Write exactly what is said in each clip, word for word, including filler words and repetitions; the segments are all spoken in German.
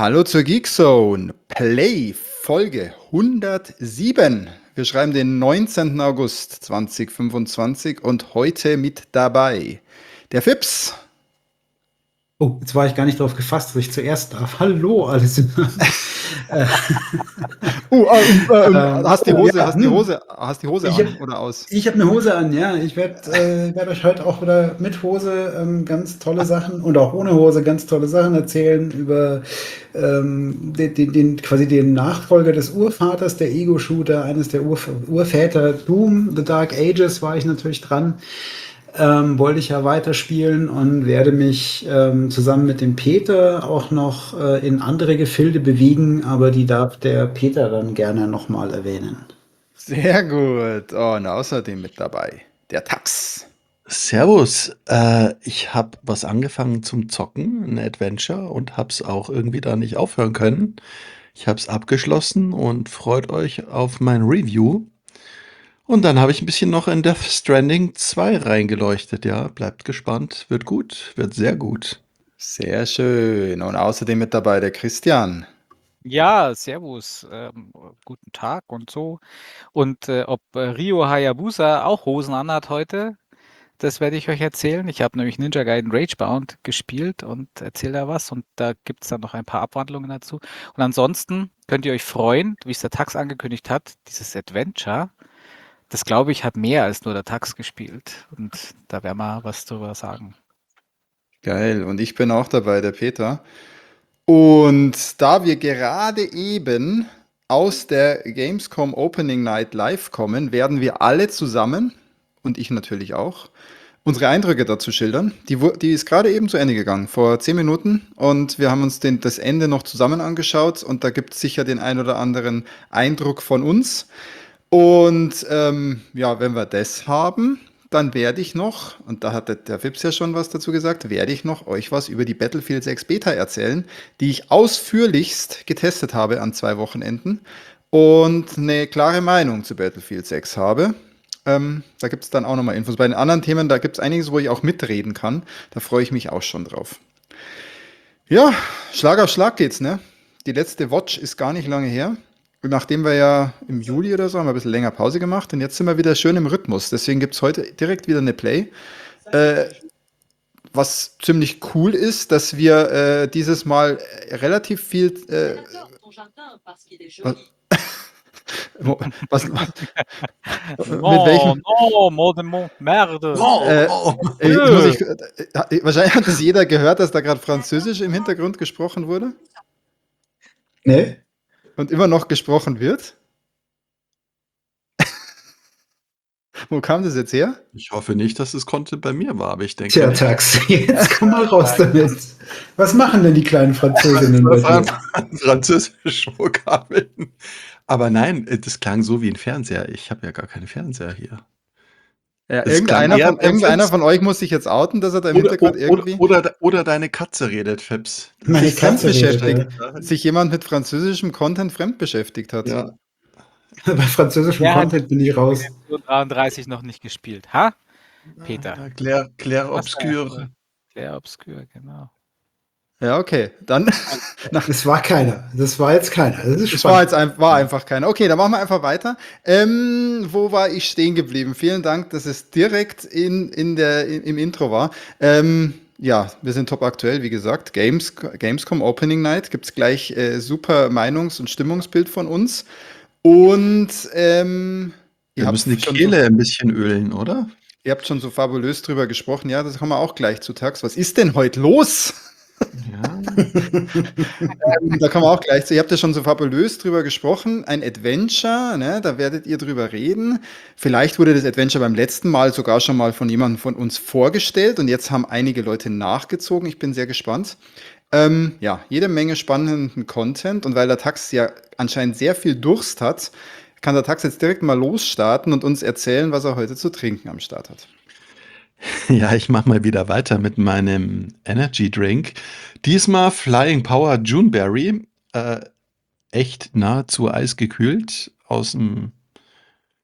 Hallo zur Geekzone. Play Folge hundertsieben. Wir schreiben den neunzehnten August zweitausendfünfundzwanzig und heute mit dabei der Fips. Oh, jetzt war ich gar nicht darauf gefasst, dass ich zuerst darf. Hallo, alles. äh, Uh, äh, äh, äh, ähm, hast die oh Hose, ja, hast die hm. Hose, hast die Hose Ich an habe oder aus? ich hab eine Hose an, ja. Ich werde äh, werd euch heute auch wieder mit Hose ähm, ganz tolle Sachen und auch ohne Hose ganz tolle Sachen erzählen über ähm, den, den, den, quasi den Nachfolger des Urvaters, der Ego-Shooter, eines der Urv Urväter Doom, The Dark Ages war ich natürlich dran. Ähm, wollte ich ja weiterspielen und werde mich ähm, zusammen mit dem Peter auch noch äh, in andere Gefilde bewegen, aber die darf der Peter dann gerne nochmal erwähnen. Sehr gut. Oh, und außerdem mit dabei der Tax. Servus, äh, ich habe was angefangen zum Zocken, ein Adventure und habe es auch irgendwie da nicht aufhören können. Ich habe es abgeschlossen und freut euch auf mein Review. Und dann habe ich ein bisschen noch in Death Stranding zwei reingeleuchtet. Ja, bleibt gespannt, wird gut, wird sehr gut. Sehr schön. Und außerdem mit dabei der Christian. Ja, servus, ähm, guten Tag und so. Und äh, ob äh, Rio Hayabusa auch Hosen anhat heute, das werde ich euch erzählen. Ich habe nämlich Ninja Gaiden Ragebound gespielt und erzähle da was und da gibt es dann noch ein paar Abwandlungen dazu. Und ansonsten könnt ihr euch freuen, wie es der Tax angekündigt hat, dieses Adventure, das glaube ich, hat mehr als nur der Tax gespielt. Und da werden wir was drüber sagen. Geil. Und ich bin auch dabei, der Peter. Und da wir gerade eben aus der Gamescom Opening Night live kommen, werden wir alle zusammen, und ich natürlich auch, unsere Eindrücke dazu schildern. Die, wu- die ist gerade eben zu Ende gegangen, vor zehn Minuten. Und wir haben uns den, das Ende noch zusammen angeschaut. Und da gibt es sicher den ein oder anderen Eindruck von uns. Und ähm, ja, wenn wir das haben, dann werde ich noch, und da hat der, der Fips ja schon was dazu gesagt, werde ich noch euch was über die Battlefield sechs Beta erzählen, die ich ausführlichst getestet habe an zwei Wochenenden und eine klare Meinung zu Battlefield sechs habe. Ähm, da gibt es dann auch nochmal Infos. Bei den anderen Themen, da gibt es einiges, wo ich auch mitreden kann. Da freue ich mich auch schon drauf. Ja, Schlag auf Schlag geht's, ne? Die letzte Watch ist gar nicht lange her. Und nachdem wir ja im Juli oder so haben wir ein bisschen länger Pause gemacht und jetzt sind wir wieder schön im Rhythmus. Deswegen gibt es heute direkt wieder eine Play. Äh, was ziemlich cool ist, dass wir äh, dieses Mal äh, relativ viel. Äh, was, was, was, mit Non, welchem. non, mort de mon merde. Oh, Äh, oh. äh, jetzt muss ich, Dieu. äh, äh, wahrscheinlich hat es jeder gehört, dass da gerade Französisch im Hintergrund gesprochen wurde Ne? und immer noch gesprochen wird. Wo kam das jetzt her? Ich hoffe nicht, dass es Content bei mir war, aber ich denke Tja, nicht. Tax, jetzt komm mal raus damit. Was machen denn die kleinen Französinnen bei Das waren dir? französische Vokabeln. Aber nein, äh, das klang so wie ein Fernseher. Ich habe ja gar keinen Fernseher hier. Ja, Es klang irgendeiner eher von, beim irgendeiner Fips. von euch muss sich jetzt outen, dass er da im Oder, Hintergrund oder, irgendwie oder, oder deine Katze redet, Fips. Meine sich Das kann Katze redet, fremdbeschäftigt, ja. sein. sich jemand mit französischem Content fremdbeschäftigt hat. Ja, Bei französischem Wer hat Content bin ich raus. Dimension dreiunddreißig noch nicht gespielt? Ha? Peter. ja Claire, Claire Was denn? Obscure. Sehr obskur, genau. Ja, okay. Dann, nach, Das war keiner. Das war jetzt keiner. Das ist es war spannend. jetzt ein, war einfach keiner. Okay, dann machen wir einfach weiter. Ähm, wo war ich stehen geblieben? Vielen Dank, dass es direkt in, in der, im, im Intro war. Ähm, ja, wir sind top aktuell, wie gesagt. Games, Gamescom Opening Night gibt es gleich äh, super Meinungs- und Stimmungsbild von uns. Und ähm, ihr Wir habt müssen die schon so, Kehle ein bisschen ölen, oder? ihr habt schon so fabulös drüber gesprochen. Ja, das kommen wir auch gleich zu Tags. Was ist denn heute los? Ja. Ähm, Da kommen wir auch gleich zu. Ihr habt ja schon so fabulös drüber gesprochen. Ein Adventure, ne? Da werdet ihr drüber reden. Vielleicht wurde das Adventure beim letzten Mal sogar schon mal von jemandem von uns vorgestellt und jetzt haben einige Leute nachgezogen. Ich bin sehr gespannt. Ähm, ja, jede Menge spannenden Content und weil der Tax ja anscheinend sehr viel Durst hat, kann der Tax jetzt direkt mal losstarten und uns erzählen, was er heute zu trinken am Start hat. Ja, ich mache mal wieder weiter mit meinem Energy Drink. Diesmal Flying Power Juneberry. Äh, echt nahezu eisgekühlt aus dem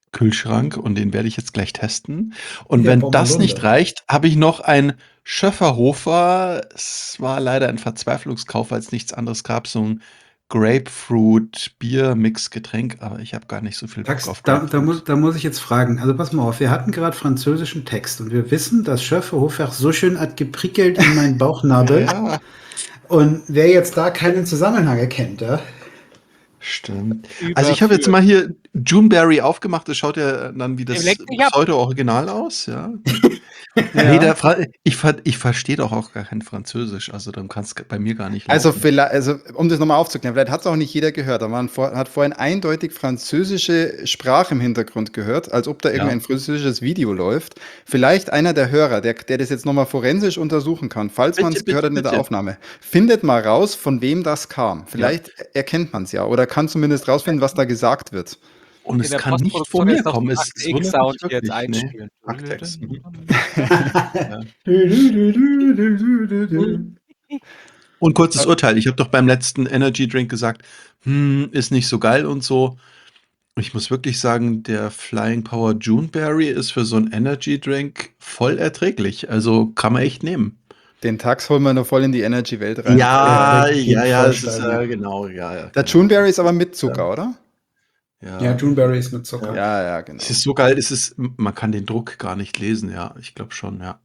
Kühlschrank und den werde ich jetzt gleich testen. Und Ja, wenn das nicht Bommerlunder. reicht, habe ich noch ein Schöfferhofer. Es war leider ein Verzweiflungskauf, weil es nichts anderes gab. So ein Grapefruit-Bier-Mix-Getränk, aber ich habe gar nicht so viel Bock Tax, auf da, da, muss, Grapefruit. da muss ich jetzt fragen. Also pass mal auf, wir hatten gerade französischen Text und wir wissen, dass Schöfferhofer so schön hat geprickelt in meinen Bauchnabel. Ja, Und wer jetzt da keinen Zusammenhang erkennt, ja? stimmt. Also ich habe jetzt mal hier Juneberry aufgemacht. Das schaut ja dann wie Dem das leckt sich ab. Pseudo-Original aus, ja. Ja. Nee, der Fra ich, ver ich verstehe doch auch gar kein Französisch, also dann kann es bei mir gar nicht Also, laufen. vielleicht, also um das nochmal aufzuklären, vielleicht hat es auch nicht jeder gehört, aber man vor, hat vorhin eindeutig französische Sprache im Hintergrund gehört, als ob da Ja. irgendein französisches Video läuft. Vielleicht einer der Hörer, der, der das jetzt nochmal forensisch untersuchen kann, falls Bitte, man es gehört bitte, hat in der bitte. Aufnahme. Findet mal raus, von wem das kam. Vielleicht erkennt man es ja oder kann zumindest rausfinden, was da gesagt wird. Und In es der kann nicht von Postproduktion mir jetzt noch kommen. den Es, Akte es wundert mich X-Sound hier jetzt wirklich. Nee. einspielen. Aktex. Mhm. Ja. Du-du-du-du-du-du-du. Und kurzes Urteil. Ich habe doch beim letzten Energy Drink gesagt, hm, ist nicht so geil und so. Ich muss wirklich sagen, der Flying Power Juneberry ist für so einen Energy Drink voll erträglich. Also kann man echt nehmen. Den Tax holen wir noch voll in die Energy-Welt rein. Ja, der geht ja, ja, voll es ist steil, äh, ja. genau, ja, ja. Der genau. Juneberry ist aber mit Zucker, Ja. oder? Ja, Ja, Juneberry ist mit Zucker. Ja, ja, genau. es ist so geil, es ist, man kann den Druck gar nicht lesen, ja. Ich glaube schon, ja.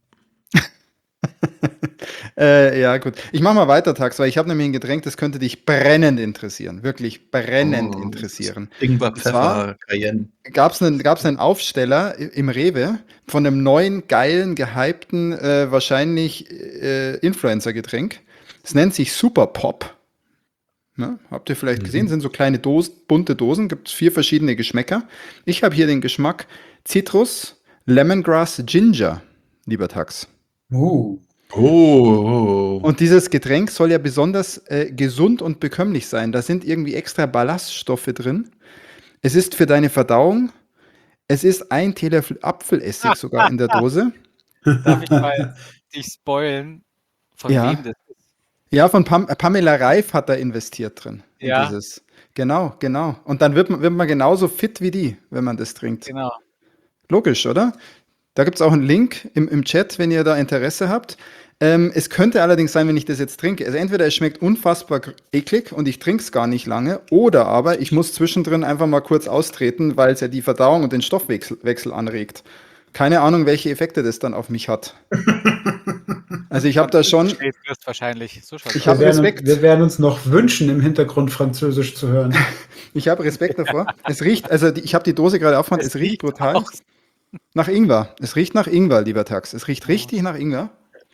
äh, ja, gut. Ich mache mal weiter, Tax, weil ich habe nämlich ein Getränk, das könnte dich brennend interessieren. Wirklich brennend Oh, interessieren. Ingwer, Und zwar Pfeffer, Cayenne. gab es einen, gab's einen Aufsteller i- im Rewe von einem neuen, geilen, gehypten, äh, wahrscheinlich äh, Influencer-Getränk. Es nennt sich Super Pop. Ne? Habt ihr vielleicht gesehen? Mhm. Sind so kleine Dosen, bunte Dosen, gibt es vier verschiedene Geschmäcker. Ich habe hier den Geschmack Zitrus, Lemongrass, Ginger, lieber Tax. Uh. Oh, Und dieses Getränk soll ja besonders äh, gesund und bekömmlich sein. Da sind irgendwie extra Ballaststoffe drin. Es ist für deine Verdauung. Es ist ein Teelöffel Apfelessig sogar in der Dose. Darf ich mal dich spoilen, von Ja. wem das ist? Ja, von Pam Pamela Reif hat da investiert drin. In Ja. dieses. Genau, genau. Und dann wird man, wird man genauso fit wie die, wenn man das trinkt. Genau. Logisch, oder? Da gibt es auch einen Link im, im Chat, wenn ihr da Interesse habt. Ähm, es könnte allerdings sein, wenn ich das jetzt trinke, also entweder es schmeckt unfassbar gr- eklig und ich trinke es gar nicht lange, oder aber ich muss zwischendrin einfach mal kurz austreten, weil es ja die Verdauung und den Stoffwechsel Wechsel anregt. Keine Ahnung, welche Effekte das dann auf mich hat. Also ich habe da schon, Spät wirst wahrscheinlich. So schaut's Ich aus. hab wir, werden, Respekt. wir werden uns noch wünschen, im Hintergrund Französisch zu hören. ich habe Respekt davor. Es riecht, also die, ich habe die Dose gerade aufgemacht, es, riecht brutal auch. nach Ingwer. Es riecht nach Ingwer, lieber Tax. Es riecht richtig nach Ingwer.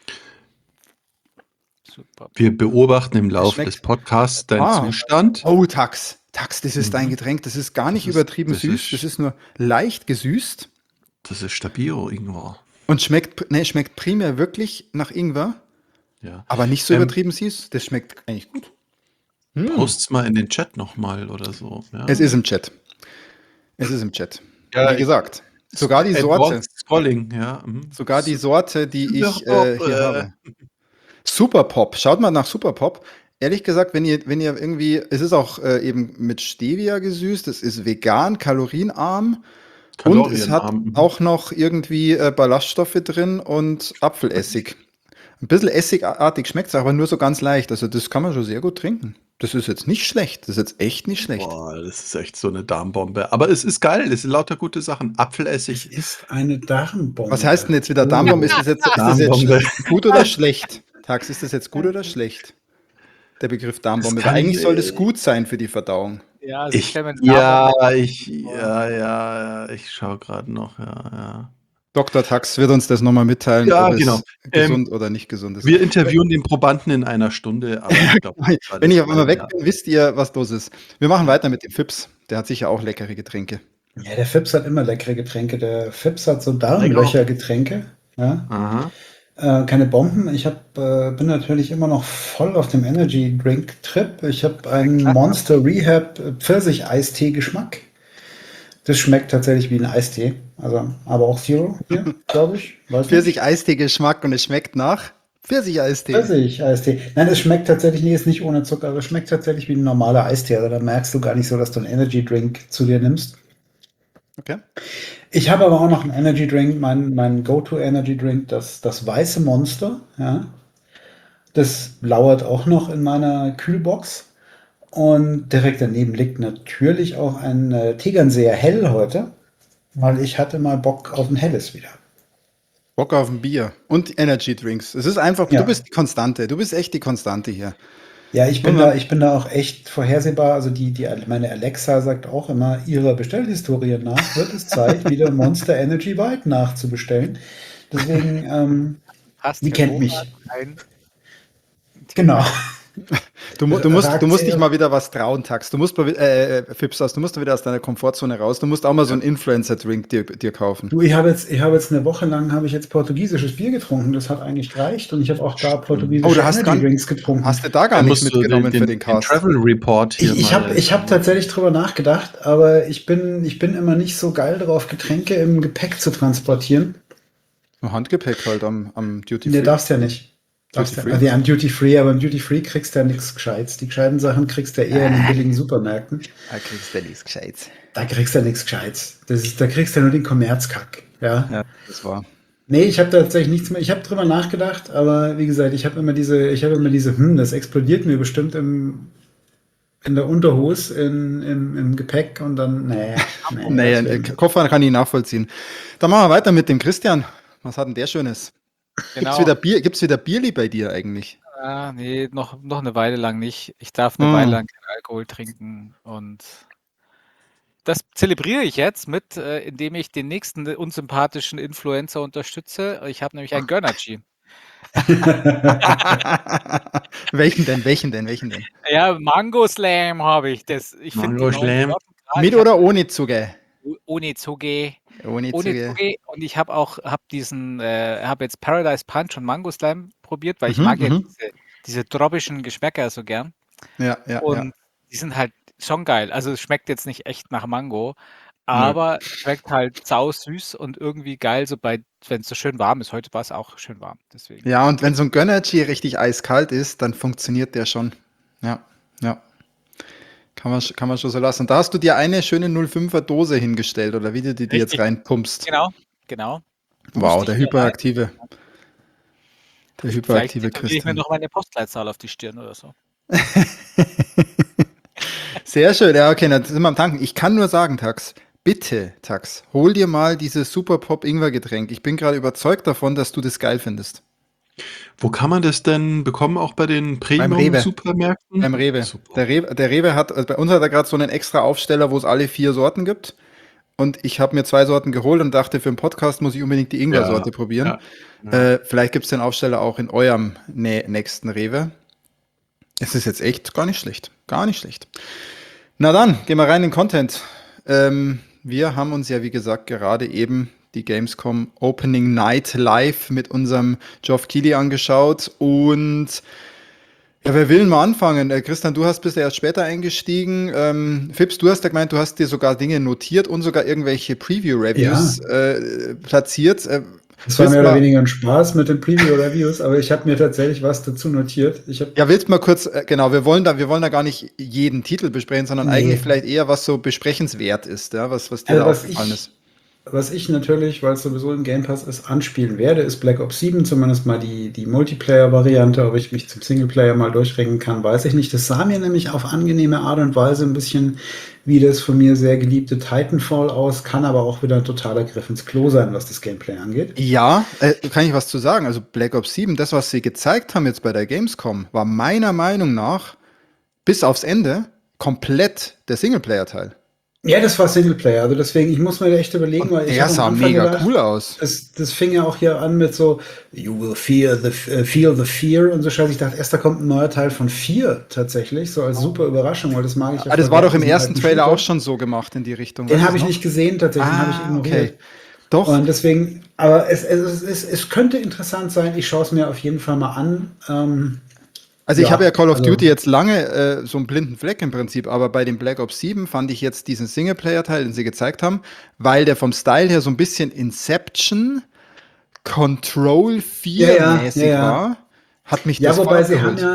Super. wir beobachten im Laufe schmeckt- des Podcasts deinen Ah. Zustand. Oh, Tax. Tax, das ist Mhm. dein Getränk. Das ist gar nicht Das ist- übertrieben das süß. ist- Das ist nur leicht gesüßt Das ist Stabilo, Ingwer. und schmeckt, nee, schmeckt primär wirklich nach Ingwer, Ja. aber nicht so Ähm, übertrieben süß. Das schmeckt eigentlich gut. Hm. Post's mal in den Chat nochmal oder so. Ja. Es ist im Chat. Es ist im Chat. Ja, Wie ich- gesagt, sogar die Sorte, Advanced Scrolling, ja. mhm. sogar die Sorte, die ich Super äh, Pop, hier äh. habe. Super Pop. Schaut mal nach Super Pop. Ehrlich gesagt, wenn ihr, wenn ihr irgendwie, es ist auch äh, eben mit Stevia gesüßt, es ist vegan, kalorienarm und es hat Kalorienarm, mhm. auch noch irgendwie äh, Ballaststoffe drin und Apfelessig. Ein bisschen essigartig schmeckt es, aber nur so ganz leicht. Also das kann man schon sehr gut trinken. Das ist jetzt nicht schlecht. Das ist jetzt echt nicht schlecht. Boah, das ist echt so eine Darmbombe. Aber es ist geil, es sind lauter gute Sachen. Es Apfelessig. ist eine Darmbombe. Was heißt denn jetzt wieder Darmbombe? Ist das jetzt, ist das jetzt Darmbombe. sch- gut oder schlecht? Tax, ist das jetzt gut oder schlecht? Der Begriff Darmbombe. Das Weil kann eigentlich ich, soll äh, das gut sein für die Verdauung. Ja, also ich Ich, stelle mir den ja, Darm ich, ja, ja, ja, ich schaue gerade noch, ja, ja. Doktor Tax wird uns das nochmal mitteilen, Ja, ob genau. es gesund oder nicht gesund ist. Wir interviewen den Probanden in einer Stunde, aber ich glaube, Wenn ich auf einmal weg bin, wisst ihr, was los ist. Wir machen weiter mit dem Fips. Der hat sicher auch leckere Getränke. Ja, der Fips hat immer leckere Getränke. Der Fips hat so Darmlöcher-Getränke. Ja? Aha. Äh, keine Bomben. Ich hab, äh, bin natürlich immer noch voll auf dem Energy Drink Trip. Ich habe einen Monster Rehab Pfirsich-Eistee Geschmack. Das schmeckt tatsächlich wie ein Eistee. Also, aber auch Zero hier, glaube ich. Weiß nicht. Pfirsich-Eistee-Geschmack und es schmeckt nach Pfirsich-Eistee. Pfirsich-Eistee. Nein, es schmeckt tatsächlich, nee, ist nicht ohne Zucker, aber es schmeckt tatsächlich wie ein normaler Eistee. Also da merkst du gar nicht so, dass du einen Energy Drink zu dir nimmst. Okay. Ich habe aber auch noch einen Energy Drink, mein, mein Go-To-Energy Drink, das, das weiße Monster. Ja. Das lauert auch noch in meiner Kühlbox. Und direkt daneben liegt natürlich auch ein äh, Tegernseer Hell heute, weil ich hatte mal Bock auf ein Helles wieder. Bock auf ein Bier und Energy Drinks. Es ist einfach, du Ja. bist die Konstante. Du bist echt die Konstante hier. Ja, ich bin Nur mal- da, ich bin da auch echt vorhersehbar. Also die, die, meine Alexa sagt auch immer, ihrer Bestellhistorie nach wird es Zeit, wieder Monster Energy White nachzubestellen. Deswegen, ähm, Passt die kennt mich. hervorragend rein. Genau. Du, mu- du, musst, du Ragt musst sie- dich mal wieder was trauen, Tax. Du musst mal, wi- äh, äh, Fipsas, du musst wieder aus deiner Komfortzone raus. Du musst auch mal so einen Influencer-Drink dir, dir kaufen. Du, ich habe jetzt, ich habe jetzt eine Woche lang habe ich jetzt portugiesisches Bier getrunken. Das hat eigentlich gereicht und ich habe auch da portugiesische Oh, du hast Energy gar- Drinks getrunken. Hast du da gar Dann nichts musst du mitgenommen den, für den, den Cast? Travel Report hier Ich, ich mal- habe ich hab tatsächlich drüber nachgedacht, aber ich bin, ich bin immer nicht so geil drauf, Getränke im Gepäck zu transportieren. Nur Handgepäck halt am, am Duty Nee, Free. darfst ja nicht. Darfst Duty ja, Free? also ja, am Duty Free, aber im Duty Free kriegst du ja nichts Gescheites. Die gescheiten Sachen kriegst du ja eher in den billigen Supermärkten. Da kriegst du nichts Gescheites. Da kriegst du ja nichts Gescheites. Das ist, da kriegst du ja nur den Kommerzkack. Ja. Ja, das war. Nee, ich habe tatsächlich nichts mehr. Ich habe drüber nachgedacht, aber wie gesagt, ich habe immer diese, ich habe immer diese, hm, das explodiert mir bestimmt im, in der Unterhose, in, im, im Gepäck und dann, nee. nee, Nee, das äh, wär- Koffer kann ich nachvollziehen. Dann machen wir weiter mit dem Christian. Was hat denn der Schönes? Gibt's Genau. wieder Bier, gibt's wieder Bierli bei dir eigentlich? Ah, nee, noch, noch eine Weile lang nicht. Ich darf eine Hm. Weile lang keinen Alkohol trinken und das zelebriere ich jetzt mit, äh, indem ich den nächsten unsympathischen Influencer unterstütze. Ich habe nämlich einen Gönnergy. welchen denn, welchen denn, welchen denn? Ja, Mango Slam habe ich. Das, ich finde Mango die neuen Slam. Sorten gerade- Mit ich oder ohne Zuge? hab ohne Zuge. Ohne Ohne Zuge. Zuge. Und ich habe auch hab diesen, äh, habe jetzt Paradise Punch und Mango Slam probiert, weil ich Mhm, mag ja mhm. diese, diese tropischen Geschmäcker so gern. Ja, ja, Und ja. die sind halt schon geil. Also es schmeckt jetzt nicht echt nach Mango, aber es schmeckt halt sau süß und irgendwie geil, so bei, wenn es so schön warm ist. Heute war es auch schön warm. Deswegen. Ja, und wenn so ein Gönnergy richtig eiskalt ist, dann funktioniert der schon. Ja, ja. Kann man, sch- kann man schon so lassen. Und da hast du dir eine schöne null Komma fünfer Dose hingestellt, oder wie du die, die jetzt Richtig. reinpumpst. Genau, genau. Wow, Musste der ich mir hyperaktive. Der Vielleicht hyperaktive tätowiere ich mir Christian. noch meine Postleitzahl auf die Stirn oder so. Sehr schön, ja, okay, dann sind wir am Tanken. Ich kann nur sagen, Tax, bitte, Tax, hol dir mal dieses Super Pop Ingwer Getränk. Ich bin gerade überzeugt davon, dass du das geil findest. Wo kann man das denn bekommen, auch bei den Rewe. Premium-Supermärkten? Beim Rewe. Super. Der Rewe, der Rewe hat, also bei uns hat er gerade so einen extra Aufsteller, wo es alle vier Sorten gibt. Und ich habe mir zwei Sorten geholt und dachte, für den Podcast muss ich unbedingt die Ingwer-Sorte Ja, probieren. ja, ja. Äh, vielleicht gibt es den Aufsteller auch in eurem nä nächsten Rewe. Es ist jetzt echt gar nicht schlecht. Gar nicht schlecht. Na dann, gehen wir rein in den Content. Ähm, wir haben uns ja, wie gesagt, gerade eben die Gamescom Opening Night live mit unserem Geoff Keighley angeschaut. Und ja, wer will denn mal anfangen? Äh, Christian, du hast bist ja erst später eingestiegen. Ähm, Fips, du hast ja gemeint, du hast dir sogar Dinge notiert und sogar irgendwelche Preview-Reviews äh, platziert. Äh, Das war willst mehr oder mal- weniger ein Spaß mit den Preview-Reviews, aber ich habe mir tatsächlich was dazu notiert. Ich habe Ja, willst mal kurz, äh, genau, wir wollen da, wir wollen da gar nicht jeden Titel besprechen, sondern Nee. eigentlich vielleicht eher, was so besprechenswert ist, ja, was, was dir Also da was aufgefallen ich- ist. Was ich natürlich, weil es sowieso im Game Pass ist, anspielen werde, ist Black Ops sieben, zumindest mal die, die Multiplayer-Variante. Ob ich mich zum Singleplayer mal durchringen kann, weiß ich nicht. Das sah mir nämlich auf angenehme Art und Weise ein bisschen wie das von mir sehr geliebte Titanfall aus, kann aber auch wieder ein totaler Griff ins Klo sein, was das Gameplay angeht. Ja, äh, kann ich was zu sagen? Also Black Ops sieben, das, was sie gezeigt haben jetzt bei der Gamescom, war meiner Meinung nach bis aufs Ende komplett der Singleplayer-Teil. Ja, das war Singleplayer, also deswegen, ich muss mir echt überlegen, Und weil ich der hab am sah Anfang mega gedacht, cool aus. Das, das fing ja auch hier an mit so, you will fear the, uh, feel the fear und so Scheiße. Ich dachte, erst da kommt ein neuer Teil von vier tatsächlich, so als super Überraschung, weil das mag ich ja. Ah, das voll war gern, doch im diesen ersten alten Trailer Shooter. auch schon so gemacht in die Richtung. Den weißt habe du ich noch? nicht gesehen, tatsächlich, den habe ich Ah, ignoriert. okay. Doch. Und deswegen, aber es, es, es, es könnte interessant sein, ich schaue es mir auf jeden Fall mal an. Ähm, Also ich Ja, habe ja Call of also- Duty jetzt lange äh, so einen blinden Fleck im Prinzip, aber bei dem Black Ops sieben fand ich jetzt diesen Singleplayer-Teil, den sie gezeigt haben, weil der vom Style her so ein bisschen Inception, Control vier Ja, ja, mäßig ja, ja. war, hat mich ja, das voll wobei sie haben abgeholt. ja,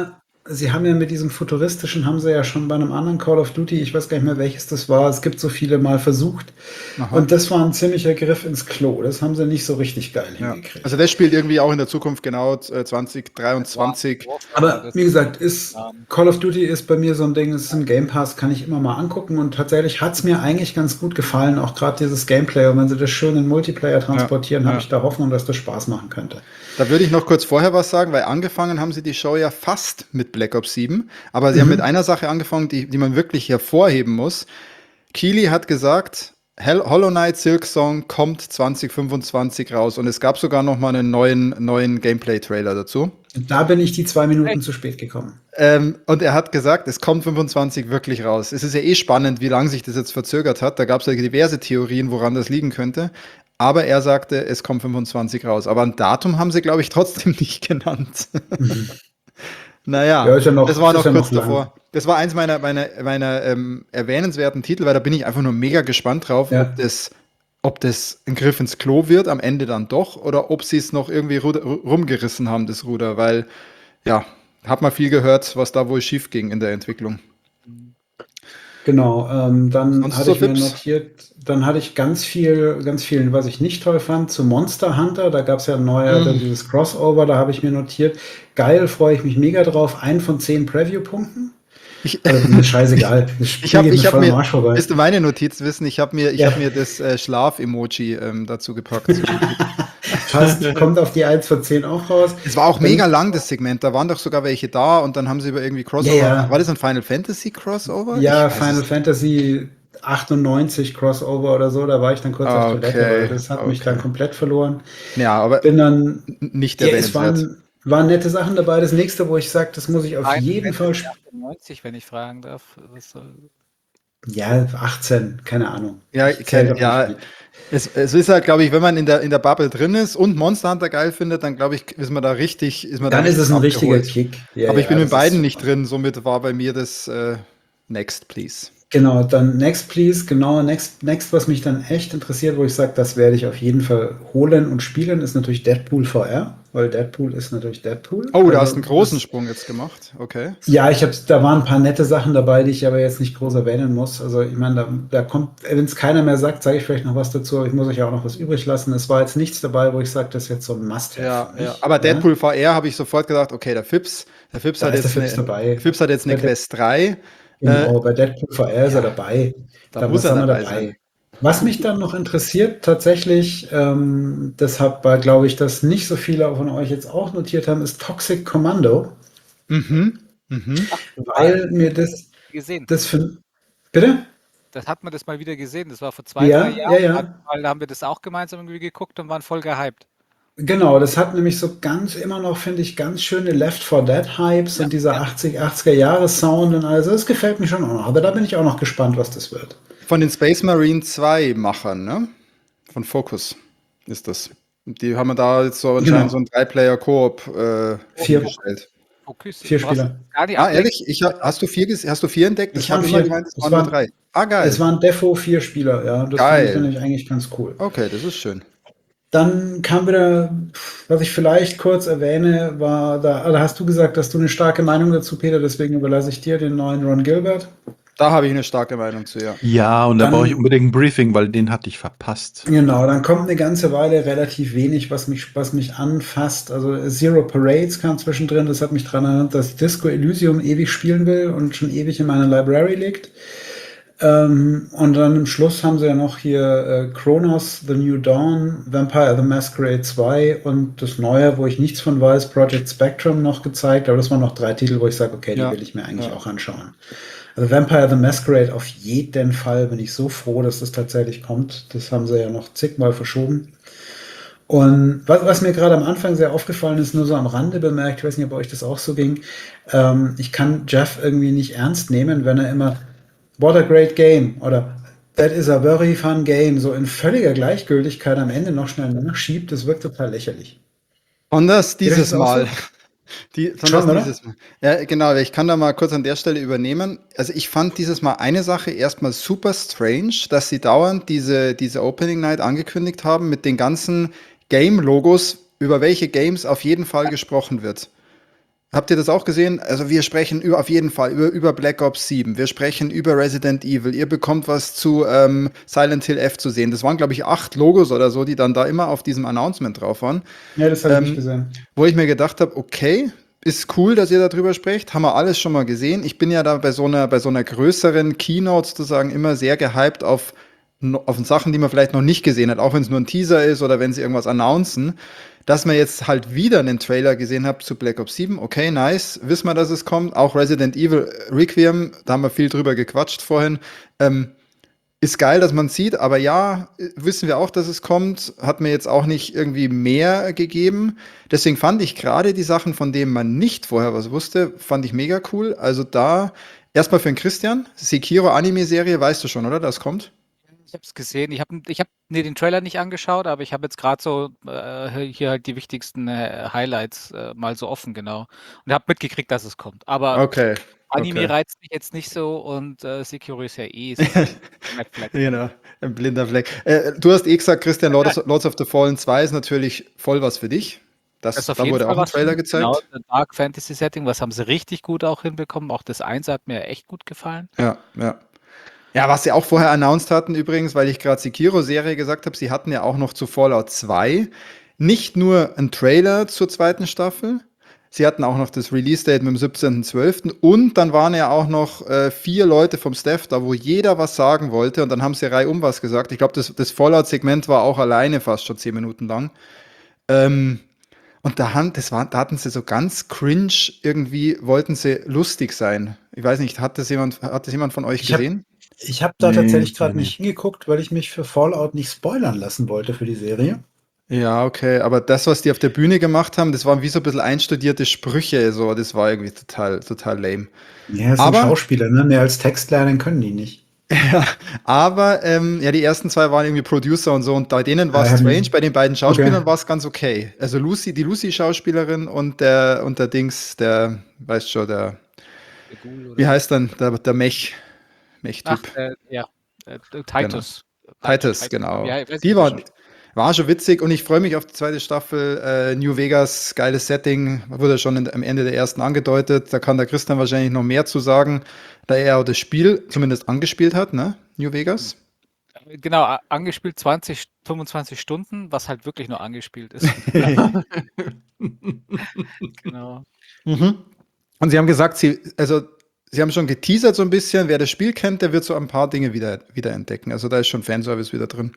Sie haben ja mit diesem futuristischen, haben sie ja schon bei einem anderen Call of Duty, ich weiß gar nicht mehr welches das war, es gibt so viele mal versucht. Aha. Und das war ein ziemlicher Griff ins Klo. Das haben sie nicht so richtig geil Ja. hingekriegt. Also das spielt irgendwie auch in der Zukunft genau äh, zwanzig dreiundzwanzig. Aber wie gesagt, ist Call of Duty ist bei mir so ein Ding, es ist im Game Pass, kann ich immer mal angucken und tatsächlich hat es mir eigentlich ganz gut gefallen, auch gerade dieses Gameplay. Und wenn sie das schön in Multiplayer transportieren, Ja, habe ja. ich da Hoffnung, dass das Spaß machen könnte. Da würde ich noch kurz vorher was sagen, weil angefangen haben sie die Show ja fast mit Black Ops sieben, aber sie Mhm. haben mit einer Sache angefangen, die, die man wirklich hervorheben muss. Keighley hat gesagt, Hell, Hollow Knight Silksong kommt zwanzig fünfundzwanzig raus und es gab sogar noch mal einen neuen, neuen Gameplay-Trailer dazu. Und da bin ich die zwei Minuten zu spät gekommen. Ähm, und er hat gesagt, es kommt fünfundzwanzig wirklich raus. Es ist ja eh spannend, wie lange sich das jetzt verzögert hat. Da gab es ja diverse Theorien, woran das liegen könnte. Aber er sagte, es kommt fünfundzwanzig raus. Aber ein Datum haben sie, glaube ich, trotzdem nicht genannt. Mhm. Naja, Ja, ist ja noch- das war ist noch ja kurz noch lang. davor. Das war eins meiner, meiner, meiner ähm, erwähnenswerten Titel, weil da bin ich einfach nur mega gespannt drauf, Ja. ob das, ob das ein Griff ins Klo wird, am Ende dann doch, oder ob sie es noch irgendwie ruder, rumgerissen haben, das Ruder, weil, ja, hat man viel gehört, was da wohl schief ging in der Entwicklung. Genau, ähm, dann Sonst hatte so ich mir Tipps? notiert, dann hatte ich ganz viel, ganz viel, was ich nicht toll fand, zu Monster Hunter. Da gab es ja ein neuer, Mhm. dann dieses Crossover, da habe ich mir notiert, geil, freue ich mich mega drauf, ein von zehn Preview-Punkten. Ich, Also, mir ist scheißegal. Das Spiel ich habe geht ich mir hab voll am mir, Arsch vorbei. willst du meine Notiz wissen? Ich habe mir, ich Ja. hab mir das äh, Schlaf-Emoji ähm, dazu gepackt. zu dem Titel. Passt, kommt auf die eins von zehn auch raus. Es war auch Dann- mega lang, das Segment. Da waren doch sogar welche da und dann haben sie über irgendwie Crossover. Ja, ja. War das ein Final Fantasy Crossover? Ja, Ich weiß Final es- Fantasy achtundneunzig Crossover oder so, da war ich dann kurz auf Okay, Toilette, weil das hat mich okay. dann komplett verloren. Ja, aber Bin dann, n- nicht ja, es erwähnenswert. waren, waren nette Sachen dabei. Das nächste, wo ich sage, das muss ich auf Final jeden Fall Fantasy spielen. achtundneunzig, wenn ich fragen darf. Was soll- Ja, achtzehn, keine Ahnung. Ja, Ich zähl kenn, doch ja. nicht mit. Es, es ist halt, glaube ich, wenn man in der, in der Bubble drin ist und Monster Hunter geil findet, dann glaube ich, ist man da richtig, ist man da Dann ist es ein richtig richtiger abgeholt. Kick. Ja, Aber ich ja, bin das mit beiden ist nicht super. drin, somit war bei mir das äh, Next, please. Genau, dann Next Please, genau, Next, Next, was mich dann echt interessiert, wo ich sage, das werde ich auf jeden Fall holen und spielen, ist natürlich Deadpool V R, weil Deadpool ist natürlich Deadpool. Oh, da Also, hast du einen großen das- Sprung jetzt gemacht. Okay. Ja, ich habe, da waren ein paar nette Sachen dabei, die ich aber jetzt nicht groß erwähnen muss. Also ich meine, da, da kommt, wenn es keiner mehr sagt, sage ich vielleicht noch was dazu. Aber ich muss euch ja auch noch was übrig lassen. Es war jetzt nichts dabei, wo ich sage, das ist jetzt so ein Must-have. Ja, für mich, ja. Aber Deadpool V R habe ich sofort gedacht, okay, der Fips, der Fips Da hat ist jetzt der Fips eine, dabei. der Fips hat jetzt eine Bei der- Quest drei. Genau, Äh, bei Deadpool V R ist ja, er dabei. da Da muss was er haben wir dabei sein. Was mich dann noch interessiert, tatsächlich, ähm, deshalb war, glaube ich, dass nicht so viele von euch jetzt auch notiert haben, ist Toxic Commando, Mhm. Mhm. weil mir das, Gesehen. das für, bitte? Das hat man das mal wieder gesehen. Das war vor zwei, Ja, drei ja, Jahren. ja. Mal, da haben wir das auch gemeinsam irgendwie geguckt und waren voll gehypt. Genau, das hat nämlich so ganz immer noch, finde ich, ganz schöne Left four Dead Hypes Ja, und dieser ja. achtzig, achtziger Jahre Sound und also das gefällt mir schon auch noch. Aber da bin ich auch noch gespannt, was das wird. Von den Space Marine zwei Machern, ne? Von Focus ist das. Und die haben da jetzt so anscheinend Genau. so ein Drei-Player-Koop äh, Vier. gestellt. Fokus. Vier Du brauchst Spieler. Gar nicht Ah, ablenken. ehrlich? Ich hab, hast, du vier, ges- hast du vier entdeckt? Es Ich habe waren immer vier. gemeint, es Es waren nur waren- drei. Ah, geil. Es waren Defo vier Spieler, ja. Das Geil. fand ich dann nämlich eigentlich ganz cool. Okay, das ist schön. Dann kam wieder, was ich vielleicht kurz erwähne, war, da, da hast du gesagt, dass du eine starke Meinung dazu, Peter, deswegen überlasse ich dir den neuen Ron Gilbert. Da habe ich eine starke Meinung zu, ja. Ja, und da Dann- brauche ich unbedingt ein Briefing, weil den hatte ich verpasst. Genau, dann kommt eine ganze Weile relativ wenig, was mich, was mich anfasst. Also Zero Parades kam zwischendrin, das hat mich daran erinnert, dass ich Disco Elysium ewig spielen will und schon ewig in meiner Library liegt. Ähm, und dann im Schluss haben sie ja noch hier äh, Chronos, The New Dawn, Vampire the Masquerade zwei und das Neue, wo ich nichts von weiß, Project Spectrum noch gezeigt. Aber das waren noch drei Titel, wo ich sage, okay, die Ja. will ich mir eigentlich Ja. auch anschauen. Also Vampire the Masquerade auf jeden Fall bin ich so froh, dass das tatsächlich kommt. Das haben sie ja noch zigmal verschoben. Und was, was mir gerade am Anfang sehr aufgefallen ist, nur so am Rande bemerkt, ich weiß nicht, ob euch das auch so ging, ähm, ich kann Jeff irgendwie nicht ernst nehmen, wenn er immer What a great game oder That is a very fun game so in völliger Gleichgültigkeit am Ende noch schnell nachschiebt. Das wirkt total lächerlich. Anders Geht euch dieses das auch so? Mal. Die, Schon, sondern oder? dieses Mal. Ja, genau, ich kann da mal kurz an der Stelle übernehmen. Also ich fand dieses Mal eine Sache erstmal super strange, dass sie dauernd diese, diese Opening Night angekündigt haben mit den ganzen Game-Logos, über welche Games auf jeden Fall gesprochen wird. Habt ihr das auch gesehen? Also wir sprechen über, auf jeden Fall über, über Black Ops sieben. Wir sprechen über Resident Evil. Ihr bekommt was zu ähm, Silent Hill F zu sehen. Das waren, glaube ich, acht Logos oder so, die dann da immer auf diesem Announcement drauf waren. Ja, das habe ich nicht Ähm, gesehen. wo ich mir gedacht habe, okay, ist cool, dass ihr darüber sprecht. Haben wir alles schon mal gesehen. Ich bin ja da bei so einer, bei so einer größeren Keynote sozusagen immer sehr gehypt auf, no- auf Sachen, die man vielleicht noch nicht gesehen hat, auch wenn es nur ein Teaser ist oder wenn sie irgendwas announcen. Dass man jetzt halt wieder einen Trailer gesehen hat zu Black Ops sieben, okay, nice, wissen wir, dass es kommt. Auch Resident Evil Requiem, da haben wir viel drüber gequatscht vorhin. Ähm, ist geil, dass man sieht, aber ja, wissen wir auch, dass es kommt. Hat mir jetzt auch nicht irgendwie mehr gegeben. Deswegen fand ich gerade die Sachen, von denen man nicht vorher was wusste, fand ich mega cool. Also da erstmal für den Christian, Sekiro Anime-Serie, weißt du schon, oder? Das kommt? Ich habe es gesehen. Ich habe ich hab mir den Trailer nicht angeschaut, aber ich habe jetzt gerade so äh, hier halt die wichtigsten äh, Highlights äh, mal so offen, genau. Und habe mitgekriegt, dass es kommt. Aber Okay, Anime okay. reizt mich jetzt nicht so und äh, Sekiro ist ja eh so Red Flag. Genau, ein blinder Fleck. Äh, du hast eh gesagt, Christian, Lords, Lords of the Fallen zwei ist natürlich voll was für dich. Das Das, ist auf da jeden wurde Fall auch ein was für Trailer mich. Genau, gezeigt. das Dark Fantasy Setting, was haben sie richtig gut auch hinbekommen. Auch das Eins hat mir echt gut gefallen. Ja, ja. Ja, was sie auch vorher announced hatten übrigens, weil ich gerade Sekiro-Serie gesagt habe, sie hatten ja auch noch zu Fallout zwei nicht nur einen Trailer zur zweiten Staffel, sie hatten auch noch das Release-Date mit dem siebzehnten zwölften und dann waren ja auch noch äh, vier Leute vom Staff da, wo jeder was sagen wollte und dann haben sie reihum was gesagt. Ich glaube, das, das Fallout-Segment war auch alleine fast schon zehn Minuten lang. Ähm, und da, haben, das war, da hatten sie so ganz cringe, irgendwie wollten sie lustig sein. Ich weiß nicht, hat das jemand, hat das jemand von euch Ich habe gesehen? ich hab da Nee, tatsächlich nee, gerade nee. nicht hingeguckt, weil ich mich für Fallout nicht spoilern lassen wollte für die Serie. Ja, okay, aber das, was die auf der Bühne gemacht haben, das waren wie so ein bisschen einstudierte Sprüche, so, das war irgendwie total, total lame. Ja, es sind Aber, Schauspieler, ne? Mehr als Text lernen können die nicht. ja, aber, ähm, ja, die ersten zwei waren irgendwie Producer und so und bei denen war Ja, es haben strange, die- bei den beiden Okay. Schauspielern war es ganz okay. Also Lucy, die Lucy-Schauspielerin und der, und der Dings, der, weißt schon, der, Der Ghoul oder wie so. heißt dann, der, der Mech, Ach, Mech-Typ. äh, ja, äh, Genau. Titus. Titus, Titus. genau. Ja, ich weiß Die nicht, war, war schon witzig und ich freue mich auf die zweite Staffel. Äh, New Vegas, geiles Setting, wurde schon in, am Ende der ersten angedeutet. Da kann der Christian wahrscheinlich noch mehr zu sagen, da er auch das Spiel zumindest angespielt hat, ne? New Vegas. genau, a- angespielt zwanzig, fünfundzwanzig Stunden, was halt wirklich nur angespielt ist. Genau. Mhm. Und sie haben gesagt, sie, also sie haben schon geteasert so ein bisschen, wer das Spiel kennt, der wird so ein paar Dinge wieder, wieder entdecken. Also da ist schon Fanservice wieder drin.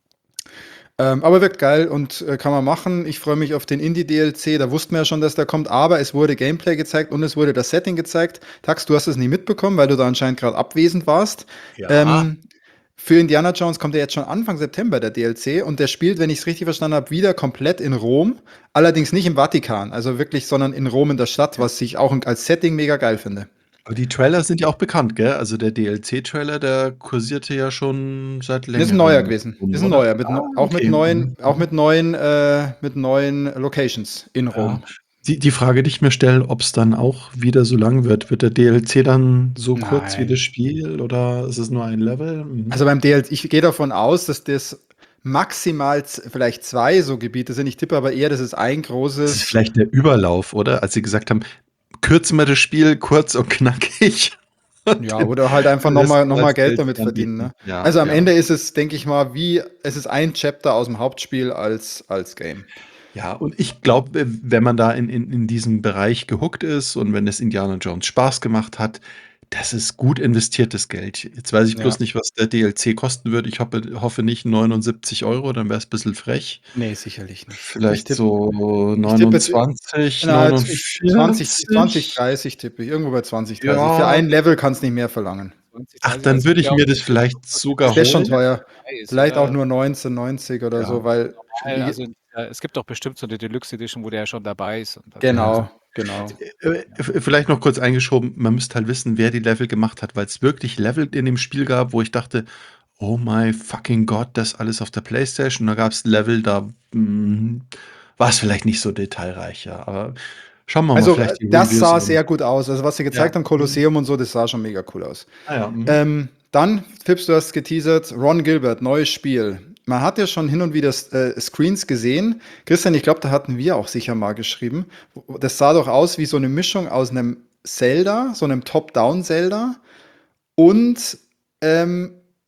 Ähm, aber wirkt geil und äh, kann man machen. Ich freue mich auf den Indie-D L C. Da wussten wir ja schon, dass der kommt, aber es wurde Gameplay gezeigt und es wurde das Setting gezeigt. Tax, du hast es nie mitbekommen, weil du da anscheinend gerade abwesend warst. Ja. Ähm, für Indiana Jones kommt ja jetzt schon Anfang September der D L C und der spielt, wenn ich es richtig verstanden habe, wieder komplett in Rom. Allerdings nicht im Vatikan, also wirklich, sondern in Rom in der Stadt, was ich auch als Setting mega geil finde. Aber die Trailer sind ja auch bekannt, gell? Also der D L C-Trailer, der kursierte ja schon seit Das ist ein neuer längerem gewesen. rum, Das ist ein oder? neuer, mit, Ah, neu- auch mit okay. neuen, auch Mhm. mit neuen, äh, mit neuen Locations in Ja. Rom. Die, die Frage, die ich mir stelle, ob es dann auch wieder so lang wird. Wird der D L C dann so kurz wie Nein. das Spiel oder ist es nur ein Level? Mhm. Also beim D L C, ich gehe davon aus, dass das maximal z- vielleicht zwei so Gebiete sind. Ich tippe aber eher, dass es ein Das ist großes. vielleicht der Überlauf, oder? Als sie gesagt haben, kürzen wir das Spiel kurz und knackig. Und Ja, den oder halt einfach Rest nochmal dann noch mal als Geld D L C damit verdienen. Ne? anbieten. Ja, Also am ja. Ende ist es, denke ich mal, wie es ist ein Chapter aus dem Hauptspiel als, als Game. Ja, und ich glaube, wenn man da in, in, in diesem Bereich gehuckt ist und wenn es Indiana Jones Spaß gemacht hat, das ist gut investiertes Geld. Jetzt weiß ich Ja. bloß nicht, was der D L C kosten wird. Ich hoffe, hoffe nicht neunundsiebzig Euro, dann wäre es ein bisschen frech. Nee, sicherlich nicht. Ich Vielleicht tippe, so ich tippe jetzt- neunundzwanzig, na, jetzt- ich- zwanzig, neunundvierzig. zwanzig, dreißig tippe ich. Irgendwo bei zwanzig, dreißig. Ja. Für ein Level kannst du nicht mehr verlangen. zwanzig, Ach, dreißig, dann das würde ist ich ja mir auch das vielleicht sogar Das wäre schon holen. teuer. Preis, Vielleicht ja. auch nur neunzehn neunzig oder Ja. so, weil. Normal, also, äh, es gibt doch bestimmt so eine Deluxe Edition, wo der ja schon dabei ist. Und dann- Genau, genau. Äh, v- Vielleicht noch kurz eingeschoben, man müsste halt wissen, wer die Level gemacht hat, weil es wirklich Level in dem Spiel gab, wo ich dachte, oh my fucking God, das alles auf der Playstation. Da gab es Level, da mm, war es vielleicht nicht so detailreich, ja. Aber schauen wir mal, Also, vielleicht äh, die das Reviews sah und- sehr gut aus. Also, was sie gezeigt Ja. haben, Kolosseum und so, das sah schon mega cool aus. Ah, ja. mhm. Ähm, dann, Fips, du hast geteasert, Ron Gilbert, neues Spiel. man hat ja schon hin und wieder äh, Screens gesehen. Christian, ich glaube, da hatten wir auch sicher mal geschrieben. Das sah doch aus wie so eine Mischung aus einem Zelda, so einem Top-Down-Zelda und ähm,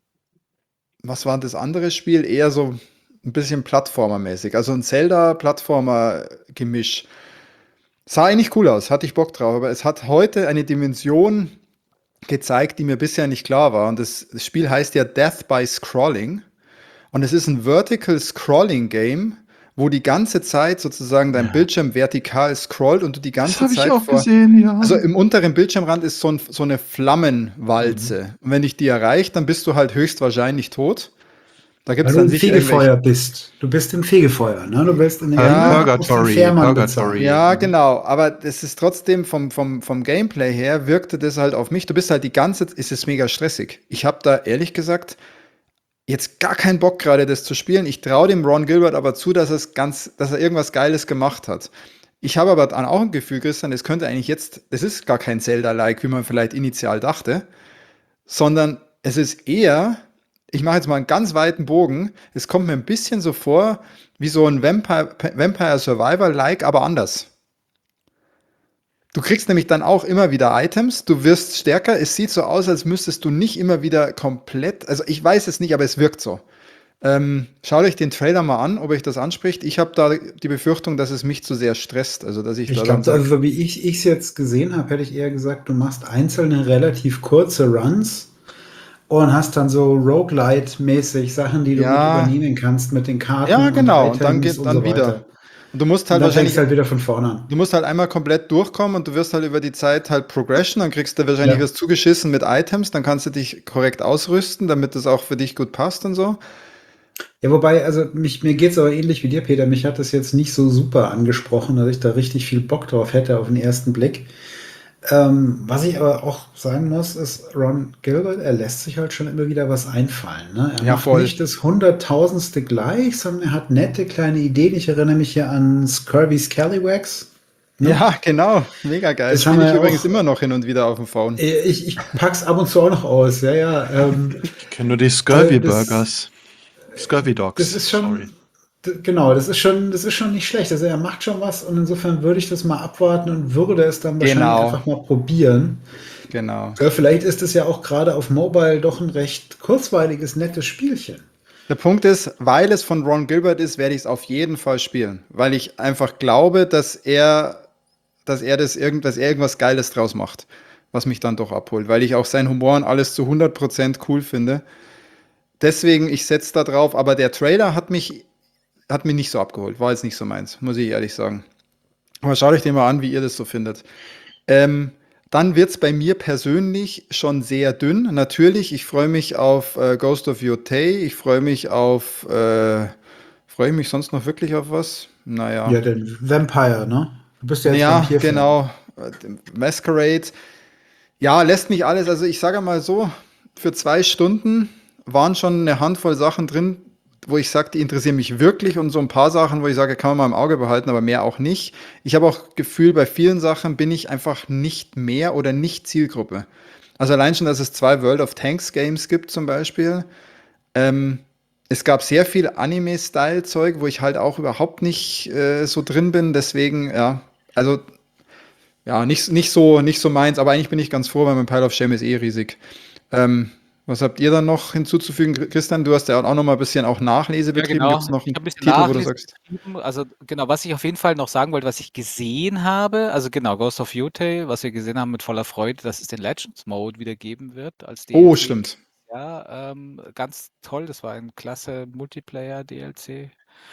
was war das andere Spiel? Eher so ein bisschen Plattformermäßig. Also ein Zelda-Plattformer-Gemisch. Sah eigentlich cool aus, hatte ich Bock drauf, aber es hat heute eine Dimension gezeigt, die mir bisher nicht klar war. Und das, das Spiel heißt ja Death by Scrolling. Und es ist ein Vertical Scrolling Game, wo die ganze Zeit sozusagen dein Bildschirm vertikal scrollt und du die Das ganze habe ich Zeit auch vor. gesehen, ja. Also im unteren Bildschirmrand ist so, ein, so eine Flammenwalze. Und wenn dich die erreicht, dann bist du halt höchstwahrscheinlich tot. Da gibt Weil es du dann im sicher irgendwelche. Fegefeuer bist. Du bist im Fegefeuer, ne? Du bist in der Äh, Ja, Hölle, musst den Purgatory, Fährmann Purgatory. bezahlen. Ja, genau, aber das ist trotzdem vom, vom, vom Gameplay her wirkte das halt auf mich. Du bist halt die ganze Zeit, ist es mega stressig. Ich habe da ehrlich gesagt jetzt gar keinen Bock gerade das zu spielen. Ich traue dem Ron Gilbert aber zu, dass, es ganz, dass er irgendwas Geiles gemacht hat. Ich habe aber dann auch ein Gefühl, Christian, es könnte eigentlich jetzt, das ist gar kein Zelda-like, wie man vielleicht initial dachte, sondern es ist eher, ich mache jetzt mal einen ganz weiten Bogen, es kommt mir ein bisschen so vor, wie so ein Vampire, Vampire Survivor-like, aber anders. Du kriegst nämlich dann auch immer wieder Items, du wirst stärker, es sieht so aus, als müsstest du nicht immer wieder komplett, also ich weiß es nicht, aber es wirkt so. Ähm, schaut euch den Trailer mal an, ob euch das anspricht. Ich habe da die Befürchtung, dass es mich zu sehr stresst, also dass ich, Ich da dann glaube, sage, also so wie ich es jetzt gesehen habe, hätte ich eher gesagt, du machst einzelne relativ kurze Runs und hast dann so Roguelite-mäßig Sachen, die du mit ja, übernehmen kannst mit den Karten ja, und genau, und dann Items geht und dann so wieder. weiter. Und du musst Und halt dann fängst wahrscheinlich du halt wieder von vorne an. Du musst halt einmal komplett durchkommen und du wirst halt über die Zeit halt progression, dann kriegst du wahrscheinlich Ja. was zugeschissen mit Items, dann kannst du dich korrekt ausrüsten, damit das auch für dich gut passt und so. Ja, wobei, also mich, mir geht's aber ähnlich wie dir, Peter. Mich hat das jetzt nicht so super angesprochen, dass ich da richtig viel Bock drauf hätte auf den ersten Blick. Ähm, was ich aber auch sagen muss, ist, Ron Gilbert, er lässt sich halt schon immer wieder was einfallen. Ne? Er Ja, macht voll. nicht das Hunderttausendste gleich, sondern er hat nette kleine Ideen. Ich erinnere mich hier an Scurvy Scallywags. Ne? Ja, genau, mega geil. Das Spiele haben wir ich ja übrigens auch- immer noch hin und wieder auf dem Phone. Äh, Ich, ich pack's ab und zu auch noch aus, ja, ja. Ähm, Ich kenne nur die Scurvy Also das- Burgers. Scurvy Dogs. Das ist schon, Sorry. d- genau, das ist schon, das ist schon nicht schlecht. Also er macht schon was und insofern würde ich das mal abwarten und würde es dann wahrscheinlich Genau. einfach mal probieren. Genau. Ja, vielleicht ist es ja auch gerade auf Mobile doch ein recht kurzweiliges, nettes Spielchen. Der Punkt ist, weil es von Ron Gilbert ist, werde ich es auf jeden Fall spielen, weil ich einfach glaube, dass er, dass er das irgend, dass er irgendwas Geiles draus macht, was mich dann doch abholt, weil ich auch sein Humor und alles zu hundert Prozent cool finde. Deswegen, ich setze da drauf, aber der Trailer hat mich, hat mich nicht so abgeholt, war jetzt nicht so meins, muss ich ehrlich sagen. Aber schaut euch den mal an, wie ihr das so findet. Ähm, dann wird es bei mir persönlich schon sehr dünn. Natürlich, ich freue mich auf äh, Ghost of Yotei, ich freue mich auf, äh, freue ich mich sonst noch wirklich auf was? Naja. Ja, den Vampire, ne? Du bist ja jetzt Ja, Vampir-Fan. genau. Äh, Masquerade. Ja, lässt mich alles, also ich sage mal so, für zwei Stunden waren schon eine Handvoll Sachen drin, wo ich sage, die interessieren mich wirklich und so ein paar Sachen, wo ich sage, kann man mal im Auge behalten, aber mehr auch nicht. Ich habe auch Gefühl, bei vielen Sachen bin ich einfach nicht mehr oder nicht Zielgruppe. Also allein schon, dass es zwei World of Tanks Games gibt zum Beispiel. Ähm, es gab sehr viel Anime-Style-Zeug, wo ich halt auch überhaupt nicht äh, so drin bin. Deswegen, ja, also ja, nicht, nicht, so, nicht so meins, aber eigentlich bin ich ganz froh, weil mein Pile of Shame ist eh riesig. Ähm, was habt ihr dann noch hinzuzufügen? Christian, du hast ja auch noch mal ein bisschen auch Nachlese Ja, betrieben. genau. Gibt es noch Ich einen habe ein bisschen Titel, wo du Nachlesen sagst? betrieben. Also genau, was ich auf jeden Fall noch sagen wollte, was ich gesehen habe, also genau, Ghost of Yotei, was wir gesehen haben mit voller Freude, dass es den Legends Mode wieder geben wird als D L C. Oh, stimmt. Ja, ähm, ganz toll. Das war ein klasse Multiplayer-D L C.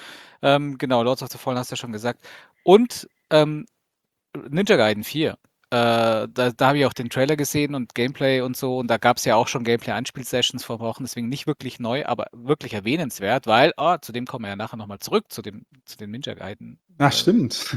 Ähm, genau, Lords of the Fallen hast du ja schon gesagt. Und ähm, Ninja Gaiden vier. Äh, da da habe ich auch den Trailer gesehen und Gameplay und so. Und da gab es ja auch schon Gameplay-Anspielsessions vor Wochen. Deswegen nicht wirklich neu, aber wirklich erwähnenswert, weil, oh, zu dem kommen wir ja nachher nochmal zurück, zu dem, zu den Ninja Gaiden. Ach, äh, stimmt.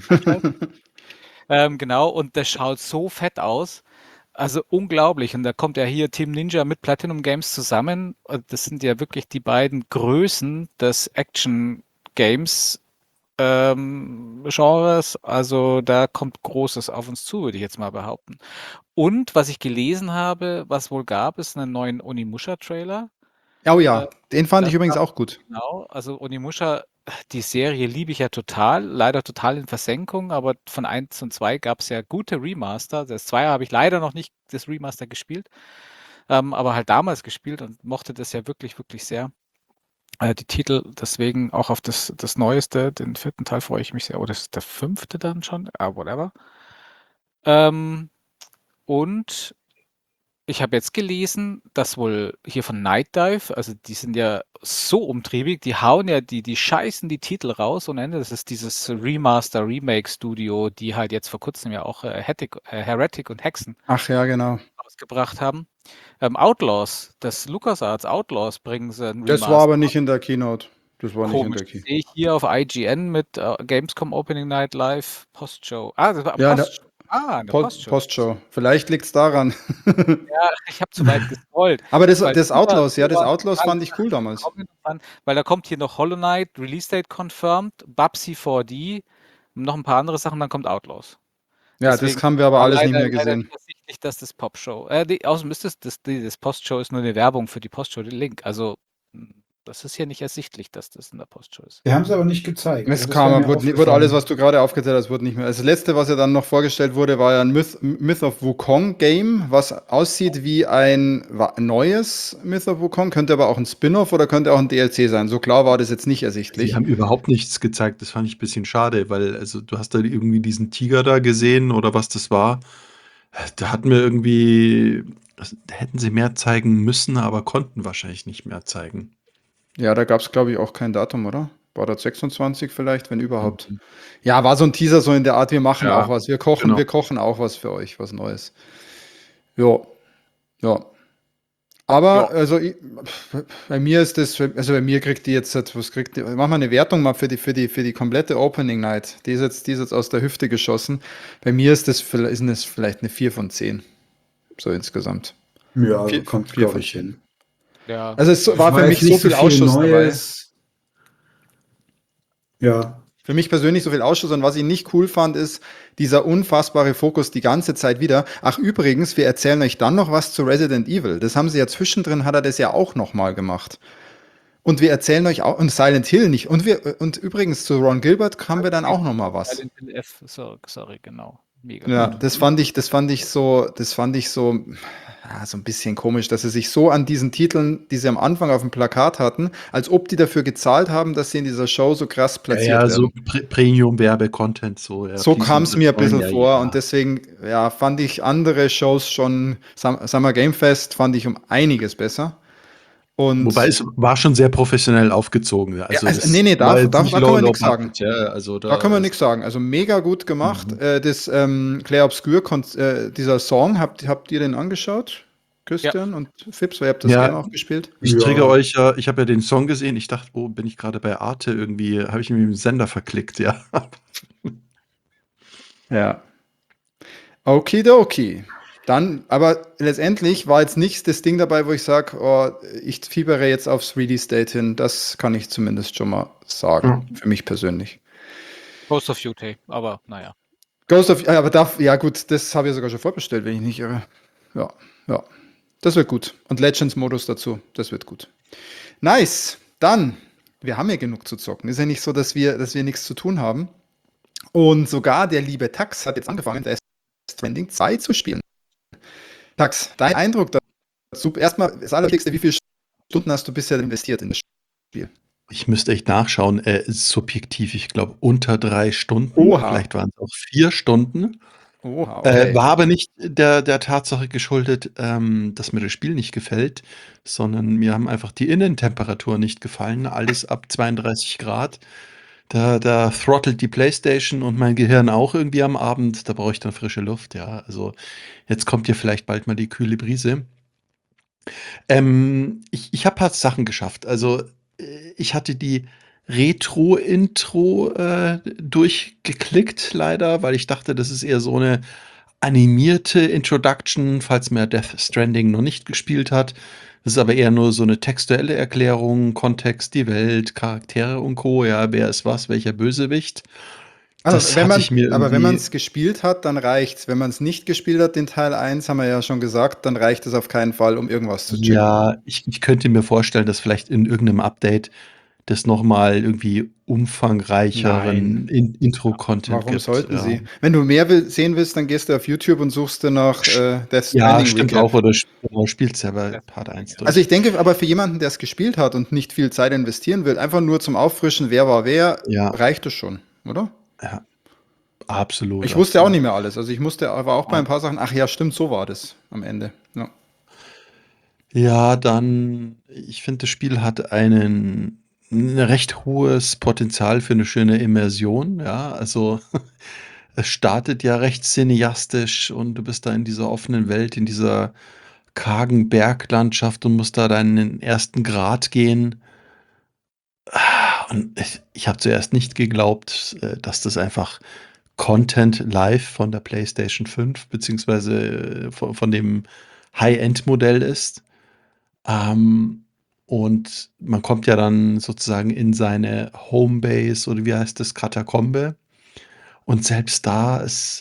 ähm, genau, und das schaut so fett aus. Also unglaublich. Und da kommt ja hier Team Ninja mit Platinum Games zusammen. Und das sind ja wirklich die beiden Größen des Action-Games ähm, Genres. Also da kommt Großes auf uns zu, würde ich jetzt mal behaupten. Und was ich gelesen habe, was wohl gab, ist einen neuen Onimusha-Trailer. Oh ja, Äh, den fand das ich übrigens war auch gut. genau, also Onimusha, die Serie liebe ich ja total, leider total in Versenkung, aber von eins und zwei gab es ja gute Remaster. Das Zweier habe ich leider noch nicht das Remaster gespielt, ähm, aber halt damals gespielt und mochte das ja wirklich, wirklich sehr. Äh, die Titel, deswegen auch auf das, das Neueste, den vierten Teil freue ich mich sehr. Oder ist der fünfte dann schon? Ah, whatever. Ähm, und ich habe jetzt gelesen, dass wohl hier von Night Dive, also die sind ja so umtriebig, die hauen ja, die, die scheißen die Titel raus und Ende. Das ist dieses Remaster, Remake-Studio, die halt jetzt vor kurzem ja auch äh, Heretic, äh, Heretic und Hexen Ach ja, genau. rausgebracht haben. Ähm, Outlaws, das LucasArts Outlaws bringen sie ein Das war Remaster. aber nicht in der Keynote. Das war nicht in Komisch, der das Key. sehe ich hier auf I G N mit äh, Gamescom Opening Night Live Postshow. Ah, das war Ja, in der Postshow. Ah, eine Post Postshow. Postshow. Vielleicht liegt es daran. Ja, ich habe zu weit gescrollt, Aber das, weil das früher Outlaws, ja, früher das waren Outlaws totale fand ich cool Sachen damals. gekommen und weil da kommt hier noch Hollow Knight, Release Date confirmed, Babsy vier D, noch ein paar andere Sachen, dann kommt Outlaws. Ja, das Deswegen haben wir aber war alles nicht leider mehr leider gesehen. nicht ersichtlich, dass das Popshow äh, die außerdem ist das das die das Postshow ist nur 'ne Werbung für die Postshow, den Link. Also, hm, das ist hier nicht ersichtlich, dass das in der Postshow ist. Wir haben es aber nicht gezeigt. Es Also das wäre kam, mir wurde, ni- wurde alles, aufgefallen. was du gerade aufgezählt hast, wurde nicht mehr. Das letzte, was ja dann noch vorgestellt wurde, war ja ein Myth, Myth of Wukong Game, was aussieht wie ein wa- neues Myth of Wukong, könnte aber auch ein Spin-off oder könnte auch ein D L C sein. So klar war das jetzt nicht Sie ersichtlich. haben überhaupt nichts gezeigt. Das fand ich ein bisschen schade, weil also du hast da irgendwie diesen Tiger da gesehen oder was das war. Da hatten wir irgendwie, das, da hätten sie mehr zeigen müssen, aber konnten wahrscheinlich nicht mehr zeigen. Ja, da gab es, glaube ich, auch kein Datum, oder? War das sechsundzwanzig vielleicht, wenn überhaupt? Mhm. Ja, war so ein Teaser so in der Art, wir machen Ja, auch was. Wir kochen, genau. wir kochen auch was für euch, was Neues. Ja, ja. Ja. Aber also ich, bei mir ist das, also bei mir kriegt die jetzt, was kriegt die, mach mal eine Wertung mal für die, für die, für die komplette Opening Night. Die ist jetzt, die ist jetzt aus der Hüfte geschossen. Bei mir ist das, vielleicht- ist das vielleicht eine vier von zehn. So insgesamt. Ja, Vier, kommt, vier glaube von ich, zehn. hin. Ja, Also es ja. war War für jetzt mich so nicht so viel viel Ausschuss dabei. Neues. Ja. Für mich persönlich so viel Ausschuss und was ich nicht cool fand, ist dieser unfassbare Fokus die ganze Zeit wieder. Ach übrigens, wir erzählen euch dann noch was zu Resident Evil. Das haben sie ja zwischendrin, hat er das ja auch nochmal gemacht. Und wir erzählen euch auch, und Silent Hill nicht. Und wir, und übrigens zu Ron Gilbert haben wir dann auch nochmal was. Silent Hill F, so sorry, genau. Mega Ja, gut. das fand ich, das fand ich so, das fand ich so, ja, so ein bisschen komisch, dass sie sich so an diesen Titeln, die sie am Anfang auf dem Plakat hatten, als ob die dafür gezahlt haben, dass sie in dieser Show so krass Ja, platziert ja, so werden. Pre Premium-Werbe-Content, so, ja. So Please kam es mir ein unterstreuen, bisschen ja, vor ja. und deswegen, ja, fand ich andere Shows schon, Sum- Summer Game Fest fand ich um einiges besser. Wobei Und es war schon sehr professionell aufgezogen. ja, Also also, das nee, nee, da, war da, jetzt nicht da kann low, man low nichts sagen. budget, ja. Also Da kann da man ist, nichts sagen. Also mega gut gemacht. mhm. Äh, das ähm, Claire Obscure, Kon- äh, dieser Song, habt, habt ihr den angeschaut? Ja. Christian und Fips, weil ihr habt das Ja, Game auch gespielt. ich Ja. trigger euch ja, ich habe ja den Song gesehen, ich dachte, oh, bin ich gerade bei Arte irgendwie, habe ich irgendwie im Sender verklickt, ja. Ja. Okidoki. Dann, aber letztendlich war jetzt nichts das Ding dabei, wo ich sage, oh, ich fiebere jetzt aufs Release Date hin. Das kann ich zumindest schon mal sagen, für mich persönlich. Ghost of Yute, aber naja. Ghost of, aber darf, ja gut, das habe ich sogar schon vorbestellt, wenn ich nicht irre. Ja, ja. Das wird gut. Und Legends-Modus dazu, das wird gut. Nice. Dann, wir haben ja genug zu zocken. Ist ja nicht so, dass wir, dass wir nichts zu tun haben. Und sogar der liebe Tax hat jetzt angefangen, Death Stranding zwei zu spielen. Tax, dein Eindruck dazu? Erstmal, das Allerwichtigste, wie viele Stunden hast du bisher investiert in das Spiel? Ich müsste echt nachschauen, äh, ist subjektiv, ich glaube unter drei Stunden, Oha. vielleicht waren es auch vier Stunden. Oha, Äh, okay. war aber nicht der der Tatsache geschuldet, ähm, dass mir das Spiel nicht gefällt, sondern mir haben einfach die Innentemperatur nicht gefallen. Alles ab zweiunddreißig Grad. Da da throttelt die Playstation und mein Gehirn auch irgendwie am Abend. Da brauche ich dann frische Luft, ja. Also, jetzt kommt hier vielleicht bald mal die kühle Brise. Ähm, ich ich habe paar Sachen geschafft. Also, äh, ich hatte die Retro-Intro, äh, durchgeklickt leider, weil ich dachte, das ist eher so eine animierte Introduction, falls man Death Stranding noch nicht gespielt hat. Das ist aber eher nur so eine textuelle Erklärung, Kontext, die Welt, Charaktere und Co. Ja, wer ist was, welcher Bösewicht. Also, das wenn hatte man ich mir aber wenn irgendwie man's gespielt hat, dann reicht's. Wenn man's nicht gespielt hat, den Teil eins, haben wir ja schon gesagt, dann reicht es auf keinen Fall, um irgendwas zu checken. Ja, ich ich könnte mir vorstellen, dass vielleicht in irgend 'nem Update das noch mal irgendwie Nein. umfangreicheren In Intro-Content Warum gibt, sollten ja. sie? Wenn du mehr will sehen willst, dann gehst du auf YouTube und suchst dir nach, Sch äh, Death ja, Stranding stimmt Recap. auch oder sp oder spielt selber Part eins Also, ich durch. denke aber für jemanden, der's gespielt hat und nicht viel Zeit investieren will, einfach nur zum Auffrischen, wer war wer, Ja. reicht es schon, oder? Ja. Absolut, Ich wusste auch absolut. nicht mehr alles. Also, ich musste aber auch bei Ja. 'n paar Sachen ach ja, stimmt, so war das am Ende, ja. Ja, dann ich finde, das Spiel hat einen 'n recht hohes Potenzial für 'ne schöne Immersion, ja. Also, es startet ja recht cineastisch und du bist da in dieser offenen Welt, in dieser kargen Berglandschaft und musst da deinen ersten Grat gehen. Und ich ich habe zuerst nicht geglaubt, äh, dass das einfach Content live von der PlayStation fünf beziehungsweise vo von dem High-End-Modell ist. Ähm, und man kommt ja dann sozusagen in seine Homebase oder wie heißt das, Katakombe. Und selbst da ist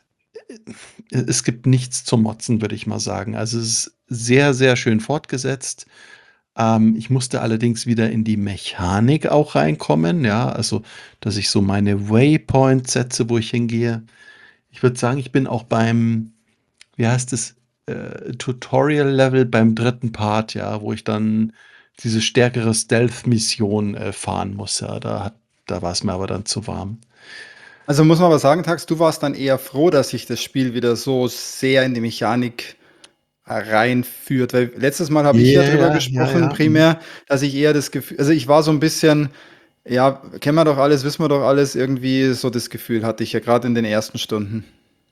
äh, es gibt nichts zum Motzen, würde ich mal sagen. Also, es ist sehr, sehr schön fortgesetzt. Ähm, ich musste allerdings wieder in die Mechanik auch reinkommen, ja, also, dass ich so meine Waypoints setze, wo ich hingehe. Ich würde sagen, ich bin auch beim, wie heißt es, äh, Tutorial-Level beim dritten Part, ja, wo ich dann diese stärkere Stealth-Mission, äh, fahren muss, ja. Da hat da war's mir aber dann zu warm. Also, muss man aber sagen, Tags, du warst dann eher froh, dass sich das Spiel wieder so sehr in die Mechanik reinführt, weil letztes Mal habe ich ja drüber Ja, ja, gesprochen ja, mhm. primär, dass ich eher das Gefühl also, ich war so 'n bisschen ja, kennen wir doch alles, wissen wir doch alles, irgendwie so das Gefühl hatte ich ja grad in den ersten Stunden.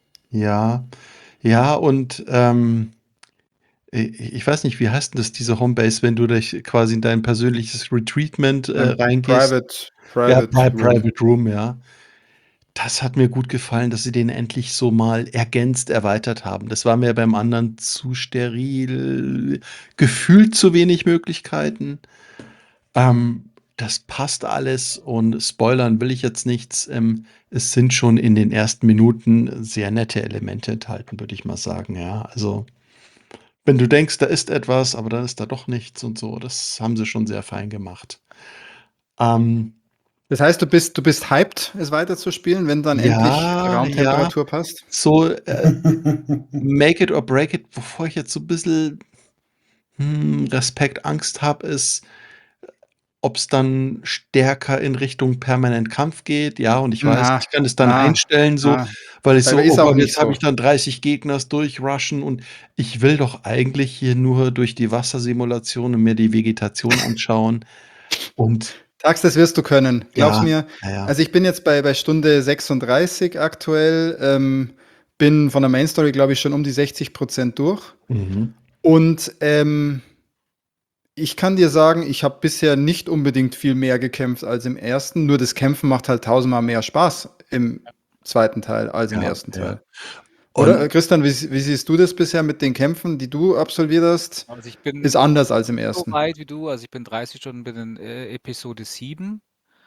Ja. Ja, und, ähm, i ich weiß nicht, wie heißt 'n das, diese Homebase, wenn du dich quasi in dein persönliches Retreatment, äh, Ähm, reingehst? Private Ja, Private Pri Room. Private Room, ja. Das hat mir gut gefallen, dass sie den endlich so mal ergänzt, erweitert haben. Das war mir beim anderen zu steril, gefühlt zu wenig Möglichkeiten. Ähm, das passt alles und spoilern will ich jetzt nichts. Ähm, es sind schon in den ersten Minuten sehr nette Elemente enthalten, würde ich mal sagen, ja. Also, wenn du denkst, da ist etwas, aber dann ist da doch nichts und so, das haben sie schon sehr fein gemacht. Ähm Das heißt, du bist du bist hyped, es weiterzuspielen, wenn dann endlich Ja, ja, Raumtemperatur passt? so, äh, make it or break it, wovor ich jetzt so 'n bisschen, hm, Respekt, Angst habe, ist, ob's dann stärker in Richtung permanent Kampf geht, ja, und ich weiß, Na, ich kann es dann na, einstellen so, na, weil ich so: dabei „Oh ist auch Gott, nicht jetzt habe so. ich dann dreißig Gegners durchrushen und ich will doch eigentlich hier nur durch die Wassersimulation und mir die Vegetation anschauen.“ Und Tags, das wirst du können. Glaub's Ja, mir. ja, ja. Also, ich bin jetzt bei bei Stunde sechsunddreißig aktuell, ähm, bin von der Main Story, glaube ich, schon um die sechzig Prozent durch. Mhm. Und, ähm ich kann dir sagen, ich habe bisher nicht unbedingt viel mehr gekämpft als im ersten, nur das Kämpfen macht halt tausendmal mehr Spaß im zweiten Teil als im Ja, ersten ja. Teil. Oder, Und äh, Christian, wie s wie siehst du das bisher mit den Kämpfen, die du absolviert hast? Also, ich Ist bin anders als im nicht so ersten? weit wie du. Also, ich bin dreißig Stunden bin in, äh, Episode sieben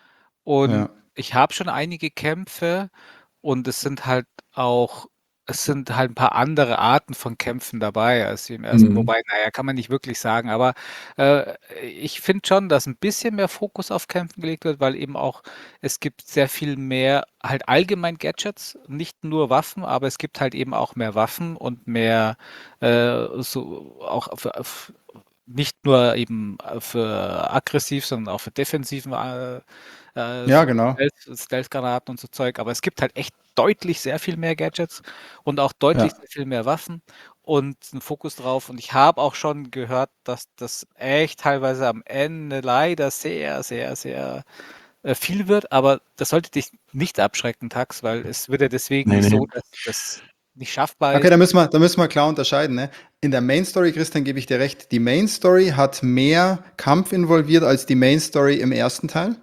und Ja. ich habe schon einige Kämpfe und es sind halt auch es sind halt 'n paar andere Arten von Kämpfen dabei als wie im ersten. Mhm. Wobei, na ja, kann man nicht wirklich sagen, aber, äh, ich finde schon, dass 'n bisschen mehr Fokus auf Kämpfen gelegt wird, weil eben auch es gibt sehr viel mehr halt allgemein Gadgets, nicht nur Waffen, aber es gibt halt eben auch mehr Waffen und mehr, äh, so auch für f nicht nur eben, äh, für aggressiv, sondern auch für defensiven, äh, äh, Ja, so genau. Stealth Stealth-Granaten und so Zeug. Aber es gibt halt echt deutlich sehr viel mehr Gadgets und auch deutlich Ja. sehr viel mehr Waffen und 'n Fokus drauf. Und ich habe auch schon gehört, dass das echt teilweise am Ende leider sehr, sehr, sehr, äh, viel wird, aber das sollte dich nicht abschrecken, Tags, weil es wird ja deswegen Ne, nicht ne. so, dass das nicht schaffbar Okay, ist. da müssen wir da müssen wir klar unterscheiden, ne? In der Main Story, Christian, gebe ich dir recht, die Main Story hat mehr Kampf involviert als die Main Story im ersten Teil.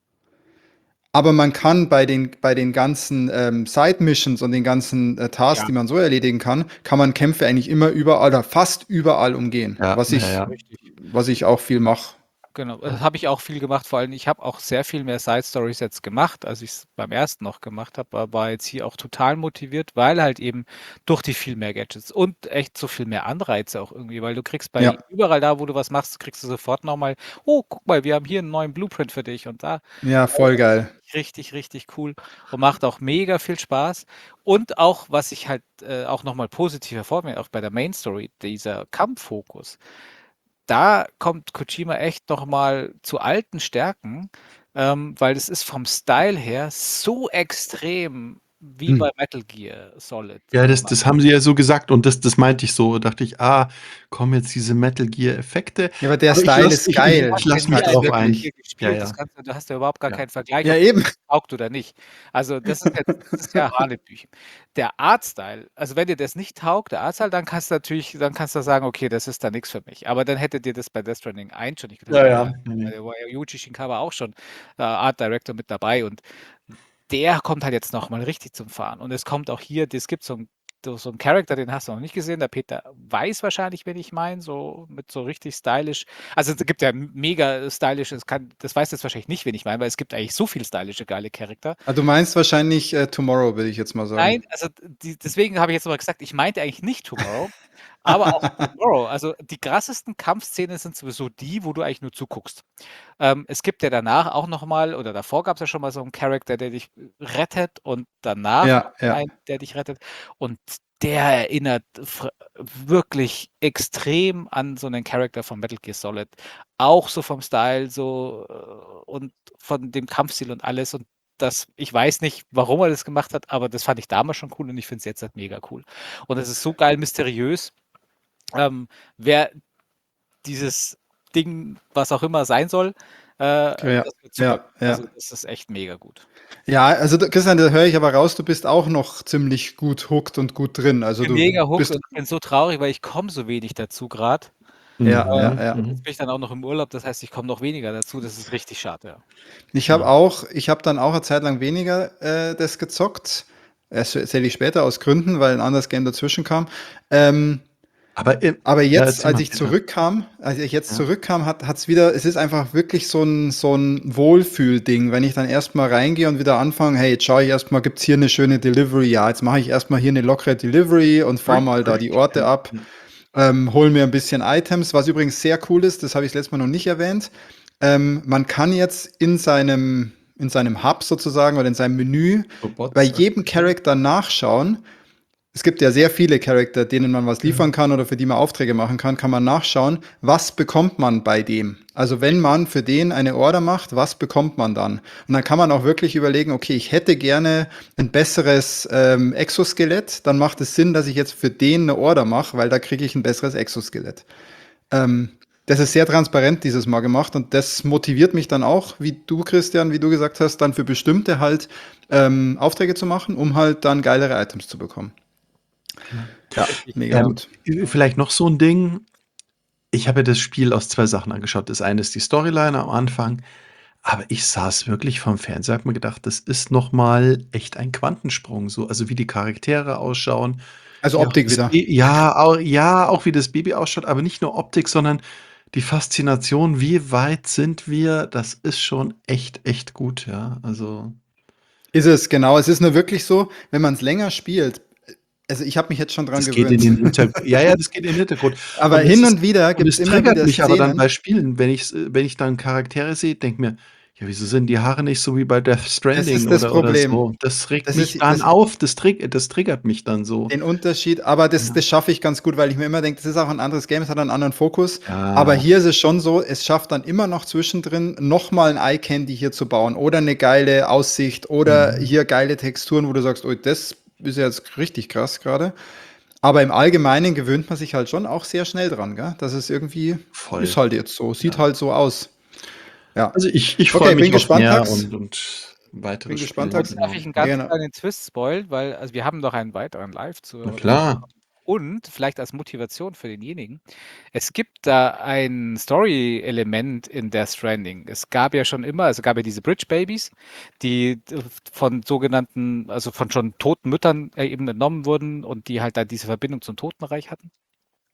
Aber man kann bei den bei den ganzen, ähm, Side Missions und den ganzen, äh, Tasks, Ja. die man so erledigen kann, kann man Kämpfe eigentlich immer überall oder fast überall umgehen, Ja, was ja, ich ja. Richtig. was ich auch viel mache. genau. Das habe ich auch viel gemacht. Vor allem, ich habe auch sehr viel mehr Side-Stories jetzt gemacht, als ich es beim ersten noch gemacht habe. Aber war jetzt hier auch total motiviert, weil halt eben durch die viel mehr Gadgets und echt so viel mehr Anreize auch irgendwie, weil du kriegst bei Ja, überall da, wo du was machst, kriegst du sofort nochmal, oh, guck mal, wir haben hier einen neuen Blueprint für dich und da. ja, voll geil. Richtig, richtig cool und macht auch mega viel Spaß. Und auch, was ich halt äh, auch nochmal positiv hervorhebe, auch bei der Main Story, dieser Kampffokus, da kommt Kojima echt nochmal zu alten Stärken, ähm, weil es ist vom Style her so extrem wie Hm. bei Metal Gear Solid. Ja, das, das haben sie ja so gesagt und das, das meinte ich so. Dachte ich, ah, kommen jetzt diese Metal Gear Effekte. Ja, aber der Aber ich Style lasse ist ich, ich, geil. ich Hast ja lass mich nie Also ein drauf Metal ein. wirklich. Gear Ja, gespielt, das ja. kannst du, du hast ja überhaupt gar Ja. keinen Vergleich, Ja, ob eben. das taugt oder nicht. Also das ist jetzt, das ist ja Hanebüchen. Der Artstyle, also wenn dir das nicht taugt, der Artstyle, dann kannst du natürlich, dann kannst du sagen, okay, das ist da nichts für mich. Aber dann hätte dir das bei Death Stranding eins schon nicht getan. Ja, Da war ja. ja, da war ja Yuji Shinkawa auch schon äh, Art Director mit dabei und der kommt halt jetzt noch mal richtig zum Fahren. Und es kommt auch hier, es gibt so einen so so 'n Charakter, den hast du noch nicht gesehen. Der Peter weiß wahrscheinlich, wen ich meine, so mit so richtig stylisch. Also, es gibt ja m mega stylisch, das kann das weißt du jetzt wahrscheinlich nicht, wen ich meine, weil es gibt eigentlich so viel stylische, geile Charakter. Ah, du meinst wahrscheinlich äh, Tomorrow, würde ich jetzt mal sagen. Nein, also die, deswegen habe ich jetzt aber gesagt, ich meinte eigentlich nicht Tomorrow, aber auch Tomorrow. Also die krassesten Kampfszenen sind sowieso die, wo du eigentlich nur zuguckst. Ähm, es gibt ja danach auch noch mal, oder davor gab es ja schon mal so einen Charakter, der dich rettet und danach Ja, ja. einen, der dich rettet. Und der erinnert fr- wirklich extrem an so einen Charakter von Metal Gear Solid. Auch so vom Style so äh, und von dem Kampfstil und alles. Und das, ich weiß nicht, warum er das gemacht hat, aber das fand ich damals schon cool und ich finde es jetzt halt mega cool. Und es ist so geil mysteriös, ähm, wer dieses Ding, was auch immer sein soll, äh, Ja, das wird super. ja, ja. Also das ist echt mega gut. Ja, also da- Christian, da höre ich aber raus, du bist auch noch ziemlich gut hooked und gut drin. Also Ich bin du mega hooked bist, und ich bin so traurig, weil ich komme so wenig dazu gerade. ja, ja, Mhm, ja. Jetzt mhm. bin ich dann auch noch im Urlaub, das heißt, ich komme noch weniger dazu. Das ist richtig schade, ja. Ich habe Ja. auch, ich habe dann auch eine Zeit lang weniger äh, das gezockt. Das erzähle ich später aus Gründen, weil ein anderes Game dazwischen kam. Ähm, Aber im, aber ja, jetzt, erzähl als mal, ich Peter. zurückkam, als ich jetzt Ja. zurückkam, hat es wieder, es ist einfach wirklich so ein, so ein Wohlfühlding, wenn ich dann erstmal reingehe und wieder anfange, hey, jetzt schaue ich erstmal, gibt es hier eine schöne Delivery? Ja, jetzt mache ich erstmal hier eine lockere Delivery und fahre mal da die Orte Ja, ab, ja. ähm, hol mir ein bisschen Items, was übrigens sehr cool ist, das habe ich letztes Mal noch nicht erwähnt. Ähm, man kann jetzt in seinem, in seinem Hub sozusagen oder in seinem Menü So bei Bots. jedem Charakter nachschauen. Es gibt ja sehr viele Charakter, denen man was liefern kann oder für die man Aufträge machen kann, kann man nachschauen, was bekommt man bei dem. Also wenn man für den eine Order macht, was bekommt man dann? Und dann kann man auch wirklich überlegen, okay, ich hätte gerne ein besseres ähm, Exoskelett, dann macht es Sinn, dass ich jetzt für den eine Order mache, weil da kriege ich ein besseres Exoskelett. Ähm, das ist sehr transparent dieses Mal gemacht und das motiviert mich dann auch, wie du, Christian, wie du gesagt hast, dann für bestimmte halt ähm, Aufträge zu machen, um halt dann geilere Items zu bekommen. Ja. Ja, Richtig. mega Ähm, gut. vielleicht noch so ein Ding. Ich habe ja das Spiel aus zwei Sachen angeschaut. Das eine ist die Storyline am Anfang, aber ich saß wirklich vorm Fernseher, habe mir gedacht, das ist noch mal echt ein Quantensprung, so, also wie die Charaktere ausschauen, Also wie auch Optik das wieder. Ba ja, au ja, auch wie das Baby ausschaut, aber nicht nur Optik, sondern die Faszination, wie weit sind wir? Das ist schon echt, echt gut, ja. Also, Ist es, genau. Es ist nur wirklich so, wenn man es länger spielt, also ich habe mich jetzt schon dran das geht in gewöhnt. den Hintergrund. Ja, ja, das geht in den Hintergrund. Aber Und es hin ist und wieder und gibt es es immer triggert wieder mich aber dann bei Szenen. Spielen, wenn ich's äh, wenn ich dann Charaktere sehe, denke mir: „Ja, wieso sind die Haare nicht so wie bei Death Das Stranding ist das oder oder Problem. so?“ Das regt Das mich ist dann das, auf, das trig das triggert mich dann so. den Unterschied, aber das, Ja. das schaffe ich ganz gut, weil ich mir immer denke, das ist auch ein anderes Game, es hat einen anderen Fokus. Aber Ja. hier ist es schon so, es schafft dann immer noch zwischendrin nochmal ein Eye-Candy hier zu bauen oder eine geile Aussicht oder Mhm. hier geile Texturen, wo du sagst, oh, das ist ja jetzt richtig krass gerade. Aber im Allgemeinen gewöhnt man sich halt schon auch sehr schnell dran, gell? Das ist irgendwie, ist Voll, halt jetzt so, sieht ja. halt so aus. Ja. Also, ich ich freue Okay, mich bin auf gespannt, mehr Tax. und und weitere Bin gespannt, Spiele, Und Tax. darf genau. ich einen Ja, ganz genau. kleinen Twist spoilen, weil also wir haben noch einen weiteren Na Live-Zuhörer. klar. Und vielleicht als Motivation für denjenigen, es gibt da ein Story-Element in Death Stranding. Es gab ja schon immer, also gab ja diese Bridge Babies, die d- von sogenannten, also von schon toten Müttern äh, eben entnommen wurden und die halt dann diese Verbindung zum Totenreich hatten.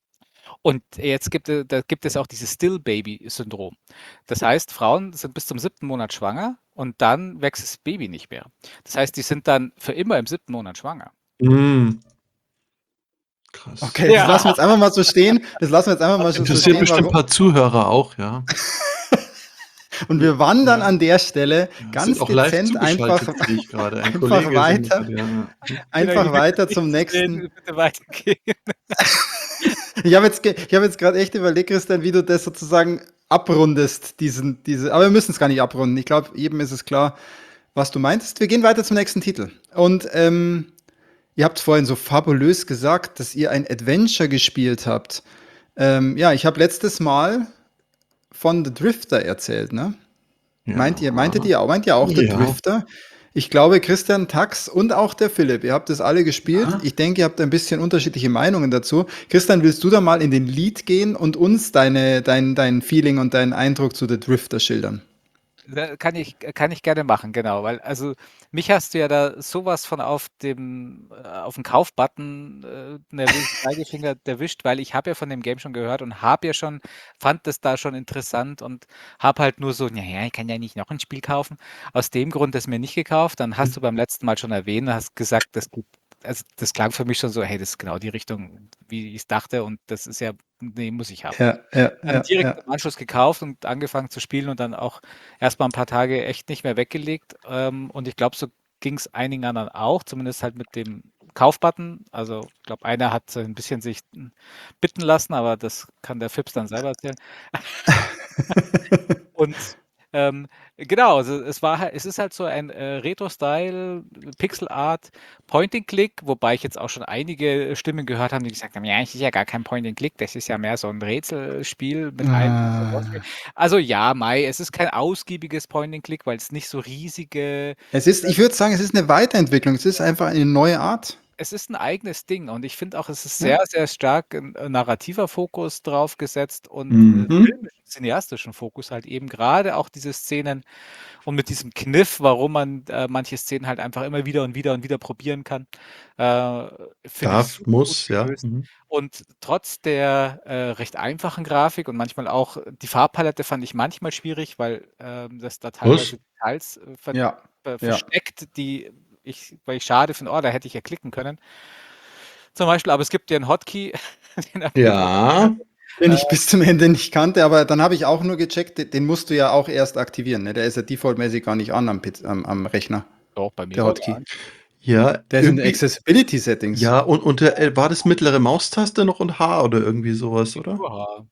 Und jetzt gibt, e- da gibt es auch dieses Still-Baby-Syndrom. Das heißt, Frauen sind bis zum siebten Monat schwanger und dann wächst das Baby nicht mehr. Das heißt, die sind dann für immer im siebten Monat schwanger. Mm. Krass. Okay, das Ja. lassen wir jetzt einfach mal so stehen. Das lassen wir jetzt einfach mal so Interessiert stehen. bestimmt ein Warum? paar Zuhörer auch, ja. Und wir wandern Ja. an der Stelle Ja, ganz sind auch live dezent einfach, zugeschaltet, sehe ich gerade. Ein einfach Kollege ist weiter, ungefähr, ja, ja. einfach Genau, weiter die zum nächsten. Bitte weitergehen. Ich habe jetzt, ge- ich habe jetzt gerade echt überlegt, Christian, wie du das sozusagen abrundest, diesen, diese, aber wir müssen es gar nicht abrunden. Ich glaube, jedem ist es klar, was du meintest. Wir gehen weiter zum nächsten Titel. Und ähm, ihr habt vorhin so fabulös gesagt, dass ihr ein Adventure gespielt habt. Ähm, ja, ich habe letztes Mal von The Drifter erzählt, ne? Ja. Meint ihr, meintet ihr auch, meint ihr auch The Ja. Drifter? Ich glaube, Christian, Tax und auch der Philipp, ihr habt das alle gespielt. Aha. Ich denke, ihr habt ein bisschen unterschiedliche Meinungen dazu. Christian, willst du da mal in den Lead gehen und uns deine, dein, dein Feeling und deinen Eindruck zu The Drifter schildern? Da Kann ich, kann ich gerne machen, genau. Weil, also, mich hast du ja da sowas von auf dem, äh, auf den Kaufbutton äh, nervös Zeigefinger erwischt, weil ich habe ja von dem Game schon gehört und habe ja schon, fand das da schon interessant und habe halt nur so, naja, ich kann ja nicht noch ein Spiel kaufen. Aus dem Grund ist mir nicht gekauft. Dann hast du beim letzten Mal schon erwähnt, hast gesagt, das geht, also das klang für mich schon so, hey, das ist genau die Richtung, wie ich es dachte und das ist ja, nee, muss ich haben. Ja, ja, Dann ja, direkt ja. im Anschluss gekauft und angefangen zu spielen und dann auch erst mal 'n paar Tage echt nicht mehr weggelegt. Ähm, und ich glaube, so ging es einigen anderen auch, zumindest halt mit dem Kaufbutton. Also, ich glaube, einer hat so 'n bisschen sich, hm, bitten lassen, aber das kann der Fips dann selber erzählen. Und, ähm, genau, also es war halt es ist halt so ein, äh, Retro-Style, Pixel Art, Point and Click, wobei ich jetzt auch schon einige Stimmen gehört haben, die gesagt haben: „Ja, es ist ja gar kein Point and Click, das ist ja mehr so 'n Rätselspiel mit einem Ah. Also ja, mei, es ist kein ausgiebiges Point and Click, weil es nicht so riesige Es ist, ich würde sagen, es ist eine Weiterentwicklung. Es ist einfach eine neue Art. es ist 'n eigenes Ding und ich finde auch, es ist Ja. sehr, sehr stark 'n, äh, narrativer Fokus drauf gesetzt und, äh, Mhm. filmischen, cineastischen Fokus halt eben grade auch diese Szenen und mit diesem Kniff, warum man, äh, manche Szenen halt einfach immer wieder und wieder und wieder probieren kann, äh, finde ich Darf, super gut muss, ja. gelöst. Mhm. Und trotz der, äh, recht einfachen Grafik und manchmal auch die Farbpalette fand ich manchmal schwierig, weil, ähm, das da Was? teilweise Details, äh, ver Ja, ver ja. versteckt, die ich weil ich schade finde: „Oh, da hätte ich ja klicken können." Zum Beispiel, aber es gibt ja 'n Hotkey, den habe ich jetzt auch Ja. Den äh, ich bis zum Ende nicht kannte, aber dann habe ich auch nur gecheckt, de den musst du ja auch erst aktivieren, ne? Der ist ja defaultmäßig gar nicht an am Piz am am Rechner, doch, bei mir der war der Hotkey. an. Ja, Der ist in den irgendwie Accessibility Settings. ja, und und der äh, war das mittlere Maustaste noch und H oder irgendwie sowas, oder? Nur H.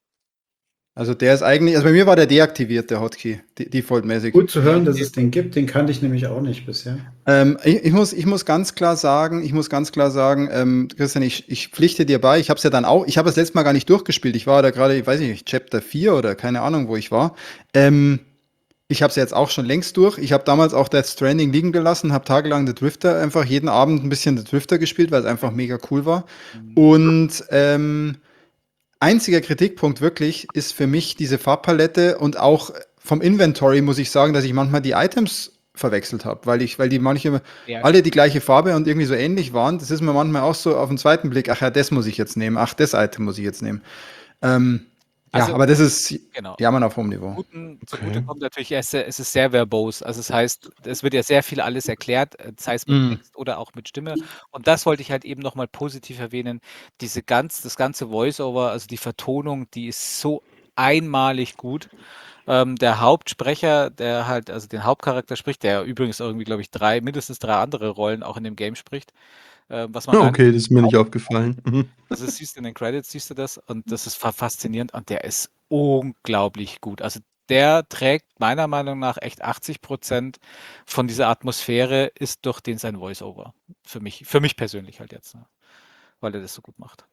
Also, der ist eigentlich, also bei mir war der deaktiviert, der Hotkey, de defaultmäßig. Gut zu hören, dass Okay. es den gibt, den kannte ich nämlich auch nicht bisher. Ähm, ich, ich, muss, ich muss ganz klar sagen, ich muss ganz klar sagen, ähm, Christian, ich, ich pflichte dir bei, ich habe es ja dann auch, ich habe das letzte Mal gar nicht durchgespielt. Ich war da gerade, ich weiß nicht, Chapter vier oder keine Ahnung, wo ich war. Ähm, ich habe es jetzt auch schon längst durch. Ich habe damals auch Death Stranding liegen gelassen, habe tagelang The Drifter einfach jeden Abend ein bisschen The Drifter gespielt, weil es einfach mega cool war. Mhm. Und ähm, einziger Kritikpunkt wirklich ist für mich diese Farbpalette und auch vom Inventory muss ich sagen, dass ich manchmal die Items verwechselt habe, weil ich, weil die manche Ja, alle die gleiche Farbe und irgendwie so ähnlich waren. Das ist mir manchmal auch so auf den zweiten Blick, ach ja, das muss ich jetzt nehmen, ach, das Item muss ich jetzt nehmen. Ähm, ja, also aber das ist genau. Jammern auf hohem Niveau. Guten, zugute Okay. kommt natürlich, es, es ist sehr verbos. Also das heißt, es wird ja sehr viel alles erklärt, äh, sei es mit Mm. Text oder auch mit Stimme. Und das wollte ich halt eben nochmal positiv erwähnen. Diese ganz, das ganze Voice-Over, also die Vertonung, die ist so einmalig gut. Ähm, der Hauptsprecher, der halt, also den Hauptcharakter spricht, der übrigens irgendwie, glaube ich, drei, mindestens drei andere Rollen auch in dem Game spricht, äh, was man Ah, gar nicht okay, das ist mir nicht glaubt. aufgefallen. Mhm. Also das siehst du in den Credits, siehst du das und das ist fa faszinierend und der ist unglaublich gut. Also der trägt meiner Meinung nach echt achtzig Prozent von dieser Atmosphäre ist durch den sein Voice-Over. Für mich, für mich persönlich halt jetzt, ne? Weil er das so gut macht.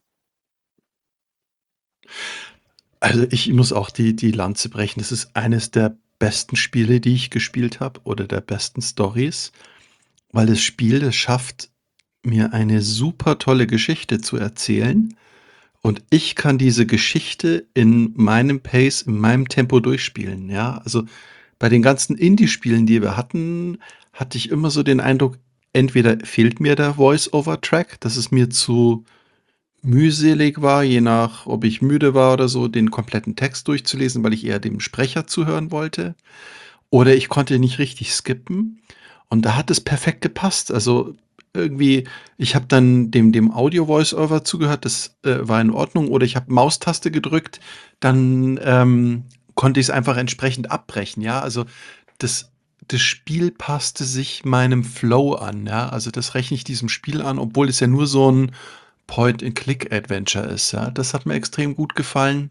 Also, ich muss auch die die Lanze brechen. Das ist eines der besten Spiele, die ich gespielt habe oder der besten Storys, weil das Spiel das schafft, mir eine super tolle Geschichte zu erzählen und ich kann diese Geschichte in meinem Pace, in meinem Tempo durchspielen, ja? Also, bei den ganzen Indie-Spielen, die wir hatten, hatte ich immer so den Eindruck, entweder fehlt mir der Voice-Over-Track, das ist mir zu mühselig war, je nach, ob ich müde war oder so, den kompletten Text durchzulesen, weil ich eher dem Sprecher zuhören wollte. Oder ich konnte nicht richtig skippen. Und da hat es perfekt gepasst. Also irgendwie, ich habe dann dem, dem Audio-Voice-Over zugehört, das äh, war in Ordnung. Oder ich habe Maustaste gedrückt, dann ähm, konnte ich es einfach entsprechend abbrechen. Ja, also das, das Spiel passte sich meinem Flow an. Ja, also das rechne ich diesem Spiel an, obwohl es ja nur so ein Point-and-Click-Adventure ist. Ja, das hat mir extrem gut gefallen.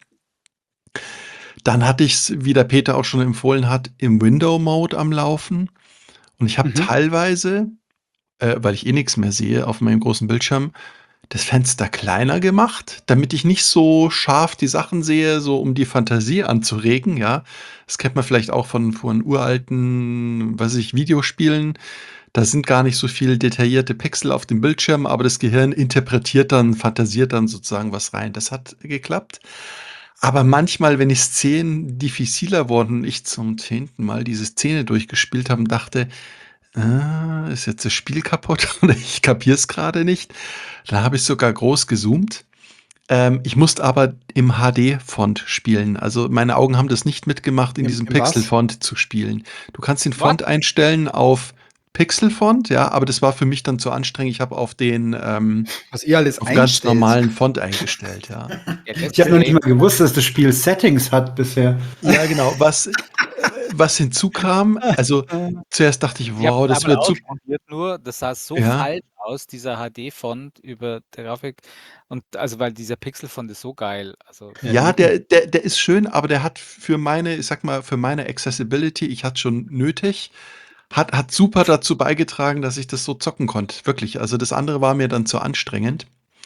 Dann hatte ich es, wie der Peter auch schon empfohlen hat, im Window-Mode am Laufen. Und ich habe Mhm. teilweise, äh, weil ich eh nichts mehr sehe auf meinem großen Bildschirm, das Fenster kleiner gemacht, damit ich nicht so scharf die Sachen sehe, so um die Fantasie anzuregen, ja. Das kennt man vielleicht auch von, von uralten, weiß ich, Videospielen. Da sind gar nicht so viel detaillierte Pixel auf dem Bildschirm, aber das Gehirn interpretiert dann, fantasiert dann sozusagen was rein. Das hat geklappt. Aber manchmal, wenn die Szenen diffiziler wurden und ich zum zehnten Mal diese Szene durchgespielt habe und dachte, ah, ist jetzt das Spiel kaputt oder ich kapiere es gerade nicht, da habe ich sogar groß gezoomt. Ähm, ich musste aber im H D-Font spielen. Also meine Augen haben das nicht mitgemacht, in Im, diesem im was? Pixel-Font zu spielen. Du kannst den What? Font einstellen auf Pixel-Font, ja, aber das war für mich dann zu anstrengend. Ich habe auf den ähm, Was ihr alles auf ganz einstellt. normalen Font eingestellt, ja. Ja, Ich habe noch nicht deswegen- mal gewusst, dass das Spiel Settings hat bisher. Ja, genau. Was, äh, was hinzukam, also zuerst dachte ich, Ich habe wow, es das einmal wird super. ausprobiert, nur das sah so Ja. falsch aus, dieser H D-Font über der Grafik. Und also, weil dieser Pixel-Font ist so geil. Also, Ja, der, der, der ist schön, aber der hat für meine, ich sag mal, für meine Accessibility, ich hatte schon nötig, hat, hat super dazu beigetragen, dass ich das so zocken konnte. Wirklich. Also das andere war mir dann zu anstrengend.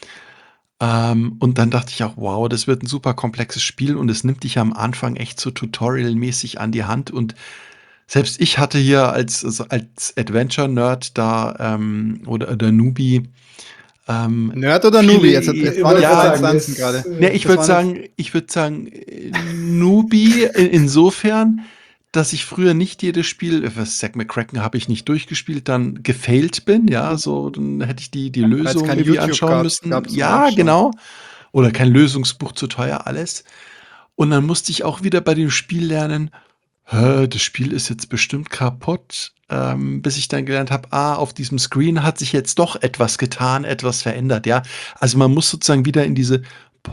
Ähm, und dann dachte ich auch, wow, das wird ein super komplexes Spiel und es nimmt dich am Anfang echt so tutorialmäßig an die Hand. Und selbst ich hatte hier als, also als Adventure-Nerd da ähm, oder, oder Newbie ähm, Nerd oder viele- Newbie? Jetzt, jetzt waren Ja, ja zwei sagen, Instanzen das, gerade. äh, Ne, ich Das würde waren sagen, ich würde sagen, äh, Newbie in, insofern, dass ich früher nicht jedes Spiel, äh, was Zack McCracken habe ich nicht durchgespielt, dann gefailt bin, ja, so, dann hätte ich die, die Weil es Lösung kein irgendwie YouTube anschauen gab, müssen. gab zum Ja, Nachschauen. genau. Oder kein Lösungsbuch, zu teuer, alles. Und dann musste ich auch wieder bei dem Spiel lernen, hä, das Spiel ist jetzt bestimmt kaputt, ähm, bis ich dann gelernt habe, ah, auf diesem Screen hat sich jetzt doch etwas getan, etwas verändert, ja. Also man muss sozusagen wieder in diese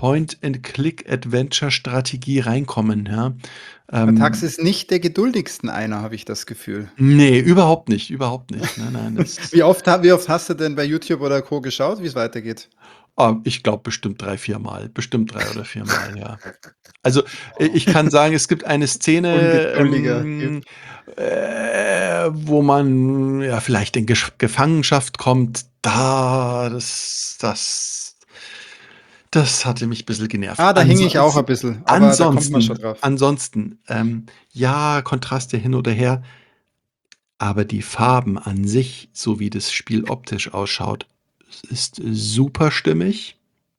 Point-and-Click-Adventure-Strategie reinkommen, ja. Ähm, Tax ist nicht der geduldigsten einer, habe ich das Gefühl. nee, überhaupt nicht, überhaupt nicht. Nein, nein, das, Wie oft, ha- wie oft hast du denn bei YouTube oder Co. geschaut, wie es weitergeht? ah, ich glaube bestimmt drei, vier Mal, bestimmt drei oder vier Mal, ja. Also äh, ich kann sagen, es gibt eine Szene, Ungeduldiger ähm, äh, wo man ja vielleicht in Gesch Gefangenschaft kommt. Da, das, das, das hatte mich ein bisschen genervt. Ah, da hing ich auch Ansonsten, ein bisschen, aber da kommt man schon ansonsten, drauf. ansonsten, ähm, ja, Kontraste hin oder her, aber die Farben an sich, so wie das Spiel optisch ausschaut, ist super stimmig.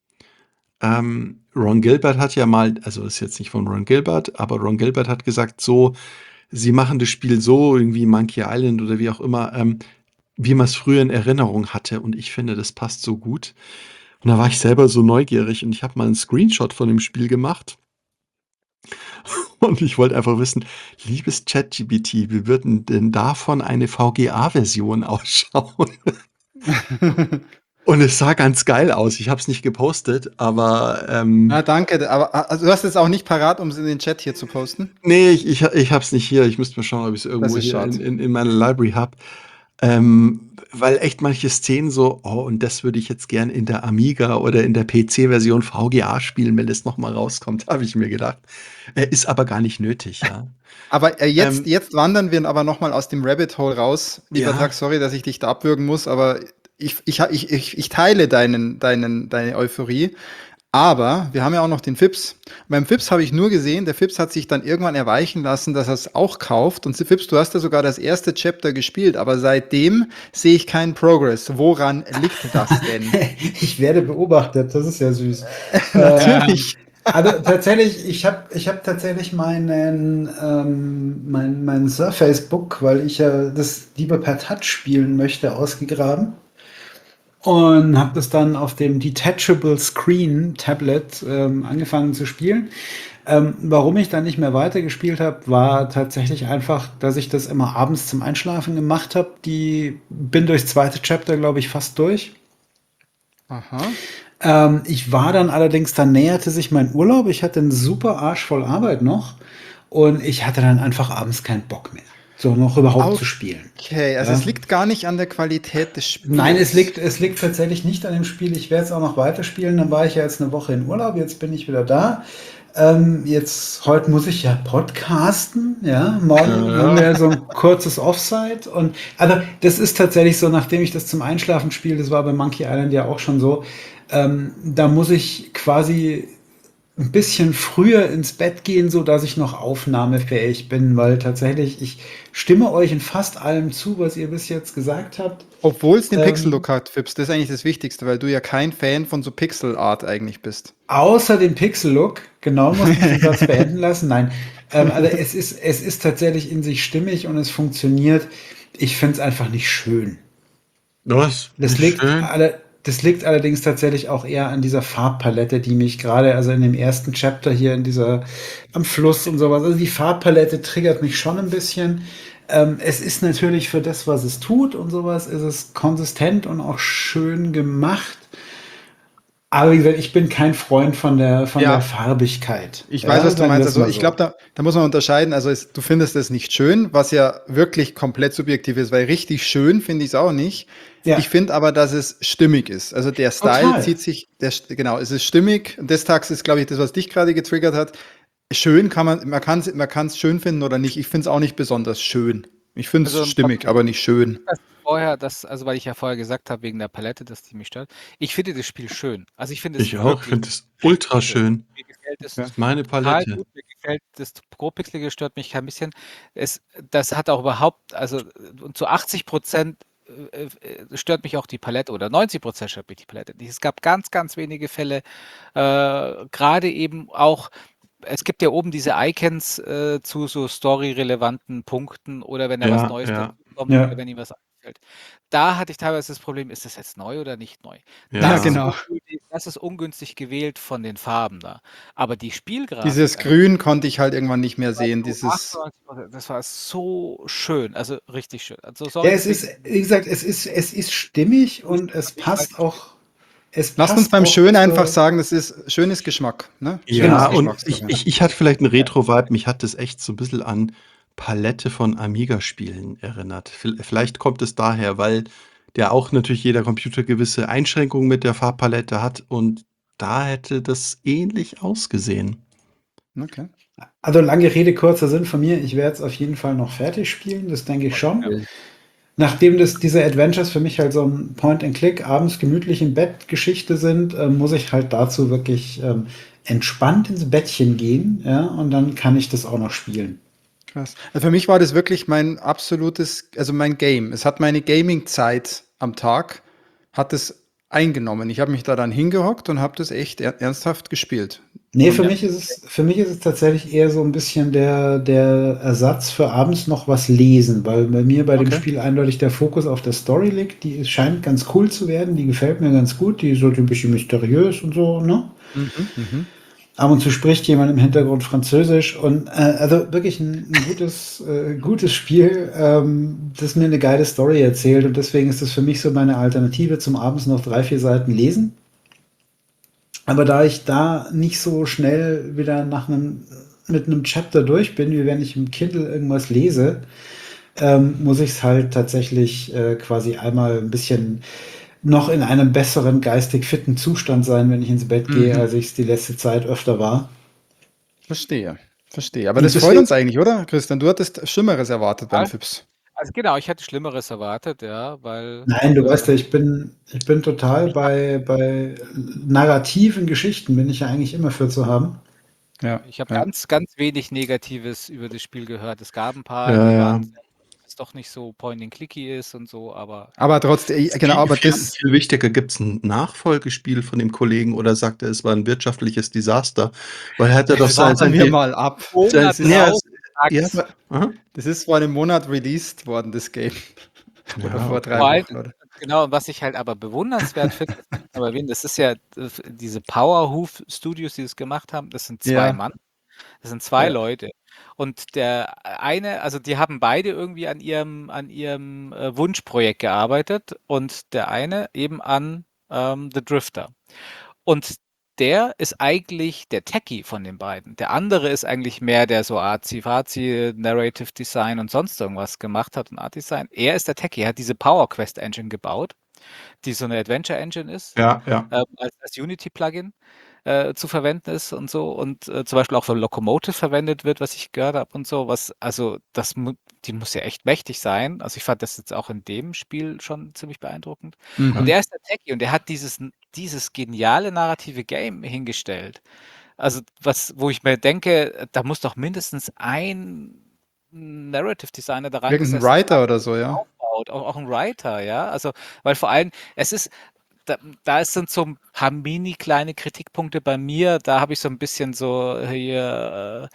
Ähm, Ron Gilbert hat ja mal, also ist jetzt nicht von Ron Gilbert, aber Ron Gilbert hat gesagt, so, sie machen das Spiel so, irgendwie Monkey Island oder wie auch immer, ähm, wie man es früher in Erinnerung hatte. Und ich finde, das passt so gut. Und da war ich selber so neugierig und ich habe mal einen Screenshot von dem Spiel gemacht. Und ich wollte einfach wissen, liebes ChatGPT, wie wird denn davon eine V G A-Version ausschauen? Und es sah ganz geil aus. Ich habe es nicht gepostet, aber ähm, Ah, danke, aber also, du hast es auch nicht parat, um es in den Chat hier zu posten? nee, ich, ich, ich habe es nicht hier. Ich müsste mal schauen, ob ich es irgendwo ist hier in, schade. in, in meiner Library habe. Ähm, weil echt manche Szenen so, oh, und das würde ich jetzt gern in der Amiga oder in der P C-Version V G A spielen, wenn das nochmal rauskommt, habe ich mir gedacht. Äh, ist aber gar nicht nötig, ja. Aber äh, jetzt, Ähm, jetzt wandern wir aber noch mal aus dem Rabbit Hole raus. Lieber Ja. Tag, sorry, dass ich dich da abwürgen muss, aber ich, ich, ich, ich, ich teile deinen, deinen, deine Euphorie. Aber wir haben ja auch noch den Fips. Beim Fips habe ich nur gesehen, der Fips hat sich dann irgendwann erweichen lassen, dass er es auch kauft. Und Fips, du hast ja sogar das erste Chapter gespielt, aber seitdem sehe ich keinen Progress. Woran liegt das denn? Ich werde beobachtet, das ist ja süß. Natürlich. Also tatsächlich, ich habe ich hab tatsächlich meinen, ähm, mein, mein Surface Book, weil ich ja das lieber per Touch spielen möchte, ausgegraben. und habe das dann auf dem Detachable Screen Tablet ähm, angefangen zu spielen. Ähm, warum ich dann nicht mehr weitergespielt habe, war tatsächlich einfach, dass ich das immer abends zum Einschlafen gemacht habe. Die bin durchs zweite Chapter, glaube ich, fast durch. Aha. Ähm, ich war dann allerdings, dann näherte sich mein Urlaub. Ich hatte einen super Arsch voll Arbeit noch und ich hatte dann einfach abends keinen Bock mehr, so noch überhaupt zu spielen. Okay, also Ja. es liegt gar nicht an der Qualität des Spiels. Nein, es liegt, es liegt tatsächlich nicht an dem Spiel. Ich werde es auch noch weiterspielen. Dann war ich ja jetzt eine Woche in Urlaub. Jetzt bin ich wieder da. Ähm, jetzt, heute muss ich ja podcasten. Ja, morgen Ja. haben wir so ein kurzes Offside. Und, aber das ist tatsächlich so, nachdem ich das zum Einschlafen spiele, das war bei Monkey Island ja auch schon so, ähm, da muss ich quasi ein bisschen früher ins Bett gehen, so dass ich noch aufnahmefähig bin, weil tatsächlich ich stimme euch in fast allem zu, was ihr bis jetzt gesagt habt. Obwohl es den Ähm, Pixel-Look hat, Fips, das ist eigentlich das Wichtigste, weil du ja kein Fan von so Pixel-Art eigentlich bist. Außer dem Pixel-Look, genau, muss ich den Satz beenden lassen. Nein, ähm, also es ist, es ist tatsächlich in sich stimmig und es funktioniert. Ich finde es einfach nicht schön. Was? Das liegt, Schön. alle, das liegt allerdings tatsächlich auch eher an dieser Farbpalette, die mich gerade, also in dem ersten Chapter hier in dieser, am Fluss und sowas, also die Farbpalette triggert mich schon ein bisschen. Ähm, es ist natürlich für das, was es tut und sowas, ist es konsistent und auch schön gemacht. Aber wie gesagt, ich bin kein Freund von der, von Ja. der Farbigkeit. Ich Ja, weiß, was du sagen wir meinst. es Also mal ich so. glaube, da, da muss man unterscheiden. Also es, du findest es nicht schön, was ja wirklich komplett subjektiv ist, weil richtig schön finde ich es auch nicht. Ja. Ich finde aber, dass es stimmig ist. Also der Style Total. zieht sich, der, genau, es ist stimmig. Und des Tags ist, glaube ich, das, was dich gerade getriggert hat. Schön kann man, man kann es man kann's schön finden oder nicht. Ich finde es auch nicht besonders schön. Ich finde es Also, stimmig, aber nicht schön. das vorher, das, also weil ich ja vorher gesagt habe, wegen der Palette, dass die mich stört. Ich finde das Spiel schön. Also ich finde es Ich auch, wirklich finde es ultra schön. Mir gefällt es Ja. Das ist meine total Palette. gut. Mir gefällt das Pro-Pixelige stört mich kein bisschen. Es, das hat auch überhaupt, also und zu achtzig Prozent äh, äh, stört mich auch die Palette oder neunzig Prozent stört mich die Palette nicht. Es gab ganz, ganz wenige Fälle, äh, gerade eben auch, es gibt ja oben diese Icons äh, zu so story-relevanten Punkten oder wenn da was Ja, Neues ja. dazu kommt Ja. oder wenn ihm was einfällt. Da hatte ich teilweise das Problem, ist das jetzt neu oder nicht neu? Ja, Ja, Das, genau. ist ungünstig, das ist ungünstig gewählt von den Farben da. Aber die Spielgrafik, Dieses also Grün konnte ich halt irgendwann nicht mehr das war sehen. so Dieses, achtundneunzig Prozent, das war so schön, also richtig schön. Also Ja, sorry, es ist, wie gesagt, es ist, es ist stimmig und es ich passt weiß auch. Es lasst uns passt beim auch Schön einfach zur- sagen, das ist schönes Geschmack. Ne? Ja, Schönes und Geschmackssache. ich, ich, ich hatte vielleicht einen Retro-Vibe. Mich hat das echt so ein bisschen an Palette von Amiga-Spielen erinnert. Vi- Vielleicht kommt es daher, weil der auch natürlich jeder Computer gewisse Einschränkungen mit der Farbpalette hat und da hätte das ähnlich ausgesehen. Okay. Also lange Rede, kurzer Sinn von mir. Ich werde es auf jeden Fall noch fertig spielen, das denke ich schon. Ja. Nachdem das, diese Adventures für mich halt so ein Point-and-Click, abends gemütlich im Bett Geschichte sind, äh, muss ich halt dazu wirklich ähm, entspannt ins Bettchen gehen, ja, und dann kann ich das auch noch spielen. Krass. Also für mich war das wirklich mein absolutes, also mein Game. Es hat meine Gaming-Zeit am Tag, hat es eingenommen. Ich habe mich da dann hingehockt und habe das echt er ernsthaft gespielt. Nee, Und für mich ist es, für mich ist es tatsächlich eher so ein bisschen der, der Ersatz für abends noch was lesen, weil bei mir bei dem Okay. Spiel eindeutig der Fokus auf der Story liegt. Die scheint ganz cool zu werden, die gefällt mir ganz gut, die ist so ein bisschen mysteriös und so, ne? Mhm, mhm. Ab und zu spricht jemand im Hintergrund Französisch und äh, also wirklich ein, ein gutes, äh, gutes Spiel, ähm, das mir eine geile Story erzählt und deswegen ist das für mich so meine Alternative zum abends noch drei, vier Seiten lesen. Aber da ich da nicht so schnell wieder nach einem, mit einem Chapter durch bin, wie wenn ich im Kindle irgendwas lese, ähm, muss ich es halt tatsächlich äh, quasi einmal ein bisschen noch in einem besseren geistig fitten Zustand sein, wenn ich ins Bett gehe, Mhm. als ich es die letzte Zeit öfter war. Verstehe, verstehe. Aber Und das freut deswegen- uns eigentlich, oder, Christian? Du hattest Schlimmeres erwartet beim Ja. Fips. Also genau, ich hatte Schlimmeres erwartet, ja, weil Nein, du äh, weißt ja, ich bin, ich bin total bei, bei narrativen Geschichten, bin ich ja eigentlich immer für zu haben. Ja, ich habe ja. ganz, ganz wenig Negatives über das Spiel gehört. Es gab ein paar, Ja, die ja. waren, dass es doch nicht so point-and-clicky ist und so, aber Aber trotzdem, genau, aber viel, das, viel wichtiger, gibt es ein Nachfolgespiel von dem Kollegen oder sagt er, es war ein wirtschaftliches Desaster? Weil er hat ja doch sein, warten sein wir mal ab. Monat Das ist, Nee, raus, Ja, sag's. aha. das ist vor einem Monat released worden, das Game. Oder Ja, vor drei Vor allem, Wochen. Oder? Genau, und was ich halt aber bewundernswert finde, das muss man aber erwähnen, das ist ja äh, diese Powerhoof Studios, die das gemacht haben, das sind zwei Ja. Mann, das sind zwei Ja. Leute. Und der eine, also die haben beide irgendwie an ihrem, an ihrem äh, Wunschprojekt gearbeitet und der eine eben an ähm, The Drifter. Und der ist eigentlich der Techie von den beiden. Der andere ist eigentlich mehr der so Arzi-Fazi, Narrative Design und sonst irgendwas gemacht hat und Art Design. Er ist der Techie, er hat diese Power Quest Engine gebaut, die so eine Adventure Engine ist, Ja, ja. ähm, als, als Unity-Plugin äh, zu verwenden ist und so und äh, zum Beispiel auch für Locomotive verwendet wird, was ich gehört habe und so, was, also das mu die muss ja echt mächtig sein. Also ich fand das jetzt auch in dem Spiel schon ziemlich beeindruckend. Und Mhm. er ist der Techie und er hat dieses, dieses geniale narrative Game hingestellt. Also was, wo ich mir denke, da muss doch mindestens ein Narrative Designer daran Irgendein gesessen haben, Writer oder so, ja. aufbaut, auch, auch ein Writer, ja. Also, weil vor allem, es ist, da, da sind so ein paar mini kleine Kritikpunkte bei mir. Da habe ich so ein bisschen so hier,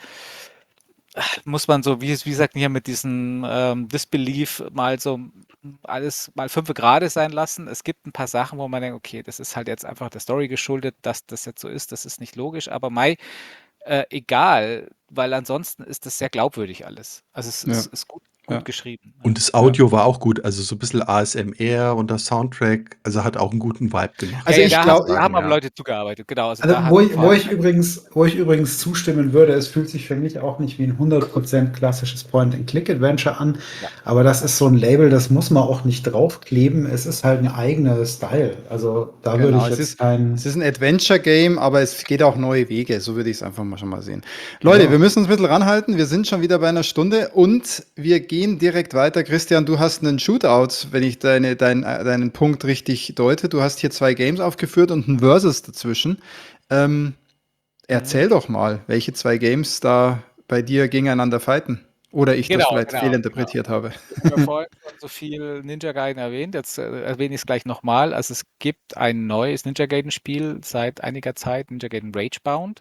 äh, muss man so, wie, wie sagt man hier, mit diesem ähm, Disbelief mal so alles mal fünf Grade sein lassen. Es gibt ein paar Sachen, wo man denkt, okay, das ist halt jetzt einfach der Story geschuldet, dass das jetzt so ist, das ist nicht logisch, aber Mai, äh, egal, weil ansonsten ist das sehr glaubwürdig alles. Also es Ja. ist, ist gut, gut Ja. geschrieben. Ja. Und das Audio war auch gut, also so 'n bisschen A S M R und der Soundtrack, also hat auch 'n guten Vibe gemacht, Also Ja, ja, ich da muss haben, man glaube, da haben sagen, aber ja. Leute zugearbeitet, genau. Also Also da wo hat ich, vor wo allem ich übrigens, wo ich übrigens zustimmen würde, es fühlt sich für mich auch nicht wie ein hundert Prozent klassisches Point-and-Click-Adventure an, ja, aber das ist so ein Label, das muss man auch nicht draufkleben. Es ist halt ein eigener Style. Also da würde genau, ich es jetzt ist, kein, es ist ein Adventure-Game, aber es geht auch neue Wege. So würde ich es einfach mal schon mal sehen. Leute, ja. wir müssen uns ein bisschen ranhalten. Wir sind schon wieder bei einer Stunde und wir gehen direkt weiter. Christian, du hast einen Shootout, wenn ich deine, dein, äh, deinen Punkt richtig deute. Du hast hier zwei Games aufgeführt und ein Versus dazwischen. Ähm, Mhm. erzähl doch mal, welche zwei Games da bei dir gegeneinander fighten. Oder ich das Genau, vielleicht genau, genau. fehlinterpretiert habe. Wir haben ja vorhin schon so viel Ninja Gaiden erwähnt, jetzt äh, erwähne ich es gleich nochmal. Also es gibt ein neues Ninja Gaiden-Spiel seit einiger Zeit, Ninja Gaiden Ragebound.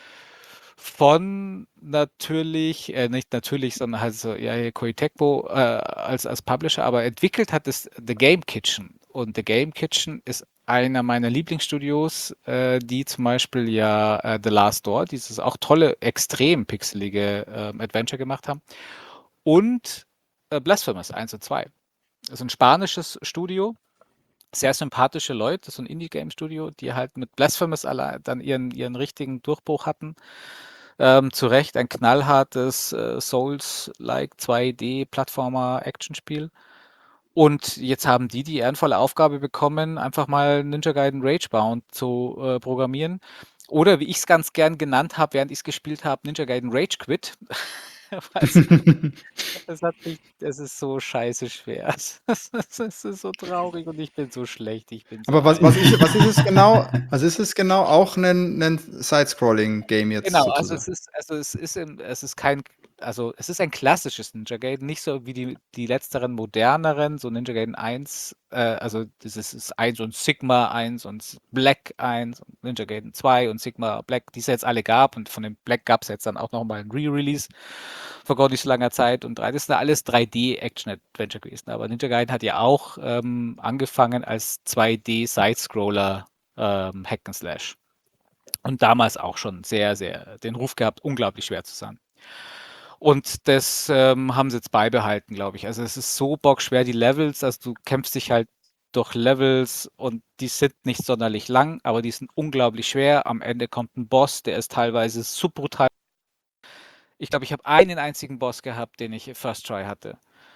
Von natürlich, äh, nicht natürlich, sondern halt so, ja, hier Koei Tecmo äh, als, als Publisher, aber entwickelt hat es The Game Kitchen. Und The Game Kitchen ist einer meiner Lieblingsstudios, äh, die zum Beispiel ja äh, The Last Door, dieses auch tolle, extrem pixelige äh, Adventure gemacht haben. Und äh, Blasphemous eins und zwei. Das ist ein spanisches Studio, sehr sympathische Leute, so ein Indie-Game-Studio, die halt mit Blasphemous alle dann ihren, ihren richtigen Durchbruch hatten. Ähm, zu Recht ein knallhartes äh, Souls-like zwei D-Plattformer-Actionspiel. Und jetzt haben die die ehrenvolle Aufgabe bekommen, einfach mal Ninja Gaiden Ragebound zu äh, programmieren. Oder wie ich es ganz gern genannt habe, während ich es gespielt habe, Ninja Gaiden Rage Quit. es, es hat mich, es ist so scheiße schwer. Es ist, es ist so traurig und ich bin so schlecht, ich bin so Aber was, alt. was, ist, was ist es genau? Was ist es genau? Auch ein, ein Side-Scrolling-Game jetzt Genau, also sozusagen. es ist, also es ist, im, es ist kein, also es ist ein klassisches Ninja Gaiden, nicht so wie die, die letzteren moderneren, so Ninja Gaiden eins, äh, also das ist, ist eins und Sigma eins und Black eins und Ninja Gaiden zwei und Sigma Black, die es jetzt alle gab und von dem Black gab es jetzt dann auch nochmal ein Re-Release vor gar nicht so langer Zeit und drei, das sind alles drei D-Action-Adventure gewesen, aber Ninja Gaiden hat ja auch ähm, angefangen als zwei D-Side-Scroller ähm, Hack and Slash. Und damals auch schon sehr, sehr den Ruf gehabt, unglaublich schwer zu sein. Und das ähm, haben sie jetzt beibehalten, glaube ich. Also es ist so bockschwer, die Levels, also du kämpfst dich halt durch Levels und die sind nicht sonderlich lang, aber die sind unglaublich schwer. Am Ende kommt ein Boss, der ist teilweise subbrutal. Ich glaube, ich habe einen einzigen Boss gehabt, den ich First Try hatte.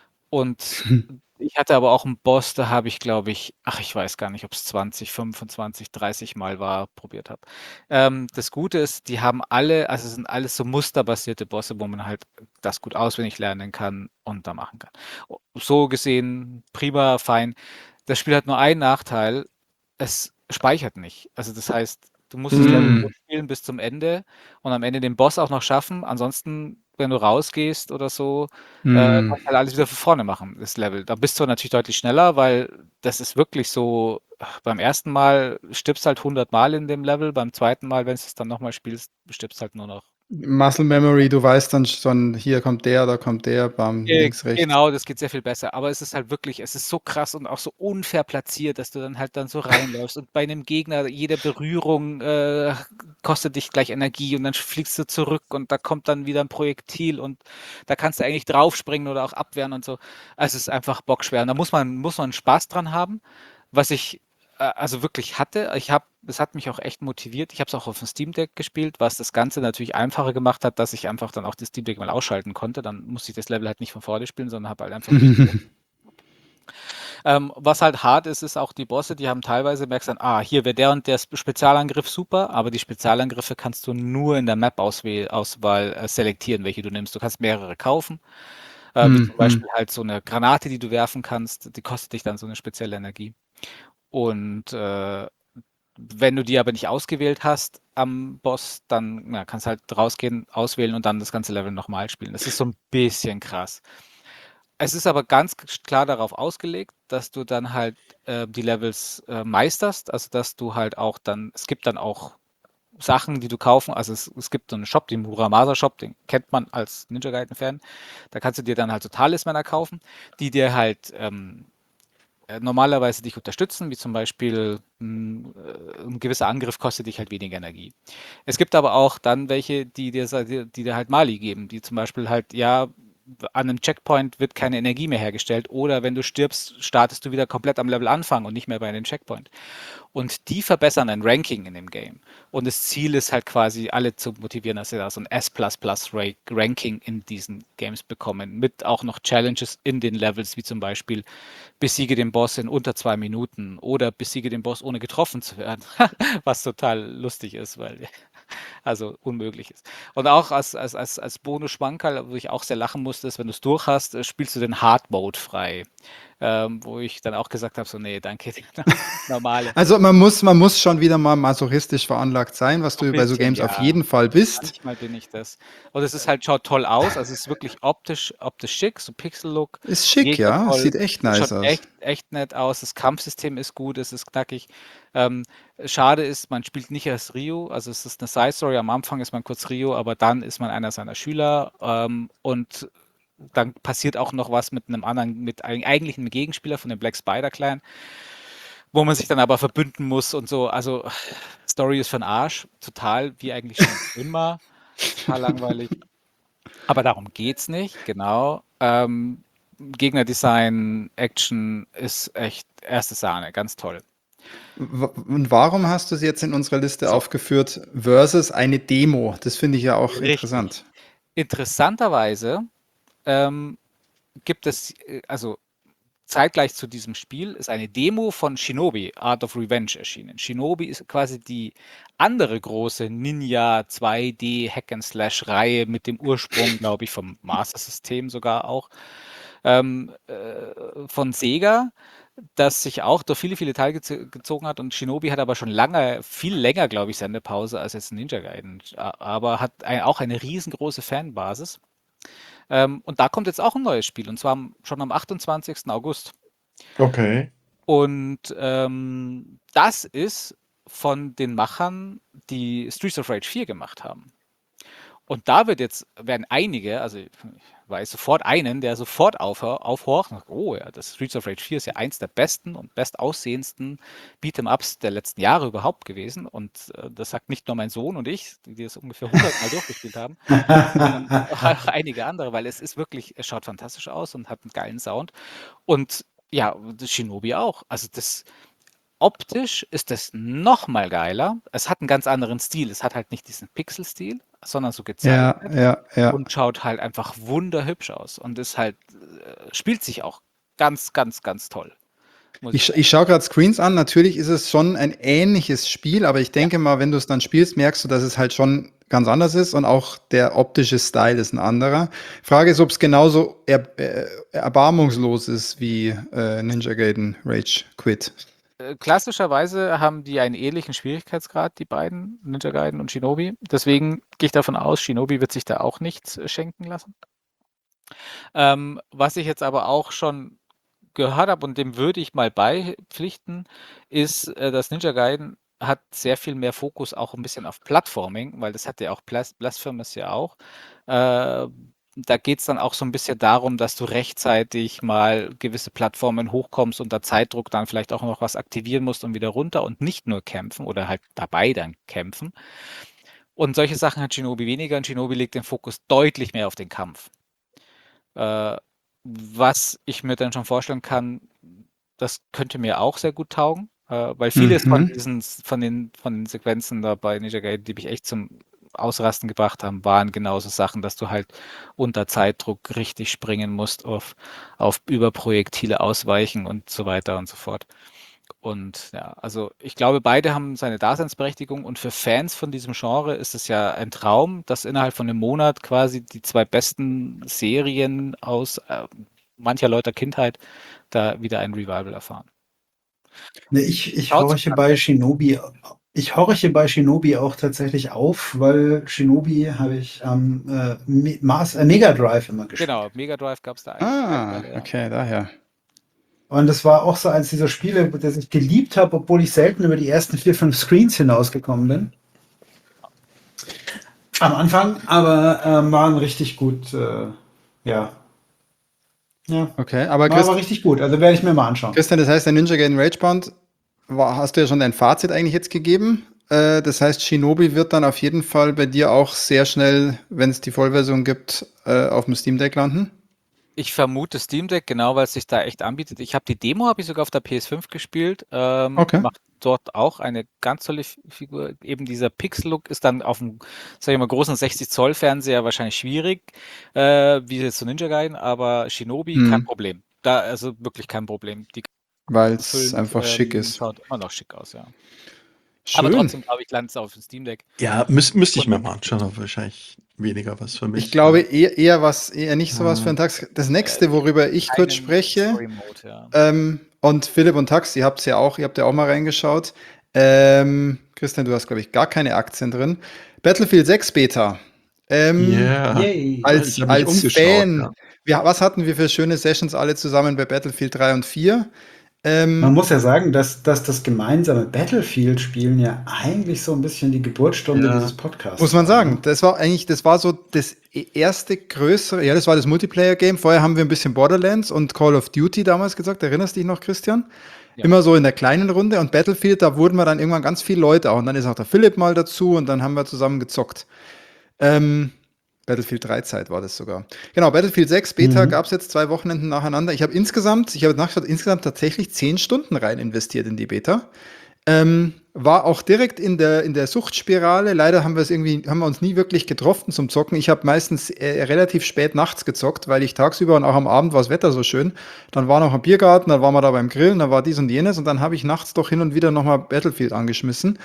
Und ich hatte aber auch einen Boss, da habe ich, glaube ich, ach, ich weiß gar nicht, ob es zwanzig, fünfundzwanzig, dreißig Mal war, probiert habe. Ähm, das Gute ist, die haben alle, also es sind alles so musterbasierte Bosse, wo man halt das gut auswendig lernen kann und da machen kann. So gesehen, prima, fein. Das Spiel hat nur einen Nachteil, es speichert nicht. Also das heißt, du musst das Level Hm. durchspielen bis zum Ende und am Ende den Boss auch noch schaffen. Ansonsten, wenn du rausgehst oder so, äh, Hm. kannst du halt alles wieder von vorne machen, das Level. Da bist du natürlich deutlich schneller, weil das ist wirklich so, beim ersten Mal stirbst halt hundert Mal in dem Level, beim zweiten Mal, wenn du es dann nochmal spielst, stirbst halt nur noch Muscle Memory, du weißt dann schon, hier kommt der, da kommt der, bam, Äh, links, rechts. genau, das geht sehr viel besser. Aber es ist halt wirklich es ist so krass und auch so unfair platziert, dass du dann halt dann so reinläufst und bei 'nem Gegner jede Berührung, äh, kostet dich gleich Energie und dann fliegst du zurück und da kommt dann wieder 'n Projektil und da kannst du eigentlich draufspringen oder auch abwehren und so. Also, es ist einfach bockschwer und da muss man muss man Spaß dran haben. Was ich, äh, also wirklich hatte, ich habe es hat mich auch echt motiviert. Ich habe es auch auf'm Steam Deck gespielt, was das Ganze natürlich einfacher gemacht hat, dass ich einfach dann auch das Steam Deck mal ausschalten konnte. Dann musste ich das Level halt nicht von vorne spielen, sondern habe halt einfach durchgezogen. Ähm, was halt hart ist, ist auch die Bosse, die haben teilweise merkst dann, ah, hier wäre der und der Sp Spezialangriff super, aber die Spezialangriffe kannst du nur in der Map-Auswähl Auswahl, äh, selektieren, welche du nimmst. Du kannst mehrere kaufen, äh, wie zum Mhm. Beispiel halt so 'ne Granate, die du werfen kannst, die kostet dich dann so 'ne spezielle Energie. Und, äh, wenn du die aber nicht ausgewählt hast am Boss, dann, ja, kannst halt rausgehen, auswählen und dann das ganze Level noch mal spielen. Das ist so 'n bisschen krass. Es ist aber ganz k klar darauf ausgelegt, dass du dann halt, äh, die Levels, äh, meisterst, also, dass du halt auch dann es gibt dann auch Sachen, die du kaufen also, es es gibt so 'nen Shop, den Muramasa Shop, den kennt man als Ninja Gaiden-Fan. Da kannst du dir dann halt so Talismänner kaufen, die dir halt, ähm, äh, normalerweise dich unterstützen, wie zum Beispiel 'n äh, 'n gewisser Angriff kostet dich halt weniger Energie. Es gibt aber auch dann welche, die dir sa die die dir halt Mali geben, die zum Beispiel halt, ja, an 'nem Checkpoint wird keine Energie mehr hergestellt oder wenn du stirbst, startest du wieder komplett am Level Anfang und nicht mehr bei dem Checkpoint. Und die verbessern dein Ranking in dem Game. Und das Ziel ist halt quasi, alle zu motivieren, dass sie da so 'n S plus plus Ra Ranking in diesen Games bekommen, mit auch noch Challenges in den Levels, wie zum Beispiel: „Besiege den Boss in unter zwei Minuten“ oder „Besiege den Boss, ohne getroffen zu werden“, was total lustig ist, weil also, unmöglich ist. Und auch als als als als Bonus-Schmankerl, wo ich auch sehr lachen musste, ist, wenn du's durch hast, äh, spielst du den Hard Mode frei, ähm, wo ich dann auch gesagt habe, so: „Ne, danke, normale.“ Also, man muss man muss schon wieder mal masochistisch veranlagt sein, was So 'n du bei so bisschen, Games auf ja. jeden Fall bist. Manchmal bin ich das. Und es ist halt schaut toll aus. Also, es ist wirklich optisch optisch schick, so Pixel-Look, Ist die schick, Gegner ja? toll. Sieht echt Es schaut nice aus. echt echt nett aus. Das Kampfsystem ist gut, es ist knackig. Ähm, schade ist, man spielt nicht als Ryu, also, es ist 'ne Side Story. Am Anfang ist man kurz Ryu, aber dann ist man einer seiner Schüler, ähm, und dann passiert auch noch was mit 'nem anderen mit ei eigentlich 'nem Gegenspieler von dem Black Spider Clan wo man sich dann aber verbünden muss und so. Also, Story ist für 'n Arsch, total, wie eigentlich schon immer, total langweilig. Aber darum geht's nicht, genau. Ähm, Gegnerdesign, Action ist echt erste Sahne, ganz toll. W und warum hast du sie jetzt in unserer Liste So. aufgeführt versus eine Demo? Das finde ich ja auch Richtig. interessant. Interessanterweise, ähm, gibt es äh, also, zeitgleich zu diesem Spiel ist eine Demo von Shinobi: Art of Revenge erschienen. Shinobi ist quasi die andere große Ninja zwei D Hack and Slash Reihe mit dem Ursprung, glaube ich, vom Master System sogar auch, ähm, äh, von Sega, das sich auch durch viele, viele Teile gez gezogen hat und Shinobi hat aber schon lange viel länger, glaube ich, Sendepause als jetzt Ninja Gaiden, a aber hat ei auch eine riesengroße Fanbasis. Ähm, und da kommt jetzt auch 'n neues Spiel und zwar am schon am achtundzwanzigsten August. Okay. Und, ähm, das ist von den Machern, die Streets of Rage vier gemacht haben. Und da wird jetzt werden einige also, ich weiß sofort einen, der sofort aufhör aufhorcht und sagt: „Oh ja, das Streets of Rage vier ist ja eins der besten und bestaussehendsten Beat 'em Ups der letzten Jahre überhaupt gewesen.“ Und, äh, das sagt nicht nur mein Sohn und ich, die das ungefähr hundert Mal durchgespielt haben, sondern auch einige andere, weil es ist wirklich es schaut fantastisch aus und hat 'n geilen Sound. Und ja, das Shinobi auch. Also, das optisch ist das noch mal geiler. Es hat 'n ganz anderen Stil. Es hat halt nicht diesen Pixelstil, sondern so Ja, gezeichnet ja, ja. und schaut halt einfach wunderhübsch aus und ist halt äh, spielt sich auch ganz, ganz, ganz toll, muss ich Ich sch sagen. ich schaue grad Screens an. Natürlich ist es schon ein ähnliches Spiel, aber ich Ja. denke mal, wenn du's dann spielst, merkst du, dass es halt schon ganz anders ist und auch der optische Style ist 'n anderer. Frage ist, ob's genauso erb äh, erbarmungslos ist wie, äh, Ninja Gaiden Rage Quit. Äh, klassischerweise haben die einen ähnlichen Schwierigkeitsgrad, die beiden, Ninja Gaiden und Shinobi. Deswegen gehe ich davon aus, Shinobi wird sich da auch nichts, äh, schenken lassen. Ähm, was ich jetzt aber auch schon gehört habe und dem würde ich mal beipflichten, ist, äh, dass Ninja Gaiden hat sehr viel mehr Fokus auch ein bisschen auf Plattforming, weil das hat ja auch Blas Blasphemous ja auch. Äh, da geht es dann auch so ein bisschen darum, dass du rechtzeitig mal gewisse Plattformen hochkommst, unter Zeitdruck dann vielleicht auch noch was aktivieren musst und wieder runter und nicht nur kämpfen oder halt dabei dann kämpfen. Und solche Sachen hat Shinobi weniger und Shinobi legt den Fokus deutlich mehr auf den Kampf. Äh, was ich mir dann schon vorstellen kann, das könnte mir auch sehr gut taugen, äh, weil vieles von Mhm. diesen, von den, von den Sequenzen da bei Ninja Gaiden, die mich echt zum Ausrasten gebracht haben, waren genauso Sachen, dass du halt unter Zeitdruck richtig springen musst, auf, auf Überprojektile ausweichen und so weiter und so fort. Und ja, also ich glaube, beide haben seine Daseinsberechtigung und für Fans von diesem Genre ist es ja ein Traum, dass innerhalb von einem Monat quasi die zwei besten Serien aus äh, mancher Leute Kindheit da wieder ein Revival erfahren. Ne, ich ich Schaut's horche bei Shinobi ich horche bei Shinobi auch tatsächlich auf, weil Shinobi habe ich am, äh, Me Mas äh, Mega Drive immer gespielt. Genau, Mega Drive gab es da einige Ah, Teile, ja. okay, daher. Und das war auch so eins dieser Spiele, das ich geliebt habe, obwohl ich selten über die ersten vier, fünf Screens hinausgekommen bin. Am Anfang, aber ähm, waren richtig gut, äh, ja. Ja, Okay, aber war aber Christ richtig gut. Also werde ich mir mal anschauen. Christian, das heißt, der Ninja Gaiden Ragebound, war, hast du ja schon dein Fazit eigentlich jetzt gegeben. Äh, das heißt, Shinobi wird dann auf jeden Fall bei dir auch sehr schnell, wenn es die Vollversion gibt, äh, auf dem Steam Deck landen. Ich vermute Steam Deck, genau, weil es sich da echt anbietet. Ich habe die Demo, habe ich sogar auf der P S fünf gespielt. Ähm, Okay. macht dort auch eine ganz tolle F- Figur. Eben dieser Pixel-Look ist dann auf dem, sag ich mal, großen sechzig Zoll Fernseher wahrscheinlich schwierig, äh, wie jetzt so Ninja Gaiden, aber Shinobi kein Hm, Problem. Da, also wirklich kein Problem. Die weil es erfüllend einfach schick ähm, ist. schaut immer noch schick aus, ja. Aber Schön. trotzdem, glaube ich, landet es auf dem Steam Deck. Ja, müß, müsste ich Und mir mal anschauen, aber wahrscheinlich weniger was für mich. Ich glaube eher, eher was, eher nicht sowas für Äh, einen Tag. Das äh, nächste, worüber ich kurz keinen spreche, Story-Mode, ja. ähm, und Philipp und Tax, ihr habt ja auch, ihr habt ja auch mal reingeschaut. Ähm, Christian, du hast, glaube ich, gar keine Aktien drin. Battlefield sechs Beta. Ähm, yeah. Yay. Ich als, habe mich als umgeschaut, Fan, ja. wir, was hatten wir für schöne Sessions alle zusammen bei Battlefield drei und vier? Man Ähm, muss ja sagen, dass, dass das gemeinsame Battlefield-Spielen ja eigentlich so ein bisschen die Geburtsstunde Ja. dieses Podcasts Muss man war, sagen, ne? das war eigentlich, das war so das erste größere, ja, das war das Multiplayer-Game. Vorher haben wir ein bisschen Borderlands und Call of Duty damals gesagt. Erinnerst du dich noch, Christian? Ja. Immer so in der kleinen Runde und Battlefield, da wurden wir dann irgendwann ganz viele Leute auch. Und dann ist auch der Philipp mal dazu und dann haben wir zusammen gezockt. Ähm, Battlefield drei Zeit war das sogar. Genau, Battlefield sechs Beta Mhm. gab es jetzt zwei Wochenenden nacheinander. Ich habe insgesamt, ich habe nachgeschaut, insgesamt tatsächlich zehn Stunden rein investiert in die Beta. Ähm, war auch direkt in der, in der Suchtspirale. Leider haben wir es irgendwie, haben wir uns nie wirklich getroffen zum Zocken. Ich habe meistens äh, relativ spät nachts gezockt, weil ich tagsüber und auch am Abend war das Wetter so schön. Dann war noch ein Biergarten, dann waren wir da beim Grillen, dann war dies und jenes und dann habe ich nachts doch hin und wieder nochmal Battlefield angeschmissen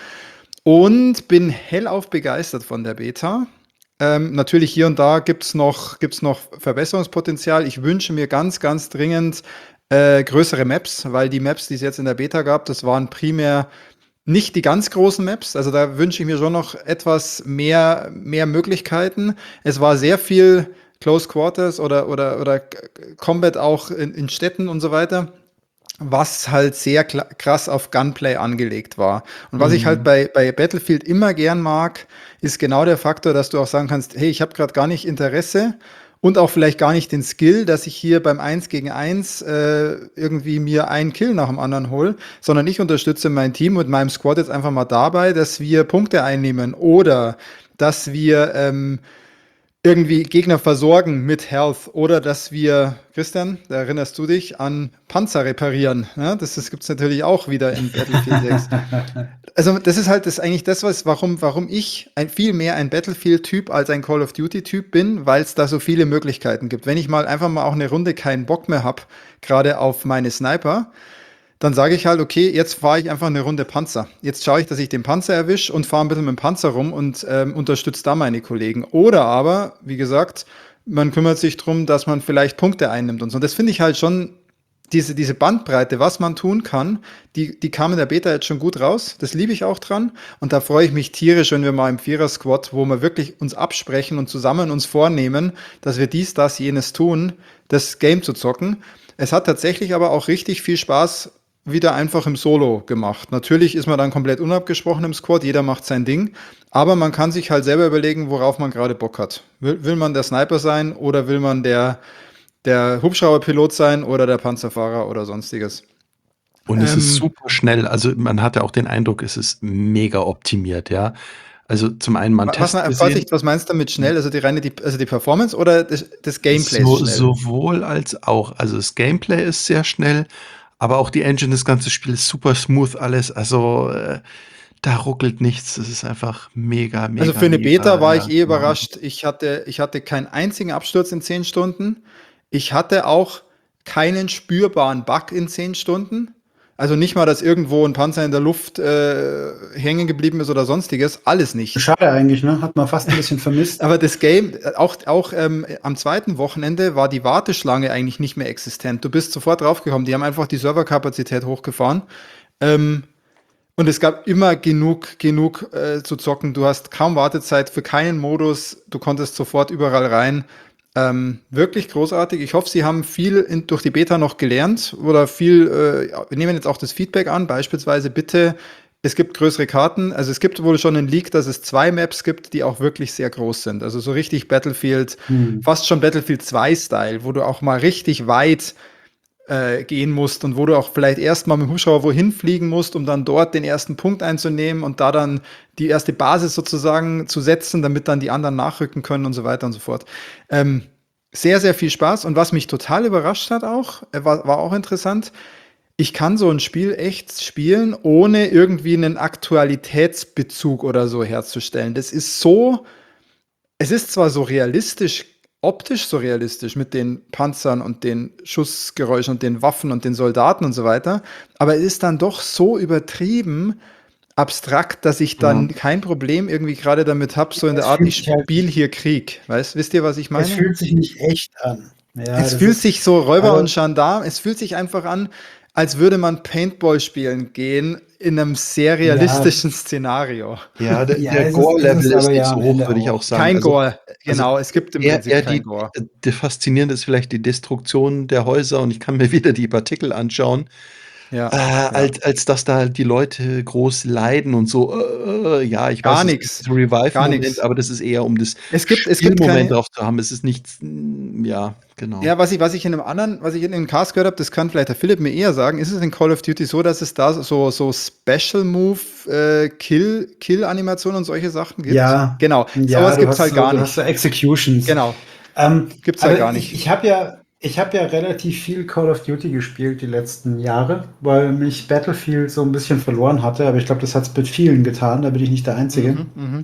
und bin hellauf begeistert von der Beta. Ähm, natürlich hier und da gibt es noch, gibt's noch Verbesserungspotenzial. Ich wünsche mir ganz, ganz dringend äh, größere Maps, weil die Maps, die es jetzt in der Beta gab, das waren primär nicht die ganz großen Maps. Also da wünsche ich mir schon noch etwas mehr, mehr Möglichkeiten. Es war sehr viel Close Quarters oder, oder, oder Combat auch in, in Städten und so weiter, was halt sehr krass auf Gunplay angelegt war. Und was ich halt Mhm. bei, bei Battlefield immer gern mag, ist genau der Faktor, dass du auch sagen kannst, hey, ich habe gerade gar nicht Interesse und auch vielleicht gar nicht den Skill, dass ich hier beim eins gegen eins äh, irgendwie mir einen Kill nach dem anderen hole, sondern ich unterstütze mein Team und meinem Squad jetzt einfach mal dabei, dass wir Punkte einnehmen oder dass wir ähm, irgendwie Gegner versorgen mit Health oder dass wir, Christian, da erinnerst du dich, an Panzer reparieren. Ja, das das gibt es natürlich auch wieder in Battlefield sechs. Also das ist halt das eigentlich das, was, warum, warum ich ein, viel mehr ein Battlefield-Typ als ein Call of Duty-Typ bin, weil es da so viele Möglichkeiten gibt. Wenn ich mal einfach mal auch eine Runde keinen Bock mehr habe, gerade auf meine Sniper, dann sage ich halt, okay, jetzt fahre ich einfach eine Runde Panzer. Jetzt schaue ich, dass ich den Panzer erwische und fahre ein bisschen mit dem Panzer rum und ähm, unterstütze da meine Kollegen. Oder aber, wie gesagt, man kümmert sich darum, dass man vielleicht Punkte einnimmt und so. Und das finde ich halt schon, diese, diese Bandbreite, was man tun kann, die, die kam in der Beta jetzt schon gut raus. Das liebe ich auch dran. Und da freue ich mich tierisch, wenn wir mal im Vierer-Squad, wo wir wirklich uns absprechen und zusammen uns vornehmen, dass wir dies, das, jenes tun, das Game zu zocken. Es hat tatsächlich aber auch richtig viel Spaß wieder einfach im Solo gemacht. Natürlich ist man dann komplett unabgesprochen im Squad, jeder macht sein Ding, aber man kann sich halt selber überlegen, worauf man gerade Bock hat. Will, will man der Sniper sein oder will man der, der Hubschrauberpilot sein oder der Panzerfahrer oder sonstiges? Und es ist Ähm, super schnell. Also, man hatte auch den Eindruck, es ist mega optimiert, ja. Also, zum einen mal 'n wa- was, Test gesehen. Vorsicht, was meinst du mit schnell? Also die reine, die, also die Performance oder das, das Gameplay ist So schnell? sowohl als auch. Also, das Gameplay ist sehr schnell, aber auch die Engine, das ganze Spiel ist super smooth alles. Also, äh, da ruckelt nichts. Das ist einfach mega, Also mega, für eine Beta mega, war ja, ich eh genau. überrascht. Ich hatte, ich hatte keinen einzigen Absturz in zehn Stunden. Ich hatte auch keinen spürbaren Bug in zehn Stunden. Also nicht mal, dass irgendwo ein Panzer in der Luft äh, hängen geblieben ist oder sonstiges. Alles nicht. Schade eigentlich, ne? Hat man fast ein bisschen vermisst. Aber das Game, äh, auch, auch ähm, am zweiten Wochenende war die Warteschlange eigentlich nicht mehr existent. Du bist sofort draufgekommen. Die haben einfach die Serverkapazität hochgefahren. Ähm, und es gab immer genug, genug äh, zu zocken. Du hast kaum Wartezeit für keinen Modus. Du konntest sofort überall rein. Ähm, wirklich großartig. Ich hoffe, Sie haben viel in, durch die Beta noch gelernt oder viel, äh, ja, wir nehmen jetzt auch das Feedback an. Beispielsweise bitte, es gibt größere Karten. Also es gibt wohl schon einen Leak, dass es zwei Maps gibt, die auch wirklich sehr groß sind. Also so richtig Battlefield, Hm. fast schon Battlefield zwei Style, wo du auch mal richtig weit äh, gehen musst und wo du auch vielleicht erstmal mit dem Hubschrauber wohin fliegen musst, um dann dort den ersten Punkt einzunehmen und da dann die erste Basis sozusagen zu setzen, damit dann die anderen nachrücken können und so weiter und so fort. Ähm, sehr, sehr viel Spaß. Und was mich total überrascht hat auch, äh, war, war auch interessant, ich kann so ein Spiel echt spielen, ohne irgendwie einen Aktualitätsbezug oder so herzustellen. Das ist so, es ist zwar so realistisch, optisch so realistisch mit den Panzern und den Schussgeräuschen und den Waffen und den Soldaten und so weiter, aber es ist dann doch so übertrieben abstrakt, dass ich dann Ja. kein Problem irgendwie gerade damit habe, so in der Es Art, fühlt ich sich halt, spiele hier Krieg. Weißt, wisst ihr, was ich es meine? fühlt sich nicht echt an. Ja, Es das fühlt ist, sich so Räuber und also, Gendarm, es fühlt sich einfach an, als würde man Paintball spielen gehen in einem sehr ja, realistischen Szenario. Ja, der ja, der ist es, ist es Gore-Level ist aber nicht ja so am hoch, Ende würde ich auch auch. sagen. Kein Also Gore, also, genau, es gibt im eher Prinzip eher kein die Gore. äh, das Faszinierende ist vielleicht die Destruktion der Häuser und ich kann mir wieder die Partikel anschauen, äh, Ja, ja. als als dass da die Leute groß leiden und so, äh, ja, ich weiß, Gar es gibt nichts. diesen Gar Revive-Moment, nichts. aber das ist eher, um das Es gibt, es gibt Spielmoment keine. drauf zu haben. Es ist nichts hm, ja, genau. Ja, was ich, was ich in einem anderen, was ich in einem Cast gehört habe, das kann vielleicht der Philipp mir eher sagen, ist es in Call of Duty so, dass es da so, so Special Move, äh, Kill, Kill-Animationen und solche Sachen gibt? Ja, Genau, ja, sowas du gibt's hast halt so, gar du hast so nicht. Executions. Genau, Ähm, gibt's halt aber gar ich, nicht. ich habe ja, ich habe ja relativ viel Call of Duty gespielt die letzten Jahre, weil mich Battlefield so ein bisschen verloren hatte. Aber ich glaube, das hat es mit vielen getan. Da bin ich nicht der Einzige. Mhm, mhm.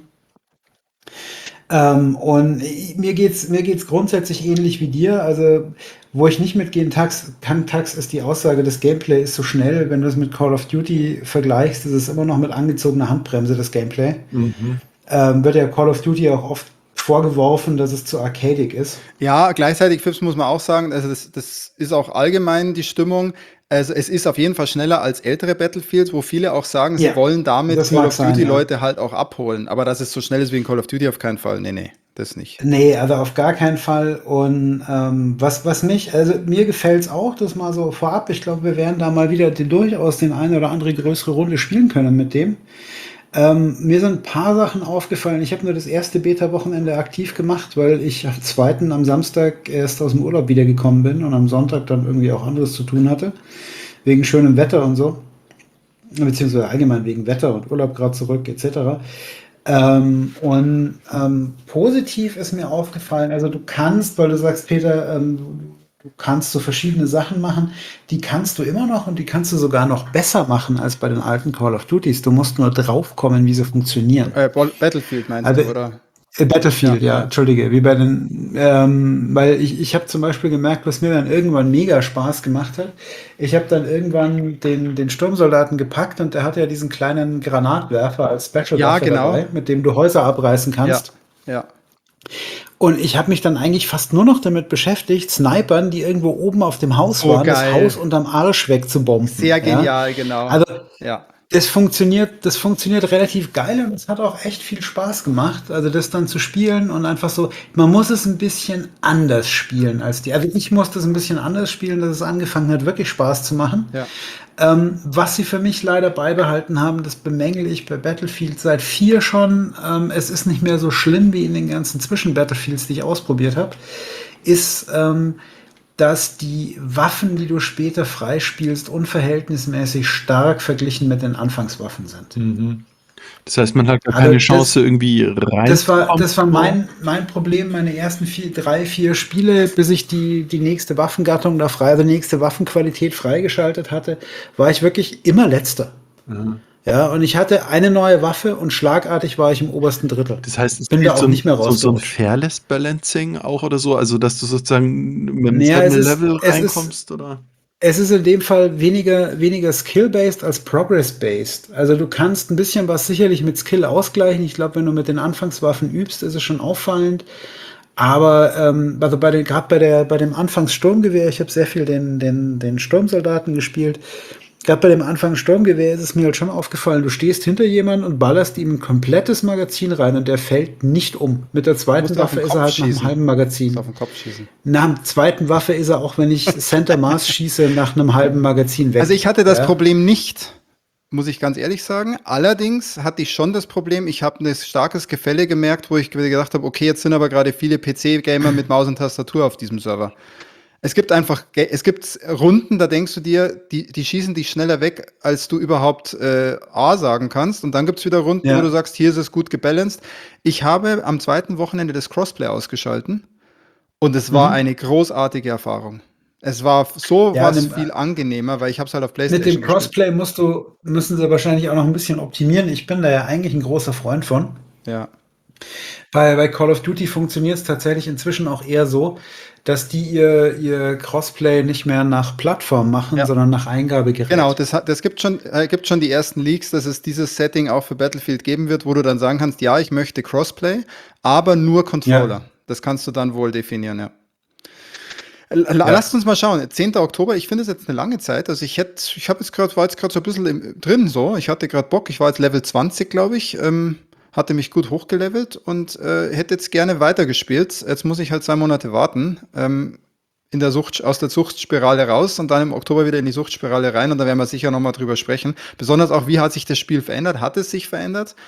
Ähm, und mir geht's, mir geht's grundsätzlich ähnlich wie dir. Also, wo ich nicht mitgehen Tax, kann, Tax, ist die Aussage, das Gameplay ist so schnell. Wenn du es mit Call of Duty vergleichst, ist es immer noch mit angezogener Handbremse, das Gameplay. Mhm. Ähm, wird ja Call of Duty auch oft vorgeworfen, dass es zu arcadig ist. Ja, gleichzeitig, Fips, muss man auch sagen, also das, das ist auch allgemein die Stimmung. Also es ist auf jeden Fall schneller als ältere Battlefields, wo viele auch sagen, sie Ja, wollen damit das Call mag of sein, ja. Duty-Leute halt auch abholen. Aber dass es so schnell ist wie in Call of Duty, auf keinen Fall. Nee, nee, das nicht. Nee, also auf gar keinen Fall. Und ähm, was, was mich, also mir gefällt's auch, das mal so vorab. Ich glaube, wir werden da mal wieder die, durchaus den eine oder andere größere Runde spielen können mit dem. Ähm, mir sind ein paar Sachen aufgefallen. Ich habe nur das erste Beta-Wochenende aktiv gemacht, weil ich am zweiten, am Samstag erst aus dem Urlaub wiedergekommen bin und am Sonntag dann irgendwie auch anderes zu tun hatte. Wegen schönem Wetter und so. Beziehungsweise allgemein wegen Wetter und Urlaub gerade zurück, et cetera. Ähm, und ähm, positiv ist mir aufgefallen, also du kannst, weil du sagst, Peter, ähm, du kannst so verschiedene Sachen machen, die kannst du immer noch und die kannst du sogar noch besser machen als bei den alten Call of Duties. Du musst nur draufkommen, wie sie funktionieren. Äh, Ball- Battlefield meinst Also du, oder? äh, Battlefield, Ja, ja, ja. entschuldige, wie bei den, ähm, weil ich, ich habe zum Beispiel gemerkt, was mir dann irgendwann mega Spaß gemacht hat. Ich habe dann irgendwann den, den Sturmsoldaten gepackt und der hatte ja diesen kleinen Granatwerfer als Ja, Special-Waffe genau. dabei, mit dem du Häuser abreißen Ja, kannst. ja. Und ich habe mich dann eigentlich fast nur noch damit beschäftigt, Snipern, die irgendwo oben auf dem Haus So waren, das geil. Haus unterm Arsch wegzubomben. Sehr Ja? genial, genau. Also Ja. Das funktioniert, das funktioniert relativ geil und es hat auch echt viel Spaß gemacht. Also das dann zu spielen und einfach so, man muss es ein bisschen anders spielen als die. Also ich musste es ein bisschen anders spielen, dass es angefangen hat, wirklich Spaß zu machen. Ja. Ähm, was sie für mich leider beibehalten haben, das bemängel ich bei Battlefield seit vier schon. Ähm, es ist nicht mehr so schlimm wie in den ganzen Zwischen-Battlefields, die ich ausprobiert habe, ist, ähm, dass die Waffen, die du später freispielst, unverhältnismäßig stark verglichen mit den Anfangswaffen sind. Mhm. Das heißt, man hat gar Also keine das- Chance, irgendwie rein. Das war, das war mein, mein Problem, meine ersten vier, drei, vier Spiele, bis ich die, die nächste Waffengattung da frei, also die nächste Waffenqualität freigeschaltet hatte, war ich wirklich immer letzter. Ja. Ja, und ich hatte eine neue Waffe und schlagartig war ich im obersten Drittel. Das heißt, es Bin gibt da auch so ein, nicht mehr so, so ein rausgerutscht. Fairless Balancing auch oder so, also dass du sozusagen mit einem Naja, selben es ist- Level es ist- reinkommst, oder? Es ist in dem Fall weniger, weniger Skill-based als Progress-based. Also du kannst ein bisschen was sicherlich mit Skill ausgleichen. Ich glaube, wenn du mit den Anfangswaffen übst, ist es schon auffallend. Aber ähm, also bei den, gerade bei der bei dem Anfangssturmgewehr, ich habe sehr viel den, den, den Sturmsoldaten gespielt. Gerade bei dem Anfang Sturmgewehr ist es mir halt schon aufgefallen, du stehst hinter jemandem und ballerst ihm ein komplettes Magazin rein und der fällt nicht um. Mit der zweiten Musst du auf Waffe den ist er Kopf halt nach einem schießen. halben Musst Magazin. auf den Kopf schießen. Nach der zweiten Waffe ist er auch, wenn ich Center Mass schieße, nach einem halben Magazin weg. Also ich hatte das Ja. Problem nicht, muss ich ganz ehrlich sagen. Allerdings hatte ich schon das Problem, ich habe ein starkes Gefälle gemerkt, wo ich gedacht habe, okay, jetzt sind aber gerade viele P C-Gamer mit Maus und Tastatur auf diesem Server. Es gibt einfach, Ge- es gibt Runden, da denkst du dir, die, die schießen dich schneller weg, als du überhaupt äh, A sagen kannst. Und dann gibt es wieder Runden, Ja. wo du sagst, hier ist es gut gebalanced. Ich habe am zweiten Wochenende das Crossplay ausgeschalten und es war Mhm. eine großartige Erfahrung. Es war so Ja, was dem- viel angenehmer, weil ich habe es halt auf PlayStation Mit dem gespielt. Crossplay musst du, müssen sie wahrscheinlich auch noch ein bisschen optimieren. Ich bin da ja eigentlich ein großer Freund von. Ja. Bei, bei Call of Duty funktioniert es tatsächlich inzwischen auch eher so, dass die ihr, ihr Crossplay nicht mehr nach Plattform machen, Ja. sondern nach Eingabegerät. Genau, das, hat, das gibt, schon, äh, gibt schon die ersten Leaks, dass es dieses Setting auch für Battlefield geben wird, wo du dann sagen kannst, ja, ich möchte Crossplay, aber nur Controller. Ja. Das kannst du dann wohl definieren, ja. L- Lasst uns mal schauen. zehnten Oktober, ich finde es jetzt eine lange Zeit. Also ich hätte, ich habe jetzt gerade, war jetzt gerade so ein bisschen im, drin so. Ich hatte gerade Bock, ich war jetzt Level zwanzig, glaube ich. Ähm, hatte mich gut hochgelevelt und äh, hätte jetzt gerne weitergespielt. Jetzt muss ich halt zwei Monate warten. Ähm, in der Sucht, aus der Suchtspirale raus und dann im Oktober wieder in die Suchtspirale rein und da werden wir sicher nochmal drüber sprechen. Besonders auch, wie hat sich das Spiel verändert? Hat es sich verändert?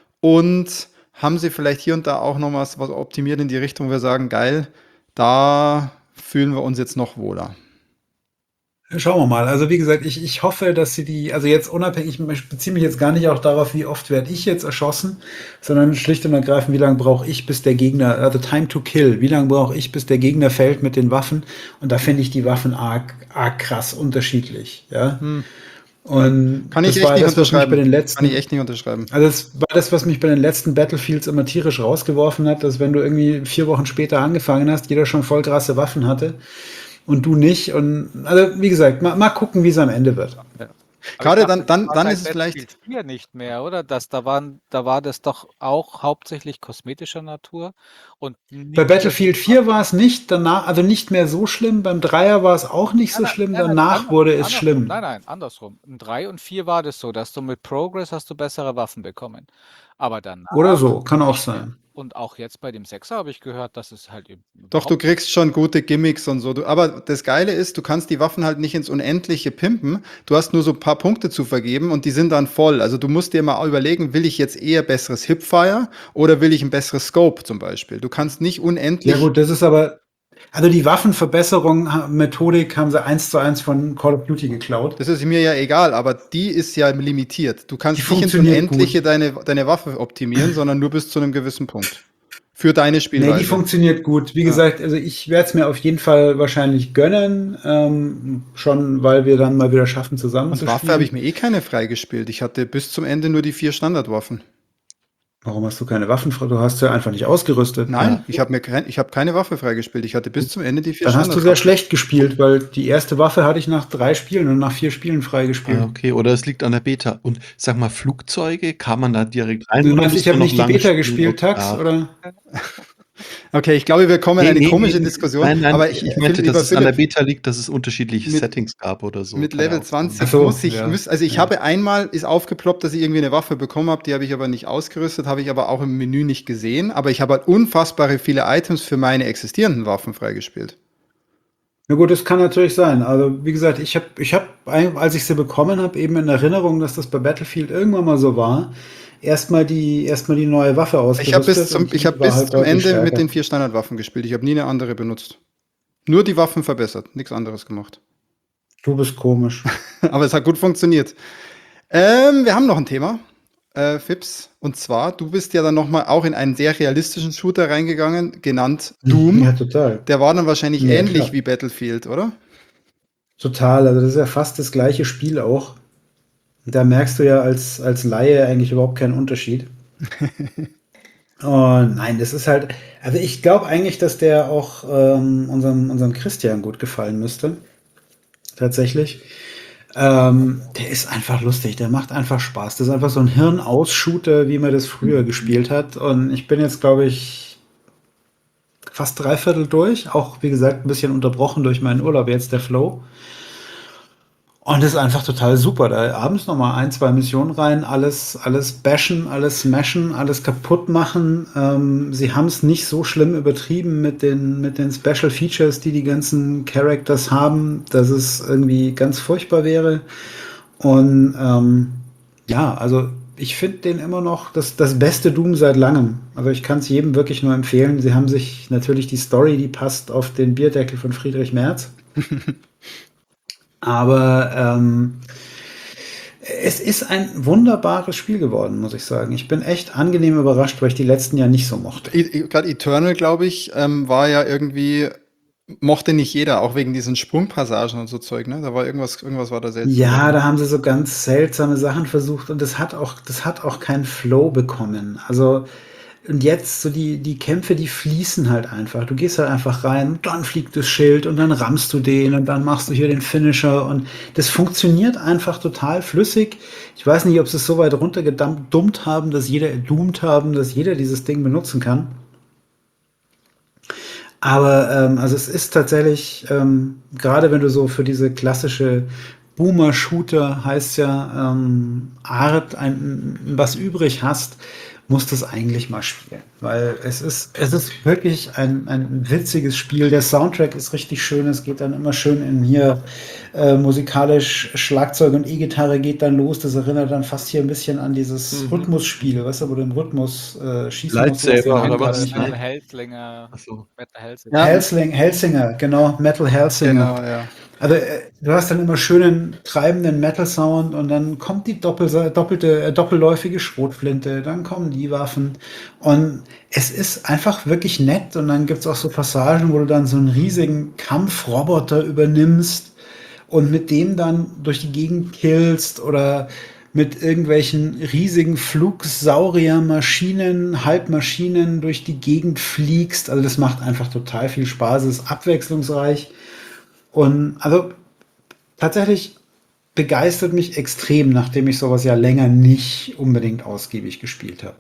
Und haben sie vielleicht hier und da auch noch was, was optimiert in die Richtung, wo wir sagen, geil, da fühlen wir uns jetzt noch wohler. Schauen wir mal. Also wie gesagt, ich, ich hoffe, dass sie die, also jetzt unabhängig, ich beziehe mich jetzt gar nicht auch darauf, wie oft werde ich jetzt erschossen, sondern schlicht und ergreifend, wie lange brauche ich, bis der Gegner, also Time to Kill, wie lange brauche ich, bis der Gegner fällt mit den Waffen? Und da finde ich die Waffen arg, arg krass unterschiedlich. Ja. Hm. Und Kann ich das echt war nicht das, was mich unterschreiben. bei den letzten, Kann ich echt nicht unterschreiben. also das war das, was mich bei den letzten Battlefields immer tierisch rausgeworfen hat, dass wenn du irgendwie vier Wochen später angefangen hast, jeder schon voll krasse Waffen hatte und du nicht. Und also wie gesagt, mal, mal gucken, wie es am Ende wird. Aber Gerade ich dachte, dann- dann- das war dann bei ist es vielleicht- Battlefield vier nicht mehr, oder? Das, da, waren, da war das doch auch hauptsächlich kosmetischer Natur. Und nicht Bei mehr Battlefield so- vier war es nicht, danach, also nicht mehr so schlimm. Beim Dreier war es auch nicht so Nein, nein, schlimm, nein, nein, danach ander- wurde es andersrum. schlimm. Nein, nein, andersrum. In drei und vier war das so, dass du mit Progress hast du bessere Waffen bekommen. Aber danach Oder so, kann auch nicht mehr. sein. Und auch jetzt bei dem Sechser habe ich gehört, dass es halt eben Doch, du überhaupt- kriegst schon gute Gimmicks und so. Du, aber das Geile ist, du kannst die Waffen halt nicht ins Unendliche pimpen. Du hast nur so ein paar Punkte zu vergeben und die sind dann voll. Also du musst dir mal überlegen, will ich jetzt eher besseres Hipfire oder will ich ein besseres Scope zum Beispiel? Du kannst nicht unendlich. Ja gut, das ist aber, also die Waffenverbesserung, ha- Methodik haben sie eins zu eins von Call of Duty geklaut. Das ist mir ja egal, aber die ist ja limitiert. Du kannst Die nicht ins funktioniert Unendliche deine, deine Waffe optimieren, sondern nur bis zu einem gewissen Punkt. Für deine Nee, Spielweise. die funktioniert gut. Wie Ja. gesagt, also ich werde es mir auf jeden Fall wahrscheinlich gönnen, ähm, schon weil wir dann mal wieder schaffen, zusammen Und zu Waffe spielen. habe ich mir eh keine freigespielt. Ich hatte bis zum Ende nur die vier Standardwaffen. Warum hast du keine Waffen? Du hast ja einfach nicht ausgerüstet. Nein, Ja. ich habe mir kein, ich habe keine Waffe freigespielt. Ich hatte bis zum Ende die vier Dann hast du sehr Standardwaffen. schlecht gespielt, weil die erste Waffe hatte ich nach drei Spielen und nach vier Spielen freigespielt. Ah, okay, oder es liegt an der Beta. Und sag mal, Flugzeuge, kann man da direkt rein? Du oder meinst, musst ich habe du noch nicht die lange Beta spielen? gespielt, Tax, Ah, oder? Okay, ich glaube, wir kommen in Nee, eine nee, komische nee, Diskussion. nein, nein, aber ich, ich äh, meinte, Philipp, dass lieber es an der Philipp, Beta liegt, dass es unterschiedliche mit, Settings gab oder so. mit Keine Level Ahnung. zwanzig Ach so, muss ich, ja. müß, also ich Ja. habe einmal, ist aufgeploppt, dass ich irgendwie eine Waffe bekommen habe, die habe ich aber nicht ausgerüstet, habe ich aber auch im Menü nicht gesehen. Aber ich habe halt unfassbare viele Items für meine existierenden Waffen freigespielt. Na gut, das kann natürlich sein. Also wie gesagt, ich habe, ich habe, als ich sie bekommen habe, eben in Erinnerung, dass das bei Battlefield irgendwann mal so war, erstmal die, erstmal die neue Waffe Ich habe bis ausgerüstet zum, und ich die habe war bis halt zum deutlich Ende mit stärker. den vier Standardwaffen gespielt. Ich habe nie eine andere benutzt. Nur die Waffen verbessert, nichts anderes gemacht. Du bist komisch. Aber es hat gut funktioniert. Ähm, wir haben noch ein Thema, äh, Fips. Und zwar, du bist ja dann nochmal auch in einen sehr realistischen Shooter reingegangen, genannt Doom. Ja, total. Der war dann wahrscheinlich Ja, ähnlich klar. wie Battlefield, oder? Total. Also das ist ja fast das gleiche Spiel auch. Da merkst du ja als, als Laie eigentlich überhaupt keinen Unterschied. Und nein, das ist halt, also ich glaube eigentlich, dass der auch ähm, unserem, unserem Christian gut gefallen müsste. Tatsächlich. Ähm, der ist einfach lustig, der macht einfach Spaß. Das ist einfach so ein Hirnausshooter, wie man das früher gespielt hat. Und ich bin jetzt, glaube ich, fast dreiviertel durch. Auch, wie gesagt, ein bisschen unterbrochen durch meinen Urlaub jetzt, der Flow. Und das ist einfach total super. Da abends noch mal ein, zwei Missionen rein, alles, alles bashen, alles smashen, alles kaputt machen. Ähm, sie haben es nicht so schlimm übertrieben mit den, mit den Special Features, die die ganzen Characters haben, dass es irgendwie ganz furchtbar wäre. Und ähm, ja, also ich finde den immer noch das, das beste Doom seit langem. Also ich kann es jedem wirklich nur empfehlen. Sie haben sich natürlich die Story, die passt auf den Bierdeckel von Friedrich Merz. Aber ähm, es ist ein wunderbares Spiel geworden, muss ich sagen. Ich bin echt angenehm überrascht, weil ich die letzten ja nicht so mochte. Gerade Eternal, glaube ich, ähm, war ja irgendwie, mochte nicht jeder, auch wegen diesen Sprungpassagen und so Zeug, ne? Da war irgendwas, irgendwas war da seltsam Ja, dran. da haben sie so ganz seltsame Sachen versucht und das hat auch, das hat auch keinen Flow bekommen. Also, und jetzt so die, die Kämpfe, die fließen halt einfach. Du gehst halt einfach rein, und dann fliegt das Schild und dann rammst du den und dann machst du hier den Finisher und das funktioniert einfach total flüssig. Ich weiß nicht, ob sie es so weit runtergedummt haben, dass jeder, doomed haben, dass jeder dieses Ding benutzen kann. Aber ähm, also es ist tatsächlich, ähm, gerade wenn du so für diese klassische Boomer-Shooter heißt ja ähm, Art ein, was übrig hast, musst du es eigentlich mal spielen. Weil es ist, es ist wirklich ein, ein witziges Spiel. Der Soundtrack ist richtig schön. Es geht dann immer schön in hier äh, musikalisch Schlagzeug und E-Gitarre geht dann los. Das erinnert dann fast hier ein bisschen an dieses Mhm. Rhythmusspiel, weißt du, wo du im Rhythmus äh, schießen musst. Lightsaber was den oder Namen gerade was? nicht mehr. Metal Nein. Hellslinger, Ach so. Metal Hellslinger. Ja, Helsing, Helsinger, genau, Metal Helsinger. genau, ja. Also äh, du hast dann immer schönen treibenden Metal-Sound und dann kommt die doppel, doppelte, äh, doppelläufige Schrotflinte, dann kommen die Waffen und es ist einfach wirklich nett und dann gibt es auch so Passagen, wo du dann so einen riesigen Kampfroboter übernimmst und mit dem dann durch die Gegend killst oder mit irgendwelchen riesigen Flugsauriermaschinen, Halbmaschinen durch die Gegend fliegst. Also das macht einfach total viel Spaß, es ist abwechslungsreich. Und also tatsächlich begeistert mich extrem, nachdem ich sowas ja länger nicht unbedingt ausgiebig gespielt habe.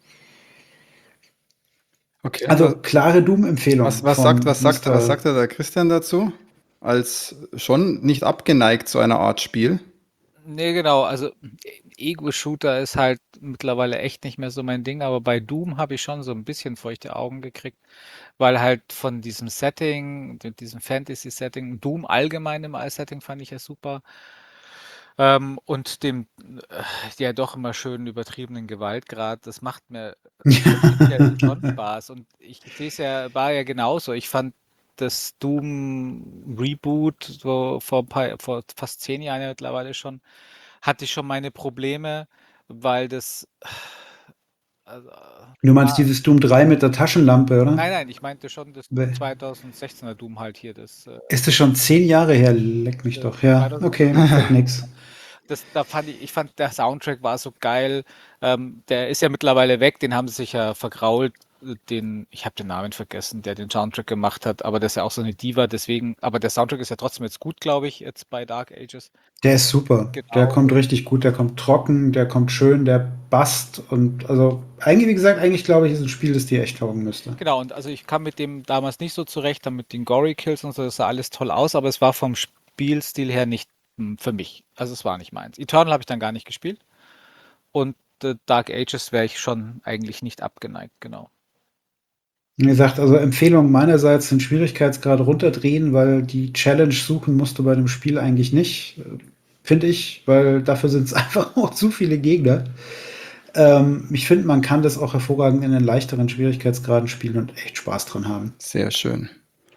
Okay. Also Was, klare was, Doom-Empfehlung was sagt, von was sagt, was Mister sagt der Christian dazu? Als schon nicht abgeneigt zu einer Art Spiel. Nee, genau. Also Ego-Shooter ist halt mittlerweile echt nicht mehr so mein Ding, aber bei Doom habe ich schon so ein bisschen feuchte Augen gekriegt, weil halt von diesem Setting, di- diesem Fantasy-Setting, Doom allgemein im Setting fand ich ja super. Ähm, und dem äh, ja doch immer schön übertriebenen Gewaltgrad, das macht mir prinzipiell schon Spaß. Und ich sehe es ja, war ja genauso. Ich fand das Doom Reboot so vor, ein paar, vor fast zehn Jahren ja mittlerweile schon, hatte ich schon meine Probleme, weil das also, Du meinst war, dieses Doom drei mit der Taschenlampe, oder? nein, nein, ich meinte schon das We- zweitausendsechzehner Doom halt hier, das äh, Ist das schon zehn Jahre her? Leck mich äh, doch. Ja, okay, sagt zweitausendsechzehn. nix. Das, da fand ich, ich fand, der Soundtrack war so geil. Ähm, der ist ja mittlerweile weg, den haben sie sich ja vergrault. den, ich habe den Namen vergessen, der den Soundtrack gemacht hat, aber das ist ja auch so eine Diva, deswegen, aber der Soundtrack ist ja trotzdem jetzt gut, glaube ich, jetzt bei Dark Ages. Der ist super. Der Genau. kommt richtig gut, der kommt trocken, der kommt schön, der passt und also eigentlich, wie gesagt, eigentlich glaube ich, ist ein Spiel, das dir echt taugen müsste. Genau, und also ich kam mit dem damals nicht so zurecht, dann mit den Gory Kills und so, das sah alles toll aus, aber es war vom Spielstil her nicht hm, für mich. Also es war nicht meins. Eternal habe ich dann gar nicht gespielt und äh, Dark Ages wäre ich schon eigentlich nicht abgeneigt, genau. Wie gesagt, also Empfehlung meinerseits, den Schwierigkeitsgrad runterdrehen, weil die Challenge suchen musst du bei dem Spiel eigentlich nicht, äh, finde ich, weil dafür sind es einfach auch zu viele Gegner. Ähm, ich finde, man kann das auch hervorragend in den leichteren Schwierigkeitsgraden spielen und echt Spaß dran haben. Sehr schön.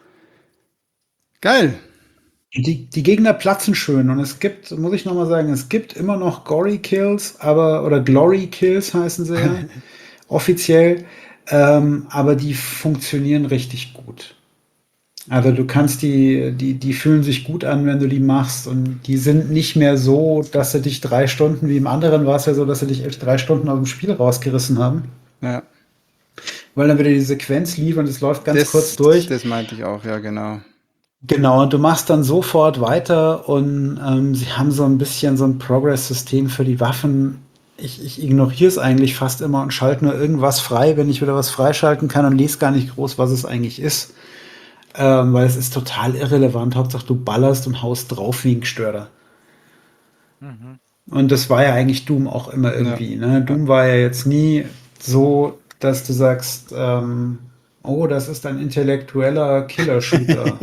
Geil. Die, die Gegner platzen schön und es gibt, muss ich nochmal sagen, es gibt immer noch Gory Kills, aber, oder Glory Kills heißen sie ja, offiziell, ähm, aber die funktionieren richtig gut. Also du kannst die, die, die fühlen sich gut an, wenn du die machst und die sind nicht mehr so, dass sie dich drei Stunden, wie im anderen war es ja so, dass sie dich echt drei Stunden aus dem Spiel rausgerissen haben, Ja. weil dann wieder die Sequenz lief und es läuft ganz Das, kurz durch. das meinte ich auch, ja, genau. Genau, und du machst dann sofort weiter und ähm, sie haben so ein bisschen so ein Progress-System für die Waffen. Ich, ich ignoriere es eigentlich fast immer und schalte nur irgendwas frei, wenn ich wieder was freischalten kann und lese gar nicht groß, was es eigentlich ist. Ähm, weil es ist total irrelevant. Hauptsache du ballerst und haust drauf wie ein Gestörter. Mhm. Und das war ja eigentlich Doom auch immer irgendwie. Ne? Doom war ja jetzt nie so, dass du sagst, ähm, oh, das ist ein intellektueller Killer-Shooter.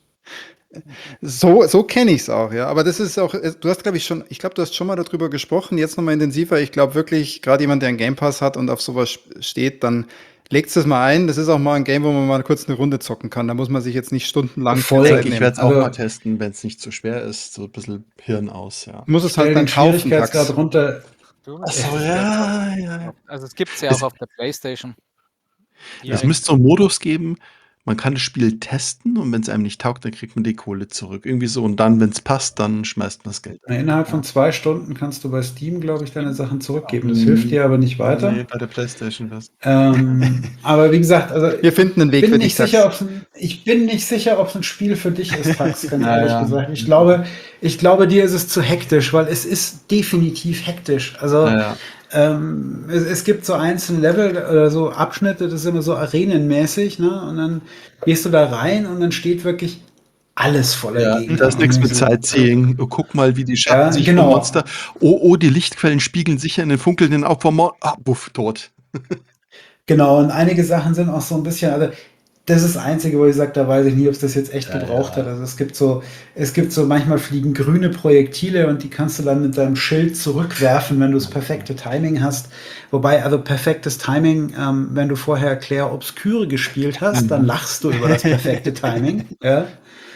So, so kenne ich es auch, ja. Aber das ist auch, äh, du hast, glaube ich, schon, ich glaube, du hast schon mal darüber gesprochen, jetzt nochmal intensiver. Ich glaube wirklich, gerade jemand, der einen Game Pass hat und auf sowas sp- steht, dann legt es mal ein. Das ist auch mal ein Game, wo man mal kurz eine Runde zocken kann. Da muss man sich jetzt nicht stundenlang Voll. viel Ich Zeit denke, ich nehmen. werde es auch Also- mal testen, wenn es nicht zu schwer ist. So ein bisschen Hirn aus, ja. Muss es Stell halt dann den kaufen, Schwierigkeitsgrad Tax. runter. Du, Ach so, das ja, gibt's ja, ja. auch- Also es gibt es ja Es- auch auf der Playstation. Es Direkt. müsste so einen Modus geben, man kann das Spiel testen und wenn es einem nicht taugt, dann kriegt man die Kohle zurück. Irgendwie so. Und dann, wenn es passt, dann schmeißt man das Geld. Na, innerhalb von zwei Stunden kannst du bei Steam, glaube ich, deine Sachen zurückgeben. Das Mhm. hilft dir aber nicht weiter. Nee, bei der Playstation was. Ähm, aber wie gesagt, also Wir finden einen ich Weg bin für nicht dich, Tax. sicher, ob's ein, ich bin nicht sicher, ob es ein Spiel für dich ist, Tax, ganz Ja, ehrlich ja. gesagt. Ich glaube, ich glaube, dir ist es zu hektisch, weil es ist definitiv hektisch. Also Ja, ja. ähm, es, es gibt so einzelne Level oder so Abschnitte, das ist immer so arenenmäßig, ne? Und dann gehst du da rein und dann steht wirklich alles voller Ja, Gegner. da ist Und nichts ich mit so, Sightseeing. Oh, guck mal, wie die Schatten Ja, sich genau. vom Monster. Oh, oh, die Lichtquellen spiegeln sich in den funkelnden Augen vom Monster. Ah, buff, tot. Genau, und einige Sachen sind auch so ein bisschen, also das ist das Einzige, wo ich sage, da weiß ich nie, ob es das jetzt echt Ja, gebraucht ja. hat. Also es gibt so, es gibt so, manchmal fliegen grüne Projektile und die kannst du dann mit deinem Schild zurückwerfen, wenn du das perfekte Timing hast. Wobei, also perfektes Timing, ähm, wenn du vorher Claire Obscure gespielt hast, dann lachst du über das perfekte Timing. Ja.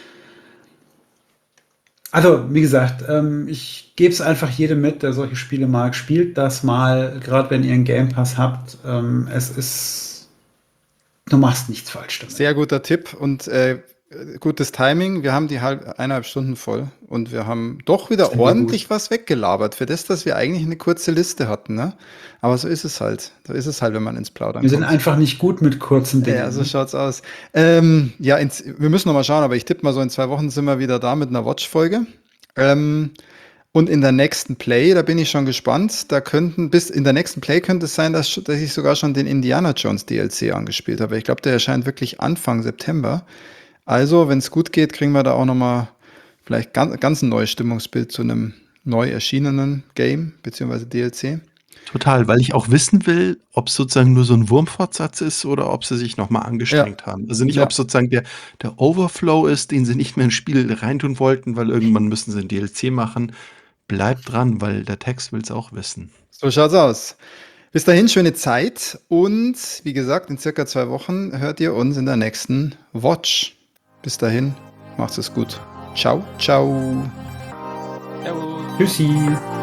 Also, wie gesagt, ähm, ich gebe es einfach jedem mit, der solche Spiele mag. Spielt das mal, gerade wenn ihr einen Game Pass habt. Ähm, es ist, du machst nichts falsch damit. Sehr guter Tipp und äh, gutes Timing. Wir haben die halb, eineinhalb Stunden voll und wir haben doch wieder Sind wir ordentlich was weggelabert für das, dass wir eigentlich eine kurze Liste hatten. Ne? Aber so ist es halt. So ist es halt, wenn man ins Plaudern Wir sind kommt. einfach nicht gut mit kurzen Dingen. Ja, so schaut's aus. Ähm, ja, ins, wir müssen noch mal schauen, aber ich tippe mal so in zwei Wochen sind wir wieder da mit einer Watch-Folge. Ähm, und in der nächsten Play, da bin ich schon gespannt, da könnten, bis in der nächsten Play könnte es sein, dass, dass ich sogar schon den Indiana Jones D L C angespielt habe. Ich glaube, der erscheint wirklich Anfang September. Also, wenn es gut geht, kriegen wir da auch noch mal vielleicht ganz, ganz ein neues Stimmungsbild zu einem neu erschienenen Game, beziehungsweise D L C. Total, weil ich auch wissen will, ob es sozusagen nur so ein Wurmfortsatz ist oder ob sie sich nochmal angestrengt haben. Also nicht, Ja. ob sozusagen der, der Overflow ist, den sie nicht mehr ins Spiel reintun wollten, weil irgendwann müssen sie ein D L C machen. Bleibt dran, weil der Text will es auch wissen. So schaut's aus. Bis dahin, schöne Zeit und wie gesagt, in circa zwei Wochen hört ihr uns in der nächsten Watch. Bis dahin, macht's es gut. Ciao, ciao. Servus. Tschüssi.